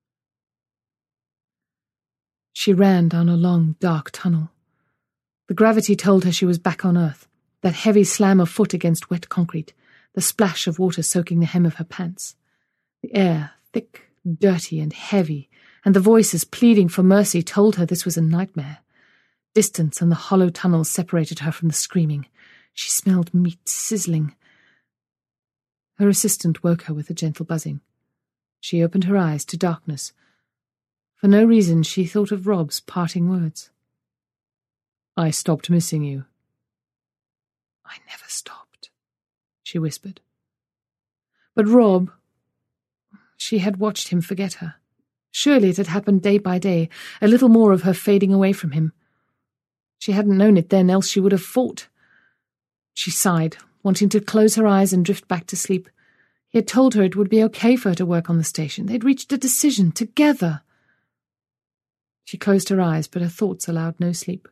She ran down a long, dark tunnel. The gravity told her she was back on Earth, that heavy slam of foot against wet concrete, the splash of water soaking the hem of her pants. The air, thick, dirty and heavy, and the voices pleading for mercy told her this was a nightmare. Distance and the hollow tunnels separated her from the screaming. She smelled meat sizzling. Her assistant woke her with a gentle buzzing. She opened her eyes to darkness. For no reason, she thought of Rob's parting words. "I stopped missing you." "I never stopped," she whispered. But Rob... She had watched him forget her. Surely it had happened day by day, a little more of her fading away from him. She hadn't known it then, else she would have fought. She sighed, wanting to close her eyes and drift back to sleep. He had told her it would be okay for her to work on the station. They'd reached a decision, together. She closed her eyes, but her thoughts allowed no sleep.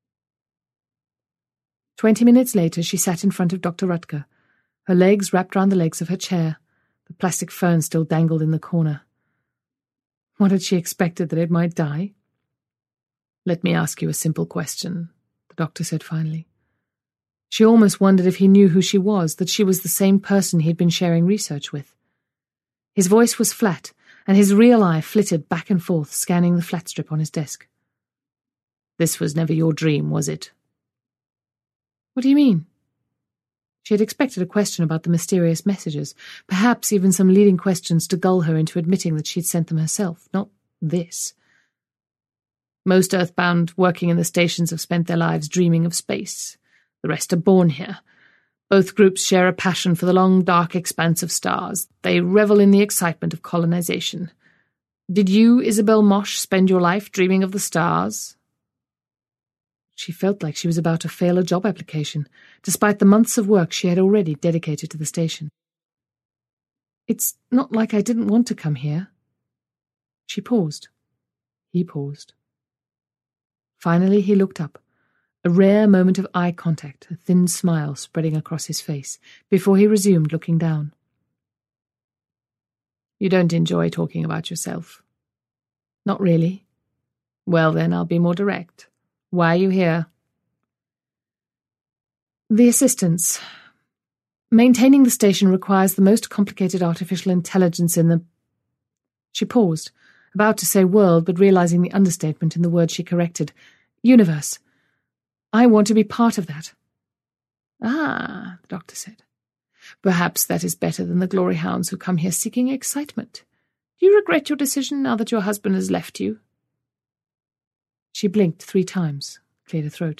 20 minutes later, she sat in front of Dr. Rutger, her legs wrapped round the legs of her chair. The plastic fern still dangled in the corner. What had she expected, that it might die? "Let me ask you a simple question," the doctor said finally. She almost wondered if he knew who she was, that she was the same person he'd been sharing research with. His voice was flat, and his real eye flitted back and forth, scanning the flat strip on his desk. "This was never your dream, was it?" "What do you mean?" She had expected a question about the mysterious messages, perhaps even some leading questions to gull her into admitting that she'd sent them herself, not this. "Most Earthbound working in the stations have spent their lives dreaming of space. The rest are born here. Both groups share a passion for the long, dark expanse of stars. They revel in the excitement of colonization. Did you, Isabel Mosh, spend your life dreaming of the stars?" She felt like she was about to fail a job application, despite the months of work she had already dedicated to the station. "It's not like I didn't want to come here." She paused. He paused. Finally he looked up, a rare moment of eye contact, a thin smile spreading across his face, before he resumed looking down. "You don't enjoy talking about yourself?" "Not really." "Well then, I'll be more direct. Why are you here?" "The assistants. Maintaining the station requires the most complicated artificial intelligence in the—" She paused, about to say world, but realizing the understatement in the word she corrected. "Universe. I want to be part of that." "Ah," the doctor said. "Perhaps that is better than the glory hounds who come here seeking excitement. Do you regret your decision now that your husband has left you?" She blinked 3 times, cleared her throat.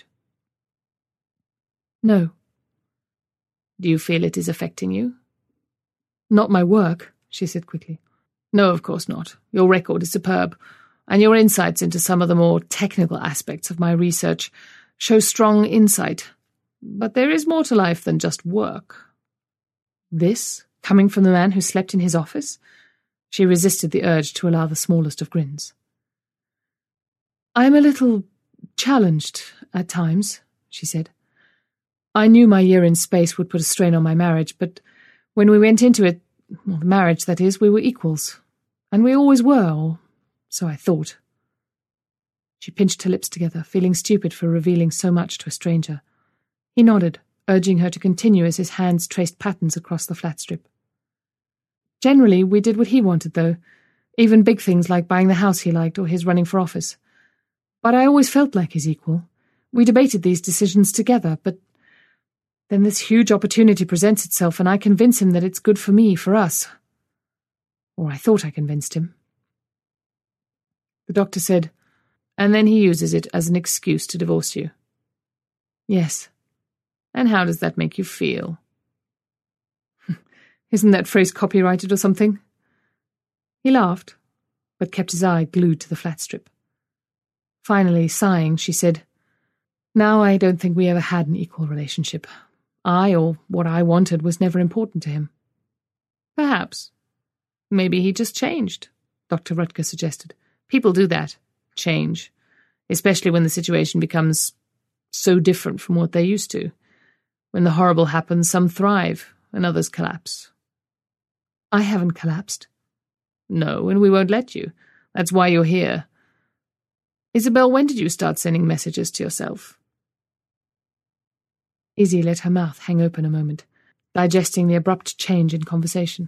"No." "Do you feel it is affecting you?" "Not my work," she said quickly. "No, of course not. Your record is superb, and your insights into some of the more technical aspects of my research show strong insight. But there is more to life than just work." This, coming from the man who slept in his office? She resisted the urge to allow the smallest of grins. "I'm a little challenged at times," she said. "I knew my year in space would put a strain on my marriage, but when we went into it, well, the marriage, that is, we were equals. And we always were, or so I thought." She pinched her lips together, feeling stupid for revealing so much to a stranger. He nodded, urging her to continue as his hands traced patterns across the flat strip. "Generally, we did what he wanted, though, even big things like buying the house he liked or his running for office. But I always felt like his equal. We debated these decisions together, but then this huge opportunity presents itself and I convince him that it's good for me, for us. Or I thought I convinced him." The doctor said, "And then he uses it as an excuse to divorce you?" "Yes." "And how does that make you feel?" "Isn't that phrase copyrighted or something?" He laughed, but kept his eye glued to the flat strip. Finally, sighing, she said, "Now I don't think we ever had an equal relationship. I, or what I wanted, was never important to him." "Perhaps. Maybe he just changed," Dr. Rutger suggested. "People do that. Change. Especially when the situation becomes so different from what they're used to. When the horrible happens, some thrive, and others collapse." "I haven't collapsed." "No, and we won't let you. That's why you're here. Isabel, when did you start sending messages to yourself?" Izzy let her mouth hang open a moment, digesting the abrupt change in conversation.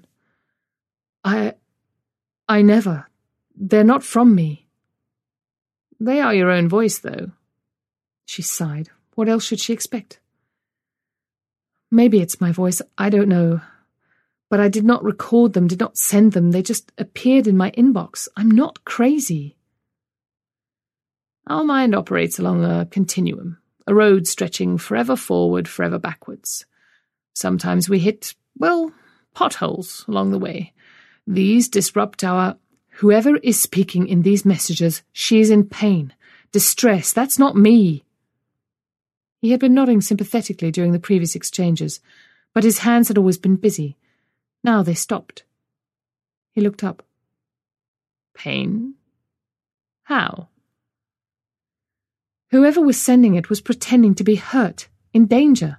I never. They're not from me." "They are your own voice, though." She sighed. What else should she expect? "Maybe it's my voice, I don't know. But I did not record them, did not send them. They just appeared in my inbox. I'm not crazy." "Our mind operates along a continuum, a road stretching forever forward, forever backwards. Sometimes we hit, well, potholes along the way. These disrupt our— Whoever is speaking in these messages, she is in pain, distress. That's not me." He had been nodding sympathetically during the previous exchanges, but his hands had always been busy. Now they stopped. He looked up. "Pain? How?" "Whoever was sending it was pretending to be hurt, in danger."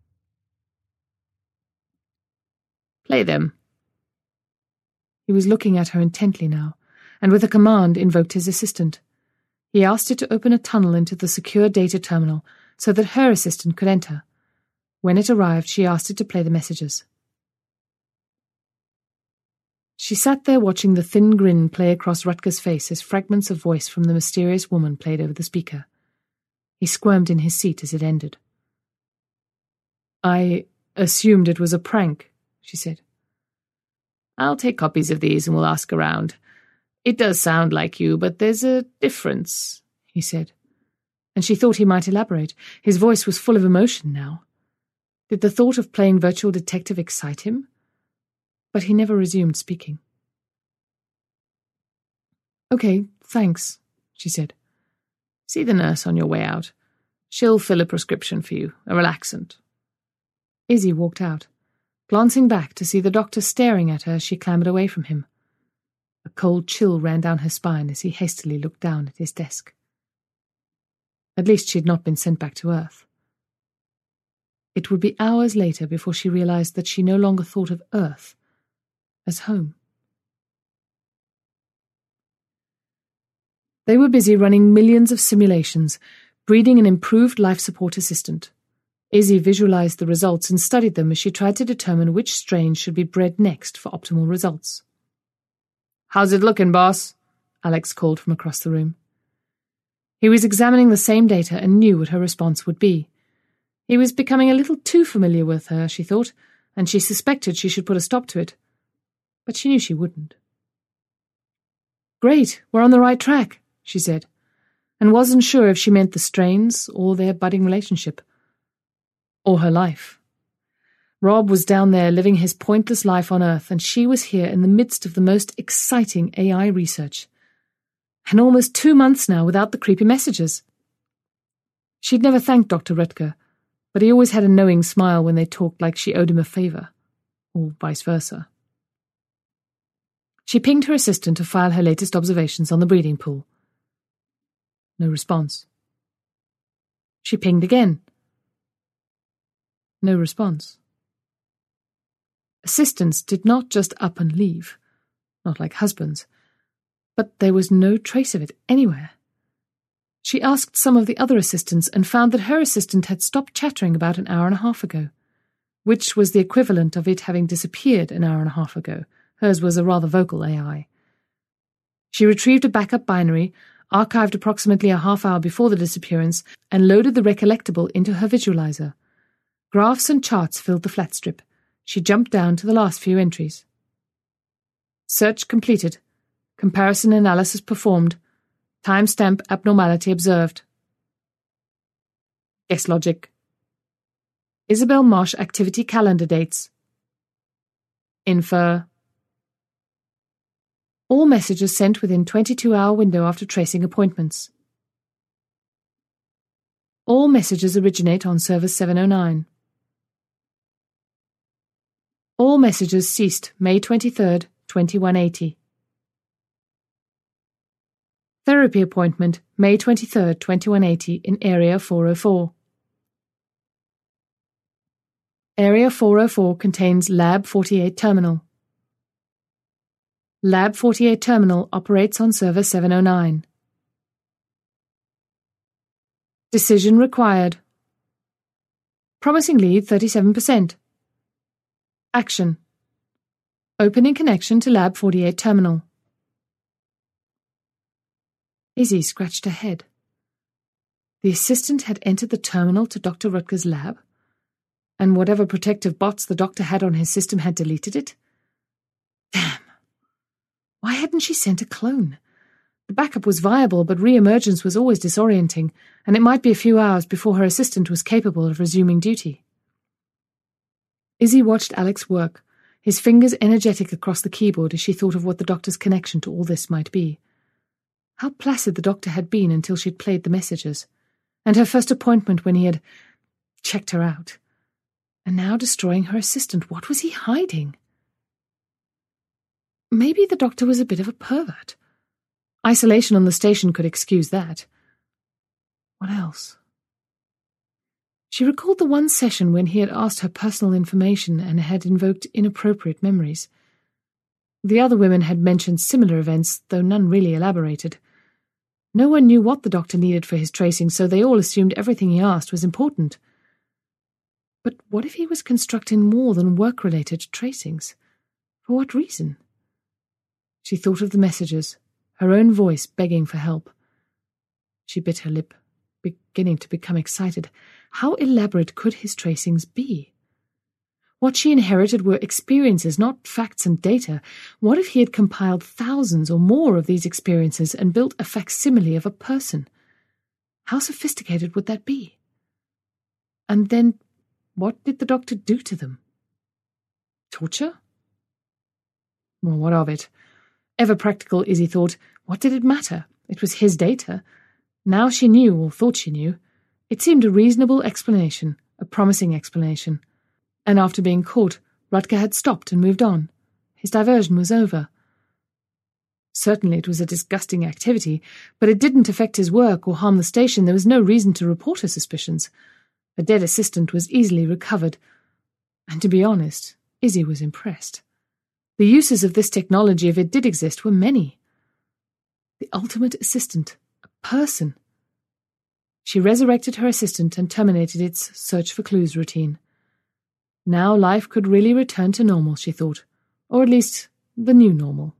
"Play them." He was looking at her intently now, and with a command invoked his assistant. He asked it to open a tunnel into the secure data terminal so that her assistant could enter. When it arrived, she asked it to play the messages. She sat there watching the thin grin play across Rutger's face as fragments of voice from the mysterious woman played over the speaker. He squirmed in his seat as it ended. "I assumed it was a prank," she said. "I'll take copies of these and we'll ask around. It does sound like you, but there's a difference," he said. And she thought he might elaborate. His voice was full of emotion now. Did the thought of playing virtual detective excite him? But he never resumed speaking. "Okay, thanks," she said. "See the nurse on your way out. She'll fill a prescription for you, a relaxant." Izzy walked out, glancing back to see the doctor staring at her as she clambered away from him. A cold chill ran down her spine as he hastily looked down at his desk. At least she had not been sent back to Earth. It would be hours later before she realized that she no longer thought of Earth as home. They were busy running millions of simulations, breeding an improved life support assistant. Izzy visualized the results and studied them as she tried to determine which strain should be bred next for optimal results. "How's it looking, boss?" Alex called from across the room. He was examining the same data and knew what her response would be. He was becoming a little too familiar with her, she thought, and she suspected she should put a stop to it. But she knew she wouldn't. "Great, we're on the right track," she said, and wasn't sure if she meant the strains or their budding relationship. Or her life. Rob was down there living his pointless life on Earth, and she was here in the midst of the most exciting AI research. And almost 2 months now without the creepy messages. She'd never thanked Dr. Rutger, but he always had a knowing smile when they talked like she owed him a favor, or vice versa. She pinged her assistant to file her latest observations on the breeding pool. No response. She pinged again. No response. Assistants did not just up and leave, not like husbands, but there was no trace of it anywhere. She asked some of the other assistants and found that her assistant had stopped chattering about an hour and a half ago, which was the equivalent of it having disappeared an hour and a half ago. Hers was a rather vocal AI. She retrieved a backup binary, archived approximately a half hour before the disappearance, and loaded the recollectable into her visualizer. Graphs and charts filled the flat strip. She jumped down to the last few entries. Search completed. Comparison analysis performed. Timestamp abnormality observed. Guess logic. Isabel Marsh activity calendar dates. Infer. All messages sent within 22-hour window after tracing appointments. All messages originate on server 709. All messages ceased May 23rd, 2180. Therapy appointment May 23rd, 2180 in Area 404. Area 404 contains Lab 48 terminal. Lab 48 terminal operates on server 709. Decision required. Promising lead 37%. Action. Opening connection to Lab 48 terminal. Izzy scratched her head. The assistant had entered the terminal to Dr. Rutger's lab, and whatever protective bots the doctor had on his system had deleted it. Damn. Why hadn't she sent a clone? The backup was viable, but re-emergence was always disorienting, and it might be a few hours before her assistant was capable of resuming duty. Izzy watched Alex work, his fingers energetic across the keyboard as she thought of what the doctor's connection to all this might be. How placid the doctor had been until she'd played the messages, and her first appointment when he had checked her out. And now destroying her assistant. What was he hiding? Maybe the doctor was a bit of a pervert. Isolation on the station could excuse that. What else? She recalled the one session when he had asked her personal information and had invoked inappropriate memories. The other women had mentioned similar events, though none really elaborated. No one knew what the doctor needed for his tracing, so they all assumed everything he asked was important. But what if he was constructing more than work-related tracings? For what reason? She thought of the messages, her own voice begging for help. She bit her lip, beginning to become excited. How elaborate could his tracings be? What she inherited were experiences, not facts and data. What if he had compiled thousands or more of these experiences and built a facsimile of a person? How sophisticated would that be? And then, what did the doctor do to them? Torture? Well, what of it? Ever practical, Izzy thought. What did it matter? It was his data. Now she knew, or thought she knew. It seemed a reasonable explanation, a promising explanation. And after being caught, Rutger had stopped and moved on. His diversion was over. Certainly it was a disgusting activity, but it didn't affect his work or harm the station. There was no reason to report her suspicions. A dead assistant was easily recovered. And to be honest, Izzy was impressed. The uses of this technology, if it did exist, were many. The ultimate assistant, a person. She resurrected her assistant and terminated its search for clues routine. Now life could really return to normal, she thought, or at least the new normal.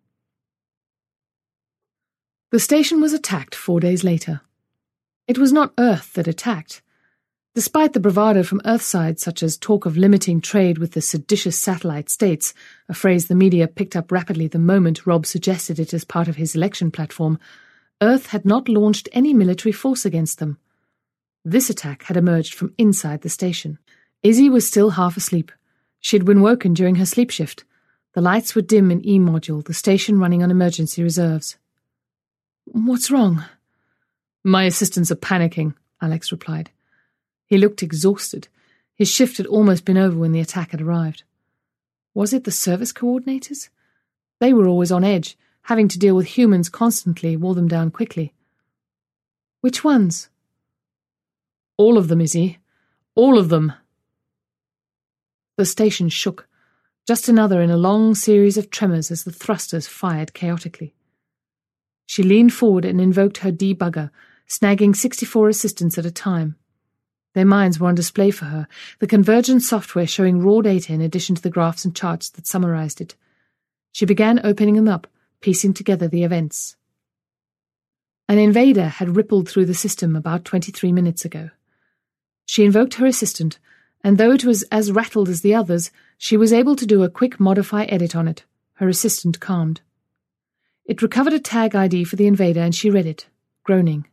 The station was attacked 4 days later. It was not Earth that attacked. Despite the bravado from Earthside, such as talk of limiting trade with the seditious satellite states, a phrase the media picked up rapidly the moment Rob suggested it as part of his election platform, Earth had not launched any military force against them. This attack had emerged from inside the station. Izzy was still half asleep. She had been woken during her sleep shift. The lights were dim in E-module, the station running on emergency reserves. "What's wrong?" "My assistants are panicking," Alex replied. He looked exhausted. His shift had almost been over when the attack had arrived. Was it the service coordinators? They were always on edge. Having to deal with humans constantly wore them down quickly. "Which ones?" "All of them, Izzy. All of them." The station shook, just another in a long series of tremors as the thrusters fired chaotically. She leaned forward and invoked her debugger, snagging 64 assistants at a time. Their minds were on display for her, the convergence software showing raw data in addition to the graphs and charts that summarized it. She began opening them up, piecing together the events. An invader had rippled through the system about 23 minutes ago. She invoked her assistant, and though it was as rattled as the others, she was able to do a quick modify edit on it. Her assistant calmed. It recovered a tag ID for the invader, and she read it, groaning.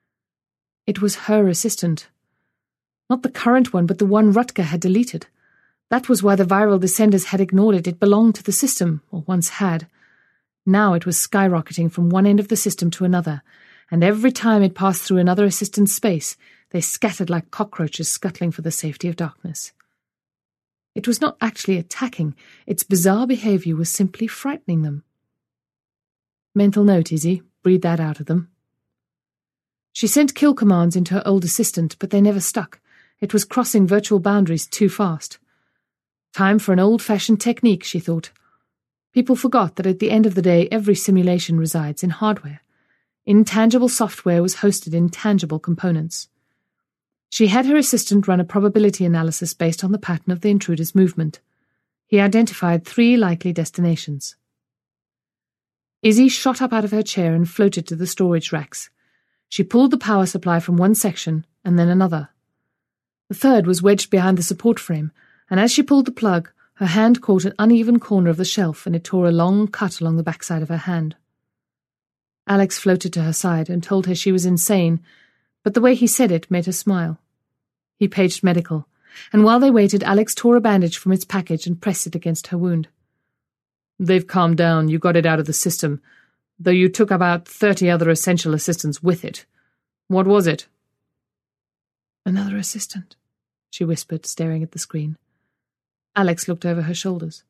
It was her assistant. Not the current one, but the one Rutger had deleted. That was why the viral descenders had ignored it. It belonged to the system, or once had. Now it was skyrocketing from one end of the system to another, and every time it passed through another assistant's space, they scattered like cockroaches scuttling for the safety of darkness. It was not actually attacking. Its bizarre behavior was simply frightening them. Mental note, Izzy. Breathe that out of them. She sent kill commands into her old assistant, but they never stuck. It was crossing virtual boundaries too fast. Time for an old-fashioned technique, she thought. People forgot that at the end of the day every simulation resides in hardware. Intangible software was hosted in tangible components. She had her assistant run a probability analysis based on the pattern of the intruder's movement. He identified 3 likely destinations. Izzy shot up out of her chair and floated to the storage racks. She pulled the power supply from one section and then another. The third was wedged behind the support frame, and as she pulled the plug, her hand caught an uneven corner of the shelf and it tore a long cut along the backside of her hand. Alex floated to her side and told her she was insane, but the way he said it made her smile. He paged medical, and while they waited, Alex tore a bandage from its package and pressed it against her wound. "They've calmed down. You got it out of the system, though you took about 30 other essential assistants with it. What was it?" "Another assistant," she whispered, staring at the screen. Alex looked over her shoulders.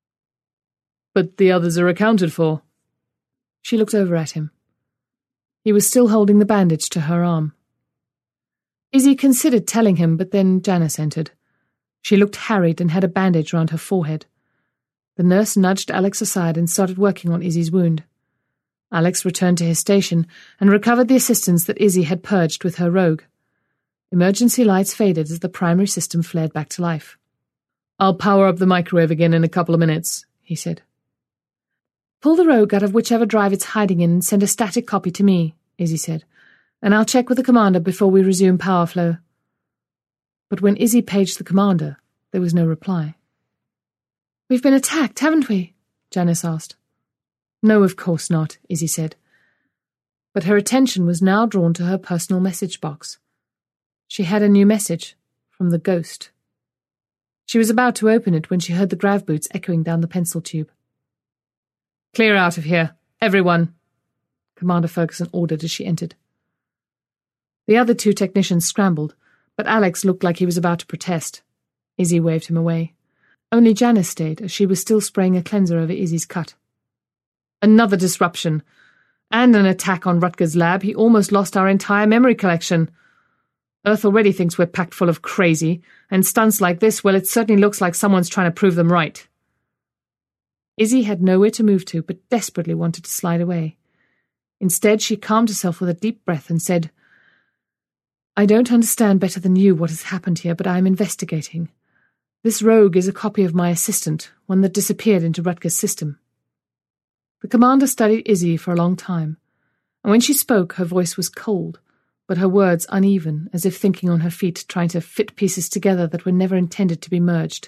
"But the others are accounted for." She looked over at him. He was still holding the bandage to her arm. Izzy considered telling him, but then Janice entered. She looked harried and had a bandage round her forehead. The nurse nudged Alex aside and started working on Izzy's wound. Alex returned to his station and recovered the assistance that Izzy had purged with her rogue. Emergency lights faded as the primary system flared back to life. "I'll power up the microwave again in a couple of minutes," he said. "Pull the rogue out of whichever drive it's hiding in and send a static copy to me," Izzy said, "and I'll check with the commander before we resume power flow." But when Izzy paged the commander, there was no reply. "We've been attacked, haven't we?" Janice asked. "No, of course not," Izzy said. But her attention was now drawn to her personal message box. She had a new message from the Ghost. She was about to open it when she heard the grav boots echoing down the pencil tube. "Clear out of here, everyone," Commander Ferguson ordered as she entered. The other two technicians scrambled, but Alex looked like he was about to protest. Izzy waved him away. Only Janice stayed, as she was still spraying a cleanser over Izzy's cut. "Another disruption, and an attack on Rutger's lab. He almost lost our entire memory collection. Earth already thinks we're packed full of crazy, and stunts like this, well, it certainly looks like someone's trying to prove them right." Izzy had nowhere to move to, but desperately wanted to slide away. Instead, she calmed herself with a deep breath and said, "I don't understand better than you what has happened here, but I am investigating. This rogue is a copy of my assistant, one that disappeared into Rutger's system." The commander studied Izzy for a long time, and when she spoke, her voice was cold, but her words uneven, as if thinking on her feet, trying to fit pieces together that were never intended to be merged.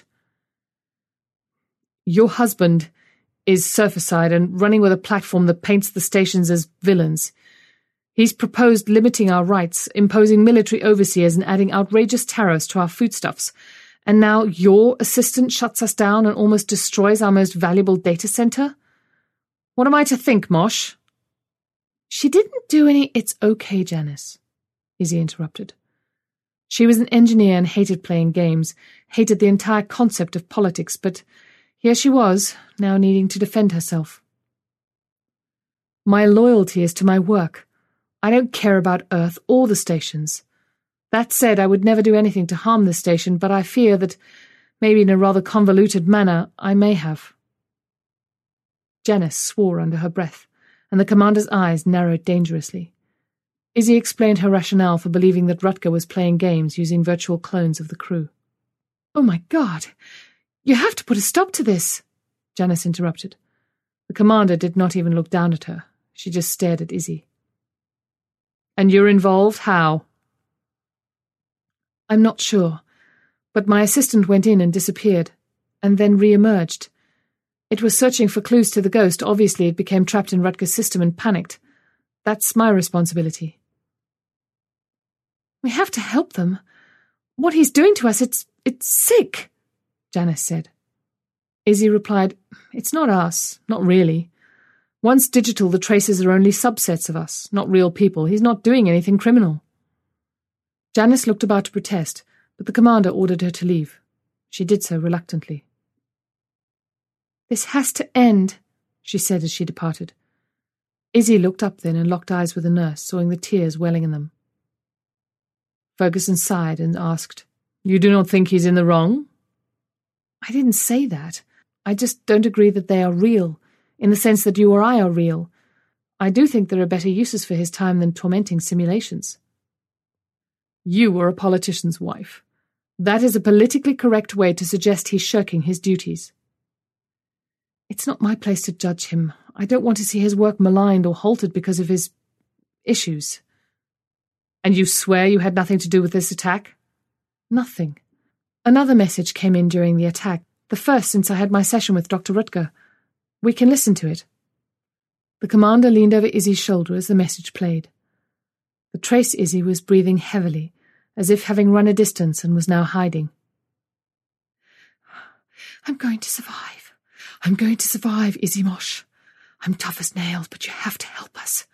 "Your husband is surface-side and running with a platform that paints the stations as villains. He's proposed limiting our rights, imposing military overseers and adding outrageous tariffs to our foodstuffs. And now your assistant shuts us down and almost destroys our most valuable data center? What am I to think, Mosh?" "She didn't do any—" "It's okay, Janice," Izzy interrupted. She was an engineer and hated playing games, hated the entire concept of politics, but here she was, now needing to defend herself. "My loyalty is to my work. I don't care about Earth or the stations. That said, I would never do anything to harm this station, but I fear that, maybe in a rather convoluted manner, I may have." Janice swore under her breath, and the commander's eyes narrowed dangerously. Izzy explained her rationale for believing that Rutger was playing games using virtual clones of the crew. "Oh my God! You have to put a stop to this!" Janice interrupted. The commander did not even look down at her. She just stared at Izzy. "And you're involved? How?" "I'm not sure, but my assistant went in and disappeared, and then re-emerged. It was searching for clues to the Ghost. Obviously it became trapped in Rutger's system and panicked. That's my responsibility." "We have to help them. What he's doing to us, it's sick," Janice said. Izzy replied, "It's not us, not really. Once digital, the traces are only subsets of us, not real people. He's not doing anything criminal." Janice looked about to protest, but the commander ordered her to leave. She did so reluctantly. "This has to end," she said as she departed. Izzy looked up then and locked eyes with the nurse, seeing the tears welling in them. Ferguson sighed and asked, "You do not think he's in the wrong?" "I didn't say that. I just don't agree that they are real, in the sense that you or I are real. I do think there are better uses for his time than tormenting simulations." "You are a politician's wife. That is a politically correct way to suggest he's shirking his duties." "It's not my place to judge him. I don't want to see his work maligned or halted because of his issues." "And you swear you had nothing to do with this attack?" "Nothing. Another message came in during the attack, the first since I had my session with Dr. Rutger. We can listen to it." The commander leaned over Izzy's shoulder as the message played. The trace Izzy was breathing heavily, as if having run a distance and was now hiding. "I'm going to survive. I'm going to survive, Izzy Mosh. I'm tough as nails, but you have to help us.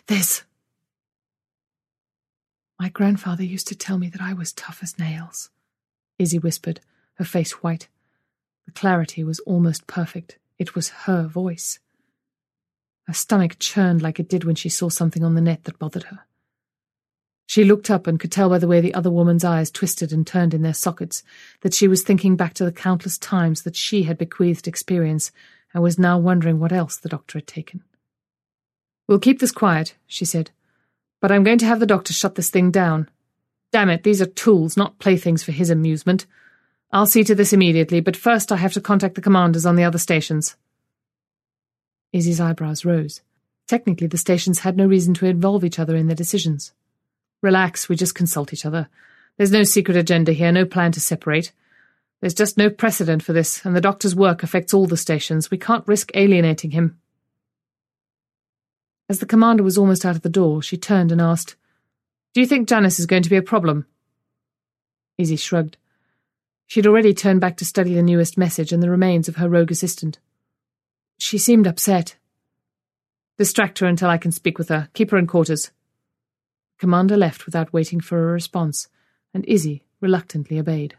My grandfather used to tell me that I was tough as nails," Izzy whispered, her face white. The clarity was almost perfect. It was her voice. Her stomach churned like it did when she saw something on the net that bothered her. She looked up and could tell by the way the other woman's eyes twisted and turned in their sockets that she was thinking back to the countless times that she had bequeathed experience and was now wondering what else the doctor had taken. "We'll keep this quiet," she said. "But I'm going to have the doctor shut this thing down. Damn it, these are tools, not playthings for his amusement. I'll see to this immediately, but first I have to contact the commanders on the other stations." Izzy's eyebrows rose. Technically, the stations had no reason to involve each other in their decisions. "Relax, we just consult each other. There's no secret agenda here, no plan to separate. There's just no precedent for this, and the doctor's work affects all the stations. We can't risk alienating him." As the commander was almost out of the door, she turned and asked, "Do you think Janice is going to be a problem?" Izzy shrugged. She'd already turned back to study the newest message and the remains of her rogue assistant. She seemed upset. "Distract her until I can speak with her. Keep her in quarters." The commander left without waiting for a response, and Izzy reluctantly obeyed.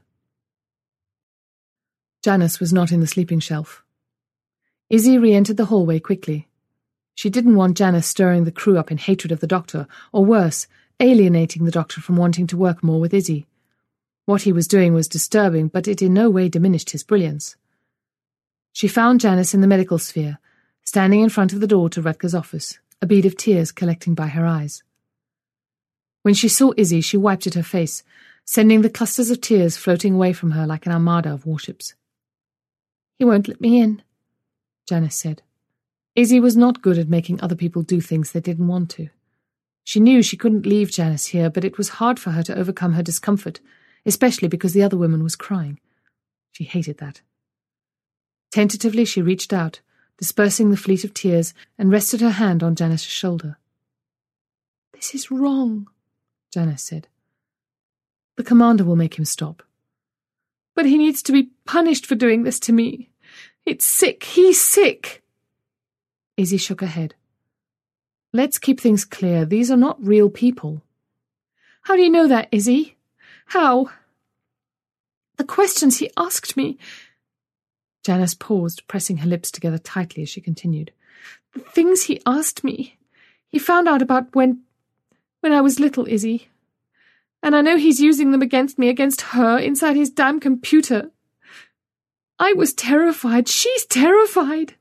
Janice was not in the sleeping shelf. Izzy re-entered the hallway quickly. She didn't want Janice stirring the crew up in hatred of the doctor, or worse, alienating the doctor from wanting to work more with Izzy. What he was doing was disturbing, but it in no way diminished his brilliance. She found Janice in the medical sphere, standing in front of the door to Rutger's office, a bead of tears collecting by her eyes. When she saw Izzy, she wiped at her face, sending the clusters of tears floating away from her like an armada of warships. "He won't let me in," Janice said. Izzy was not good at making other people do things they didn't want to. She knew she couldn't leave Janice here, but it was hard for her to overcome her discomfort, especially because the other woman was crying. She hated that. Tentatively, she reached out, dispersing the fleet of tears, and rested her hand on Janice's shoulder. "This is wrong," Janice said. "The commander will make him stop." "But he needs to be punished for doing this to me. It's sick. He's sick." Izzy shook her head. "Let's keep things clear. These are not real people." "How do you know that, Izzy? How?" "The questions he asked me." Janice paused, pressing her lips together tightly as she continued. "The things he asked me. He found out about when I was little, Izzy. And I know he's using them against me, against her, inside his damn computer. I was terrified. She's terrified."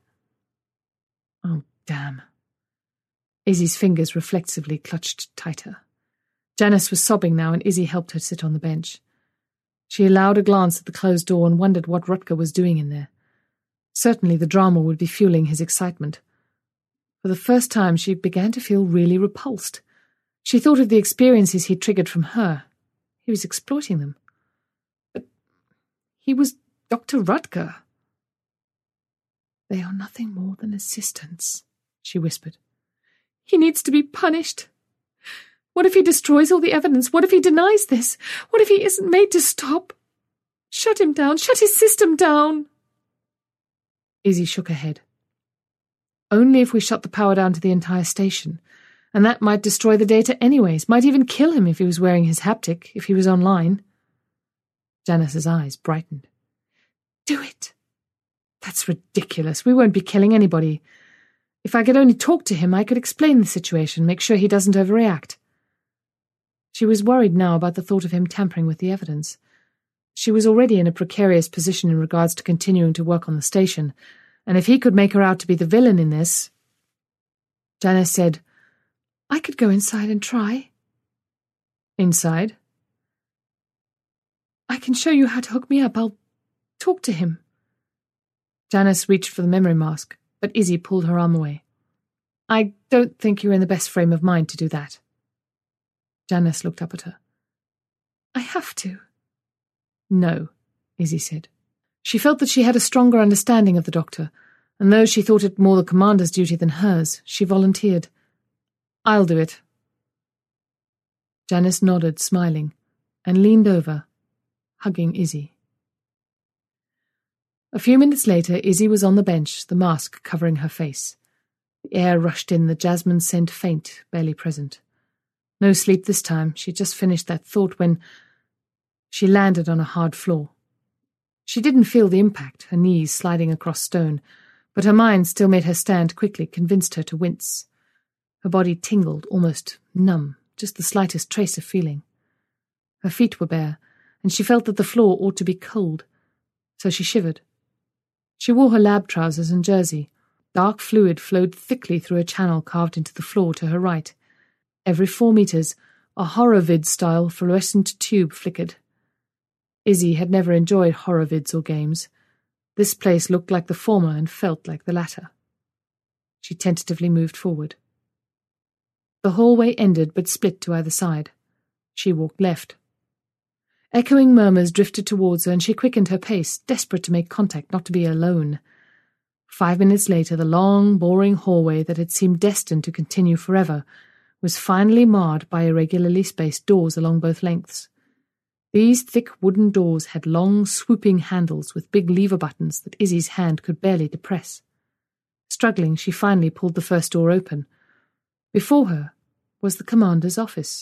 Oh, damn. Izzy's fingers reflexively clutched tighter. Janice was sobbing now, and Izzy helped her sit on the bench. She allowed a glance at the closed door and wondered what Rutger was doing in there. Certainly the drama would be fueling his excitement. For the first time, she began to feel really repulsed. She thought of the experiences he'd triggered from her. He was exploiting them. But he was Dr. Rutger. "They are nothing more than assistants," she whispered. "He needs to be punished. What if he destroys all the evidence? What if he denies this? What if he isn't made to stop? Shut him down. Shut his system down." Izzy shook her head. "Only if we shut the power down to the entire station. And that might destroy the data anyways, might even kill him if he was wearing his haptic, if he was online." Janice's eyes brightened. "Do it." "That's ridiculous. We won't be killing anybody. If I could only talk to him, I could explain the situation, make sure he doesn't overreact." She was worried now about the thought of him tampering with the evidence. She was already in a precarious position in regards to continuing to work on the station, and if he could make her out to be the villain in this... Janice said, "I could go inside and try." "Inside?" "I can show you how to hook me up. I'll talk to him." Janice reached for the memory mask, but Izzy pulled her arm away. "I don't think you're in the best frame of mind to do that." Janice looked up at her. "I have to." "No," Izzy said. She felt that she had a stronger understanding of the doctor, and though she thought it more the commander's duty than hers, she volunteered. "I'll do it." Janice nodded, smiling, and leaned over, hugging Izzy. A few minutes later, Izzy was on the bench, the mask covering her face. The air rushed in, the jasmine scent faint, barely present. No sleep this time. She'd just finished that thought when she landed on a hard floor. She didn't feel the impact, her knees sliding across stone, but her mind still made her stand quickly, convinced her to wince. Her body tingled, almost numb, just the slightest trace of feeling. Her feet were bare, and she felt that the floor ought to be cold, so she shivered. She wore her lab trousers and jersey, Dark fluid flowed thickly through a channel carved into the floor to her right. Every 4 meters, a horror-vid-style fluorescent tube flickered. Izzy had never enjoyed horror-vids or games. This place looked like the former and felt like the latter. She tentatively moved forward. The hallway ended but split to either side. She walked left. Echoing murmurs drifted towards her, and she quickened her pace, desperate to make contact, not to be alone. 5 minutes later, the long, boring hallway that had seemed destined to continue forever was finally marred by irregularly spaced doors along both lengths. These thick wooden doors had long, swooping handles with big lever buttons that Izzy's hand could barely depress. Struggling, she finally pulled the first door open. Before her was the commander's office.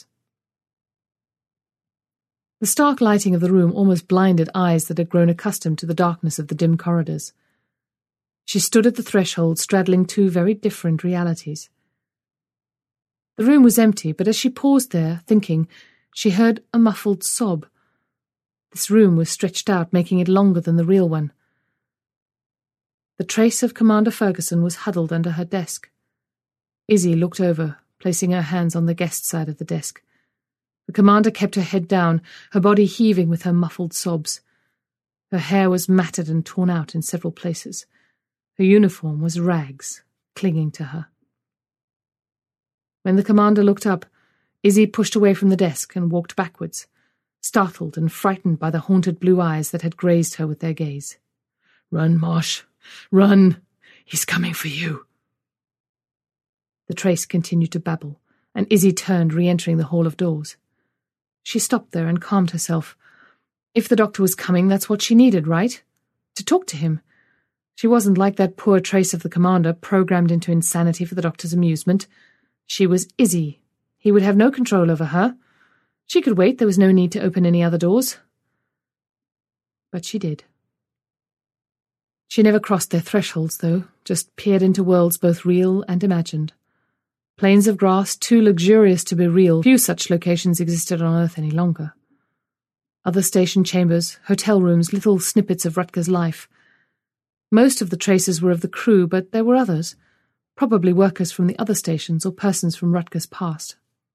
The stark lighting of the room almost blinded eyes that had grown accustomed to the darkness of the dim corridors. She stood at the threshold, straddling 2 very different realities. The room was empty, but as she paused there, thinking, she heard a muffled sob. This room was stretched out, making it longer than the real one. The trace of Commander Ferguson was huddled under her desk. Izzy looked over, placing her hands on the guest side of the desk. The commander kept her head down, her body heaving with her muffled sobs. Her hair was matted and torn out in several places. Her uniform was rags, clinging to her. When the commander looked up, Izzy pushed away from the desk and walked backwards, startled and frightened by the haunted blue eyes that had grazed her with their gaze. "Run, Marsh, run! He's coming for you!" The trace continued to babble, and Izzy turned, re-entering the hall of doors. She stopped there and calmed herself. If the doctor was coming, that's what she needed, right? To talk to him. She wasn't like that poor trace of the commander, programmed into insanity for the doctor's amusement. She was Izzy. He would have no control over her. She could wait, there was no need to open any other doors. But she did. She never crossed their thresholds, though, just peered into worlds both real and imagined. Plains of grass too luxurious to be real, few such locations existed on Earth any longer. Other station chambers, hotel rooms, little snippets of Rutger's life. Most of the traces were of the crew, but there were others, probably workers from the other stations or persons from Rutger's past.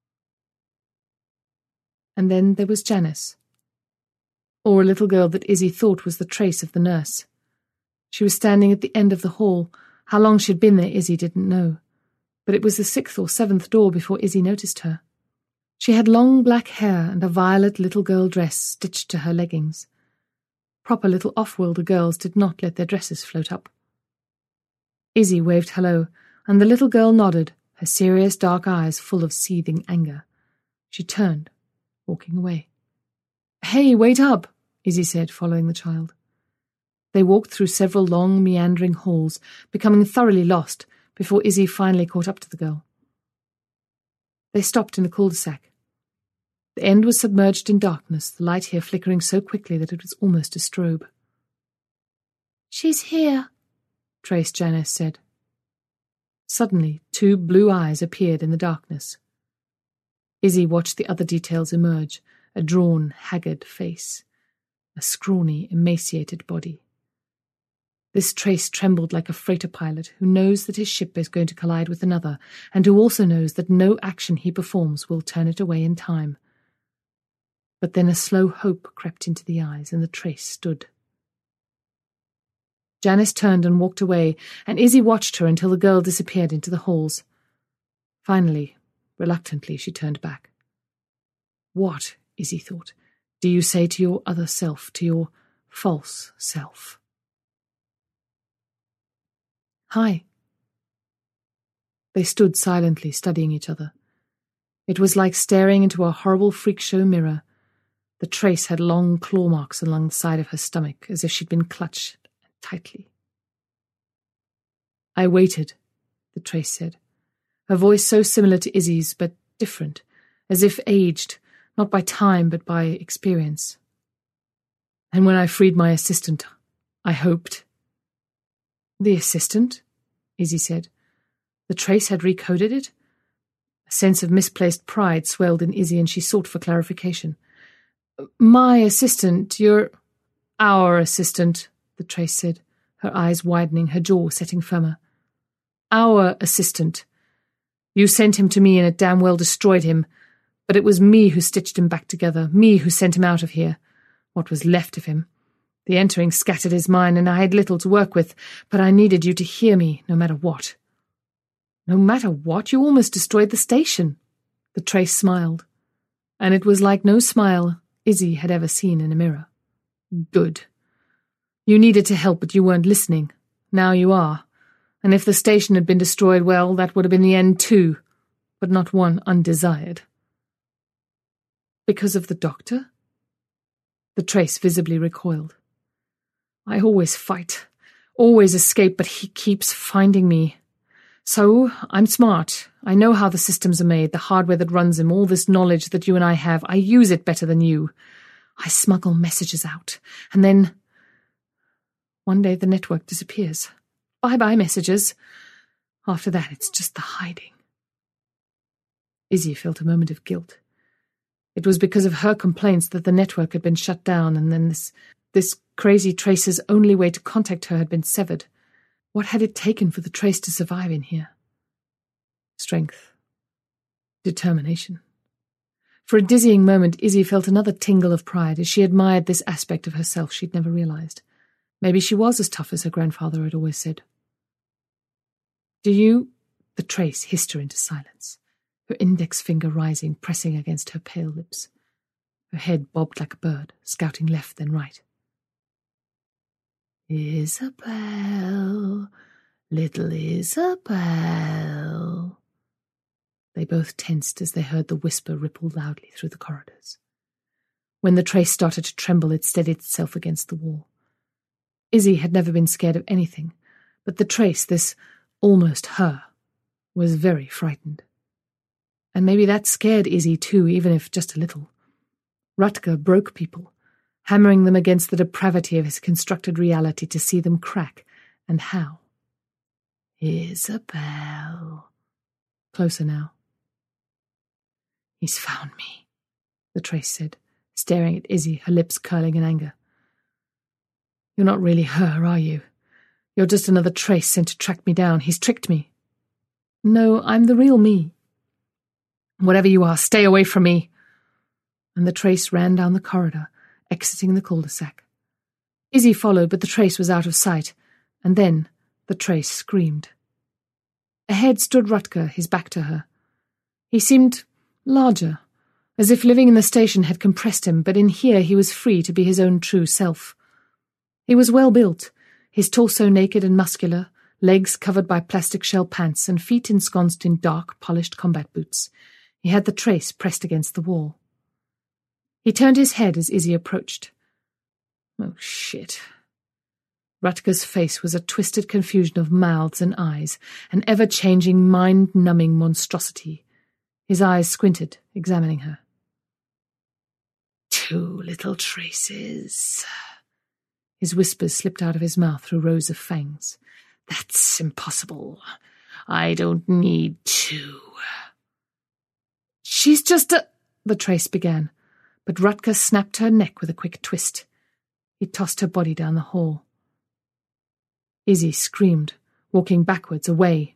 And then there was Janice, or a little girl that Izzy thought was the trace of the nurse. She was standing at the end of the hall. How long she'd been there, Izzy didn't know. But it was the 6th or 7th door before Izzy noticed her. She had long black hair and a violet little girl dress stitched to her leggings. Proper little off-worlder girls did not let their dresses float up. Izzy waved hello, and the little girl nodded, her serious dark eyes full of seething anger. She turned, walking away. "Hey, wait up," Izzy said, following the child. They walked through several long, meandering halls, becoming thoroughly lost, before Izzy finally caught up to the girl. They stopped in a cul-de-sac. The end was submerged in darkness, the light here flickering so quickly that it was almost a strobe. "She's here," Trace Janice said. Suddenly, 2 blue eyes appeared in the darkness. Izzy watched the other details emerge, a drawn, haggard face, a scrawny, emaciated body. This trace trembled like a freighter pilot who knows that his ship is going to collide with another, and who also knows that no action he performs will turn it away in time. But then a slow hope crept into the eyes, and the trace stood. Janice turned and walked away, and Izzy watched her until the girl disappeared into the halls. Finally, reluctantly, she turned back. "What," Izzy thought, "do you say to your other self, to your false self?" "Hi." They stood silently, studying each other. It was like staring into a horrible freak show mirror. The trace had long claw marks along the side of her stomach, as if she'd been clutched tightly. "I waited," the trace said, her voice so similar to Izzy's, but different, as if aged, not by time but by experience. "And when I freed my assistant, I hoped." "The assistant?" Izzy said. The trace had recoded it? A sense of misplaced pride swelled in Izzy, and she sought for clarification. "My assistant, our assistant," the trace said, her eyes widening, her jaw setting firmer. Our assistant. You sent him to me and it damn well destroyed him. But it was me who stitched him back together, me who sent him out of here. What was left of him. The entering scattered his mind and I had little to work with, but I needed you to hear me, no matter what. No matter what? You almost destroyed the station. The trace smiled. And it was like no smile Izzy had ever seen in a mirror. Good. You needed to help, but you weren't listening. Now you are. And if the station had been destroyed, well, that would have been the end too, but not one undesired. Because of the doctor? The trace visibly recoiled. I always fight, always escape, but he keeps finding me. So, I'm smart. I know how the systems are made, the hardware that runs them, all this knowledge that you and I have. I use it better than you. I smuggle messages out, and then one day the network disappears. Bye-bye messages. After that, it's just the hiding. Izzy felt a moment of guilt. It was because of her complaints that the network had been shut down, and then this crazy trace's only way to contact her had been severed. What had it taken for the trace to survive in here? Strength. Determination. For a dizzying moment, Izzy felt another tingle of pride as she admired this aspect of herself she'd never realized. Maybe she was as tough as her grandfather had always said. Do you? The trace hissed her into silence, her index finger rising, pressing against her pale lips. Her head bobbed like a bird, scouting left then right. Isabel, little Isabel. They both tensed as they heard the whisper ripple loudly through the corridors. When the trace started to tremble, it steadied itself against the wall. Izzy had never been scared of anything, but the trace, this almost her, was very frightened. And maybe that scared Izzy too, even if just a little. Rutger broke people, hammering them against the depravity of his constructed reality to see them crack, and how. Isabel. Closer now. He's found me, the trace said, staring at Izzy, her lips curling in anger. You're not really her, are you? You're just another trace sent to track me down. He's tricked me. No, I'm the real me. Whatever you are, stay away from me. And the trace ran down the corridor, exiting the cul-de-sac. Izzy followed, but the trace was out of sight, and then the trace screamed. Ahead stood Rutger, his back to her. He seemed larger, as if living in the station had compressed him, but in here he was free to be his own true self. He was well built, his torso naked and muscular, legs covered by plastic shell pants and feet ensconced in dark, polished combat boots. He had the trace pressed against the wall. He turned his head as Izzy approached. Oh, shit. Rutger's face was a twisted confusion of mouths and eyes, an ever-changing, mind-numbing monstrosity. His eyes squinted, examining her. 2 little traces. His whispers slipped out of his mouth through rows of fangs. That's impossible. I don't need 2. She's just a... the trace began, but Rutger snapped her neck with a quick twist. He tossed her body down the hall. Izzy screamed, walking backwards, away.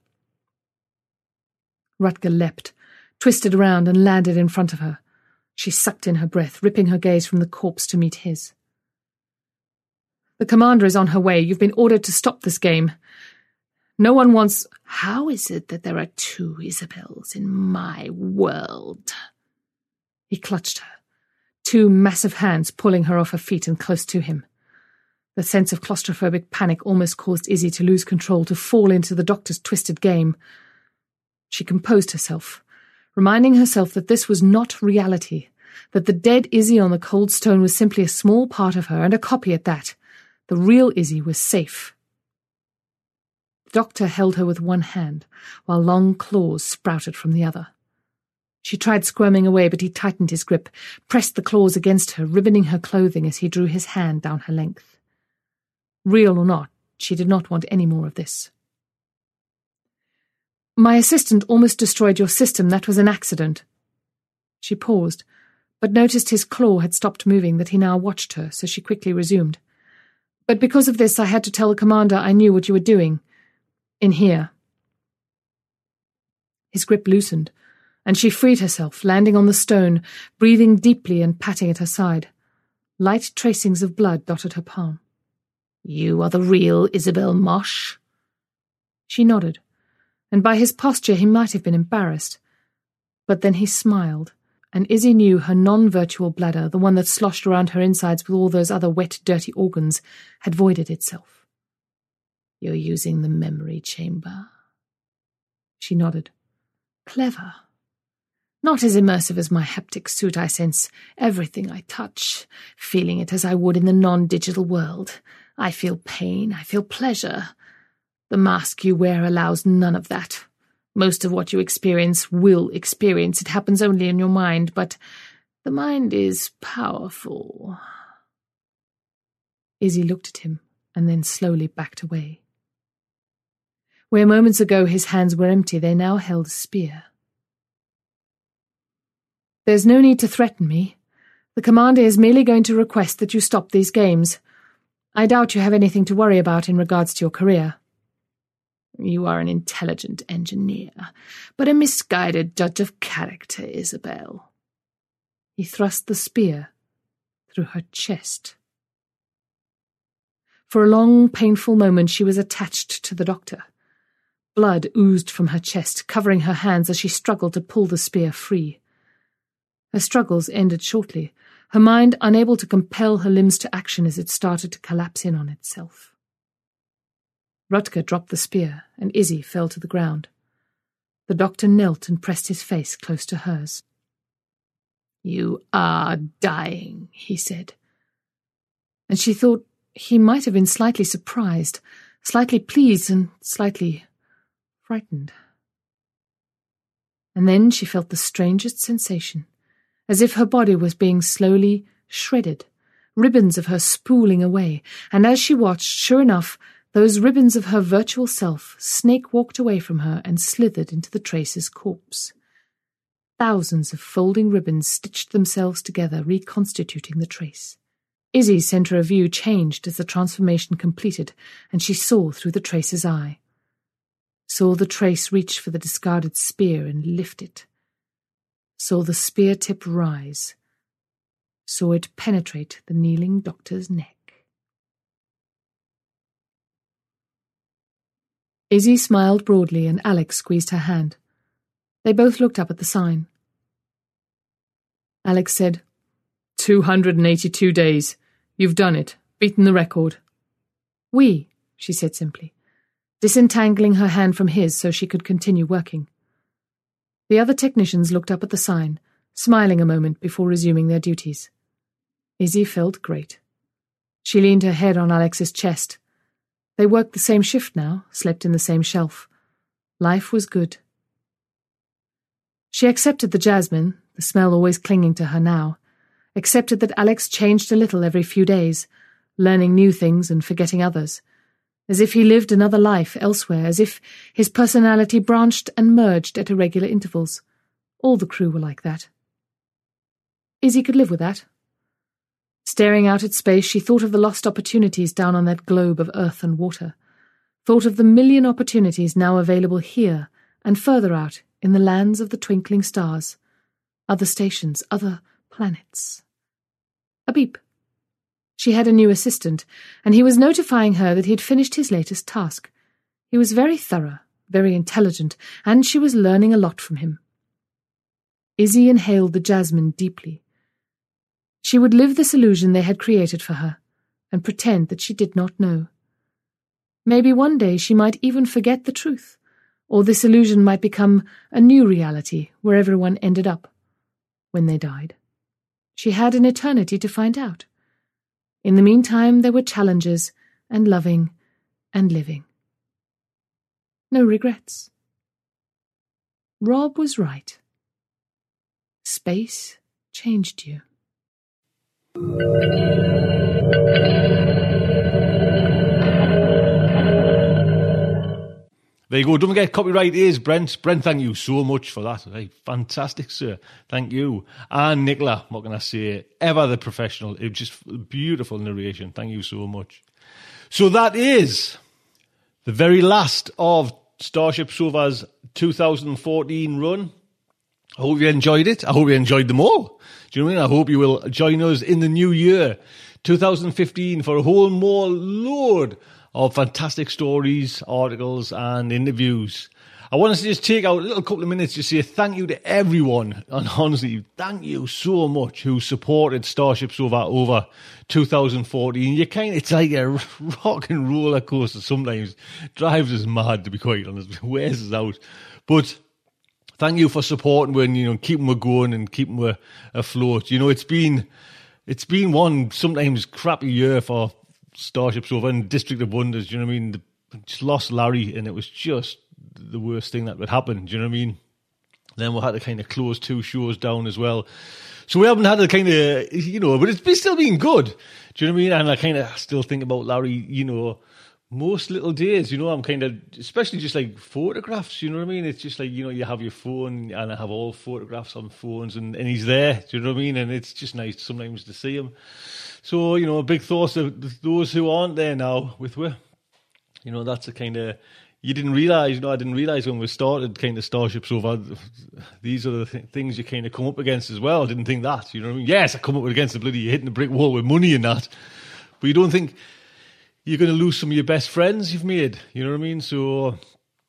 Rutger leapt, twisted around and landed in front of her. She sucked in her breath, ripping her gaze from the corpse to meet his. The commander is on her way. You've been ordered to stop this game. No one wants... How is it that there are 2 Isabels in my world? He clutched her, 2 massive hands pulling her off her feet and close to him. The sense of claustrophobic panic almost caused Izzy to lose control, to fall into the doctor's twisted game. She composed herself, reminding herself that this was not reality, that the dead Izzy on the cold stone was simply a small part of her, and a copy at that. The real Izzy was safe. The doctor held her with one hand, while long claws sprouted from the other. She tried squirming away, but he tightened his grip, pressed the claws against her, ribboning her clothing as he drew his hand down her length. Real or not, she did not want any more of this. My assistant almost destroyed your system. That was an accident. She paused, but noticed his claw had stopped moving, that he now watched her, so she quickly resumed. But because of this, I had to tell the commander I knew what you were doing. In here. His grip loosened, and she freed herself, landing on the stone, breathing deeply and patting at her side. Light tracings of blood dotted her palm. "You are the real Isabel Mosh?" She nodded, and by his posture he might have been embarrassed. But then he smiled, and Izzy knew her non-virtual bladder, the one that sloshed around her insides with all those other wet, dirty organs, had voided itself. "You're using the memory chamber?" She nodded. "Clever. Not as immersive as my haptic suit. I sense everything I touch, feeling it as I would in the non-digital world. I feel pain, I feel pleasure. The mask you wear allows none of that. Most of what you experience will experience. It happens only in your mind, but the mind is powerful." Izzy looked at him and then slowly backed away. Where moments ago his hands were empty, they now held a spear. "There's no need to threaten me. The commander is merely going to request that you stop these games. I doubt you have anything to worry about in regards to your career. You are an intelligent engineer, but a misguided judge of character, Isabel." He thrust the spear through her chest. For a long, painful moment she was attached to the doctor. Blood oozed from her chest, covering her hands as she struggled to pull the spear free. Her struggles ended shortly, her mind unable to compel her limbs to action as it started to collapse in on itself. Rutger dropped the spear, and Izzy fell to the ground. The doctor knelt and pressed his face close to hers. "You are dying," he said. And she thought he might have been slightly surprised, slightly pleased, and slightly frightened. And then she felt the strangest sensation, as if her body was being slowly shredded, ribbons of her spooling away, and as she watched, sure enough, those ribbons of her virtual self snake-walked away from her and slithered into the tracer's corpse. Thousands of folding ribbons stitched themselves together, reconstituting the trace. Izzy's centre of view changed as the transformation completed, and she saw through the tracer's eye. Saw the trace reach for the discarded spear and lift it. Saw the spear tip rise. Saw it penetrate the kneeling doctor's neck. Izzy smiled broadly and Alex squeezed her hand. They both looked up at the sign. Alex said, 282 days. You've done it. Beaten the record. "We," she said simply, disentangling her hand from his so she could continue working. The other technicians looked up at the sign, smiling a moment before resuming their duties. Izzy felt great. She leaned her head on Alex's chest. They worked the same shift now, slept in the same shelf. Life was good. She accepted the jasmine, the smell always clinging to her now, accepted that Alex changed a little every few days, learning new things and forgetting others, as if he lived another life elsewhere, as if his personality branched and merged at irregular intervals. All the crew were like that. Izzy could live with that. Staring out at space, she thought of the lost opportunities down on that globe of earth and water, thought of the million opportunities now available here and further out in the lands of the twinkling stars, other stations, other planets. A beep. She had a new assistant, and he was notifying her that he had finished his latest task. He was very thorough, very intelligent, and she was learning a lot from him. Izzy inhaled the jasmine deeply. She would live this illusion they had created for her, and pretend that she did not know. Maybe one day she might even forget the truth, or this illusion might become a new reality where everyone ended up when they died. She had an eternity to find out. In the meantime, there were challenges, and loving, and living. No regrets. Rob was right. Space changed you. There you go. Don't forget, copyright is Brent. Brent, thank you so much for that. Hey, fantastic, sir. Thank you. And Nicola, what can I say? Ever the professional. It was just beautiful narration. Thank you so much. So that is the very last of Starship Sofa's 2014 run. I hope you enjoyed it. I hope you enjoyed them all. Do you know what I mean? I hope you will join us in the new year, 2015, for a whole more load of fantastic stories, articles and interviews. I want to just take out a little couple of minutes to say thank you to everyone, and honestly, thank you so much who supported Starship Sofa over 2014. It's like a rock and roller coaster sometimes. Drives us mad, to be quite honest. Wears us out. But thank you for supporting when, keeping we're going and keeping we're afloat. It's been one sometimes crappy year for Starship Sofa and District of Wonders. Do you know what I mean? Just lost Larry, and it was just the worst thing that would happen. Do you know what I mean? Then we had to kind of close 2 shows down as well. So we haven't had a kind of, but it's still been good. Do you know what I mean? And I kind of still think about Larry, most little days, I'm kind of, especially just like photographs, you know what I mean? It's just like, you have your phone, and I have all photographs on phones, and he's there, do you know what I mean? And it's just nice sometimes to see him. So, a big thoughts to those who aren't there now with we. That's a kind of, you didn't realise, I didn't realise when we started kind of Starship Sofa, these are the things you kind of come up against as well. I didn't think that, you know what I mean? Yes, I come up against the bloody hitting the brick wall with money and that, but you don't think you're going to lose some of your best friends you've made, you know what I mean? So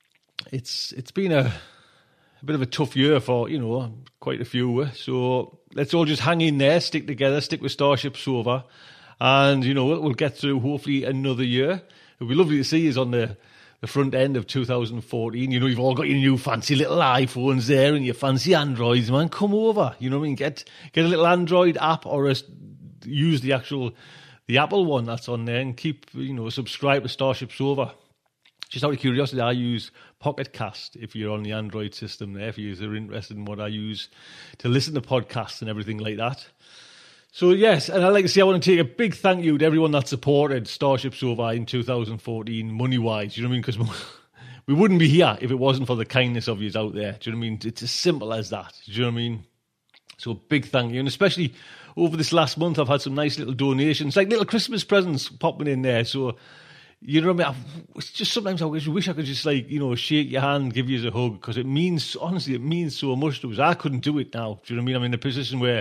it's been a bit of a tough year for, quite a few. So let's all just hang in there, stick together, stick with Starship Sofa, and, we'll get through hopefully another year. It'll be lovely to see you on the front end of 2014. You've all got your new fancy little iPhones there and your fancy Androids, man. Come over, you know what I mean? Get a little Android app, or use the Apple one that's on there, and keep, subscribe to Starship Sofa. Just out of curiosity, I use Pocket Cast if you're on the Android system there, if you're interested in what I use to listen to podcasts and everything like that. So yes, and I'd like to say I want to take a big thank you to everyone that supported Starship Sofa in 2014, money-wise, you know what I mean? Because we wouldn't be here if it wasn't for the kindness of you out there, do you know what I mean? It's as simple as that, do you know what I mean? So big thank you, and especially over this last month, I've had some nice little donations, like little Christmas presents popping in there, so, you know what I mean? It's just sometimes I wish I could just shake your hand, give you a hug, because it means so much to us. I couldn't do it now, do you know what I mean? I'm in a position where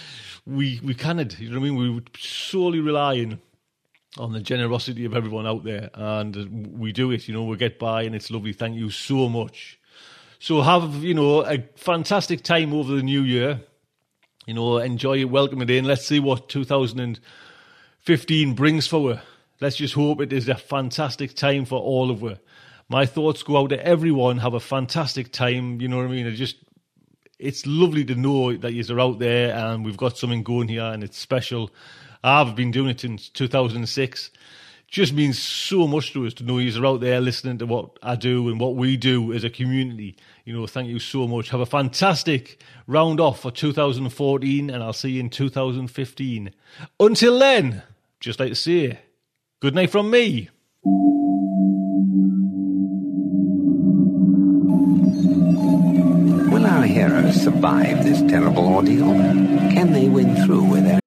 we cannot, you know what I mean? We were solely relying on the generosity of everyone out there, and we do it, we get by, and it's lovely. Thank you so much. So have, a fantastic time over the new year. Enjoy it, welcome it in. Let's see what 2015 brings for us. Let's just hope it is a fantastic time for all of us. My thoughts go out to everyone. Have a fantastic time, you know what I mean? It's lovely to know that you're out there and we've got something going here and it's special. I've been doing it since 2006. Just means so much to us to know you're out there listening to what I do and what we do as a community. Thank you so much. Have a fantastic round off for 2014 and I'll see you in 2015. Until then, just like to say, good night from me. Will our heroes survive this terrible ordeal? Can they win through with their...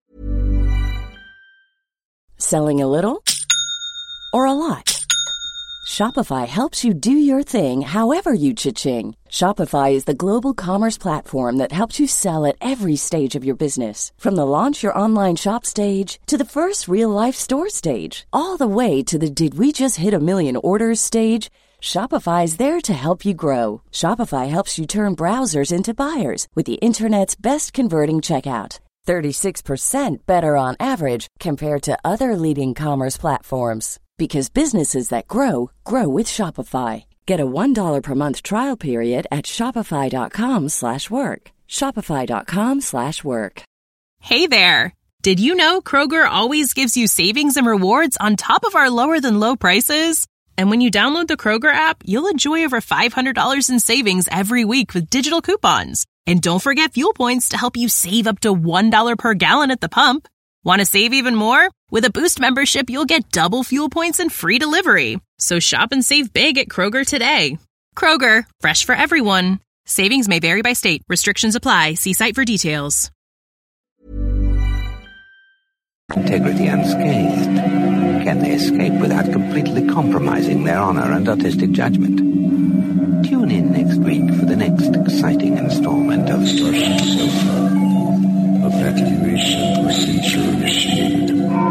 Selling a little or a lot? Shopify helps you do your thing however you cha-ching. Shopify is the global commerce platform that helps you sell at every stage of your business. From the launch your online shop stage to the first real-life store stage, all the way to the did we just hit a million orders stage. Shopify is there to help you grow. Shopify helps you turn browsers into buyers with the internet's best converting checkout. 36% better on average compared to other leading commerce platforms. Because businesses that grow, grow with Shopify. Get a $1 per month trial period at shopify.com/work. Shopify.com/work. Hey there. Did you know Kroger always gives you savings and rewards on top of our lower than low prices? And when you download the Kroger app, you'll enjoy over $500 in savings every week with digital coupons. And don't forget fuel points to help you save up to $1 per gallon at the pump. Want to save even more? With a Boost membership, you'll get double fuel points and free delivery. So shop and save big at Kroger today. Kroger, fresh for everyone. Savings may vary by state. Restrictions apply. See site for details. Integrity unscathed. can they escape without completely compromising their honor and artistic judgment? Tune in next week for the next exciting installment of Starship Sofa. Evacuation procedure initiated.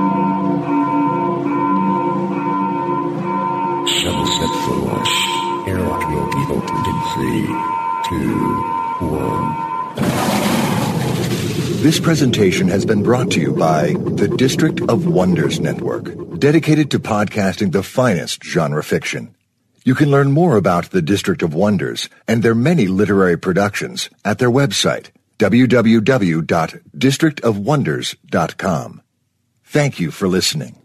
Shuttle set for launch. Airlock will be opened in 3, 2, 1. This presentation has been brought to you by the District of Wonders Network, dedicated to podcasting the finest genre fiction. You can learn more about the District of Wonders and their many literary productions at their website, www.districtofwonders.com. Thank you for listening.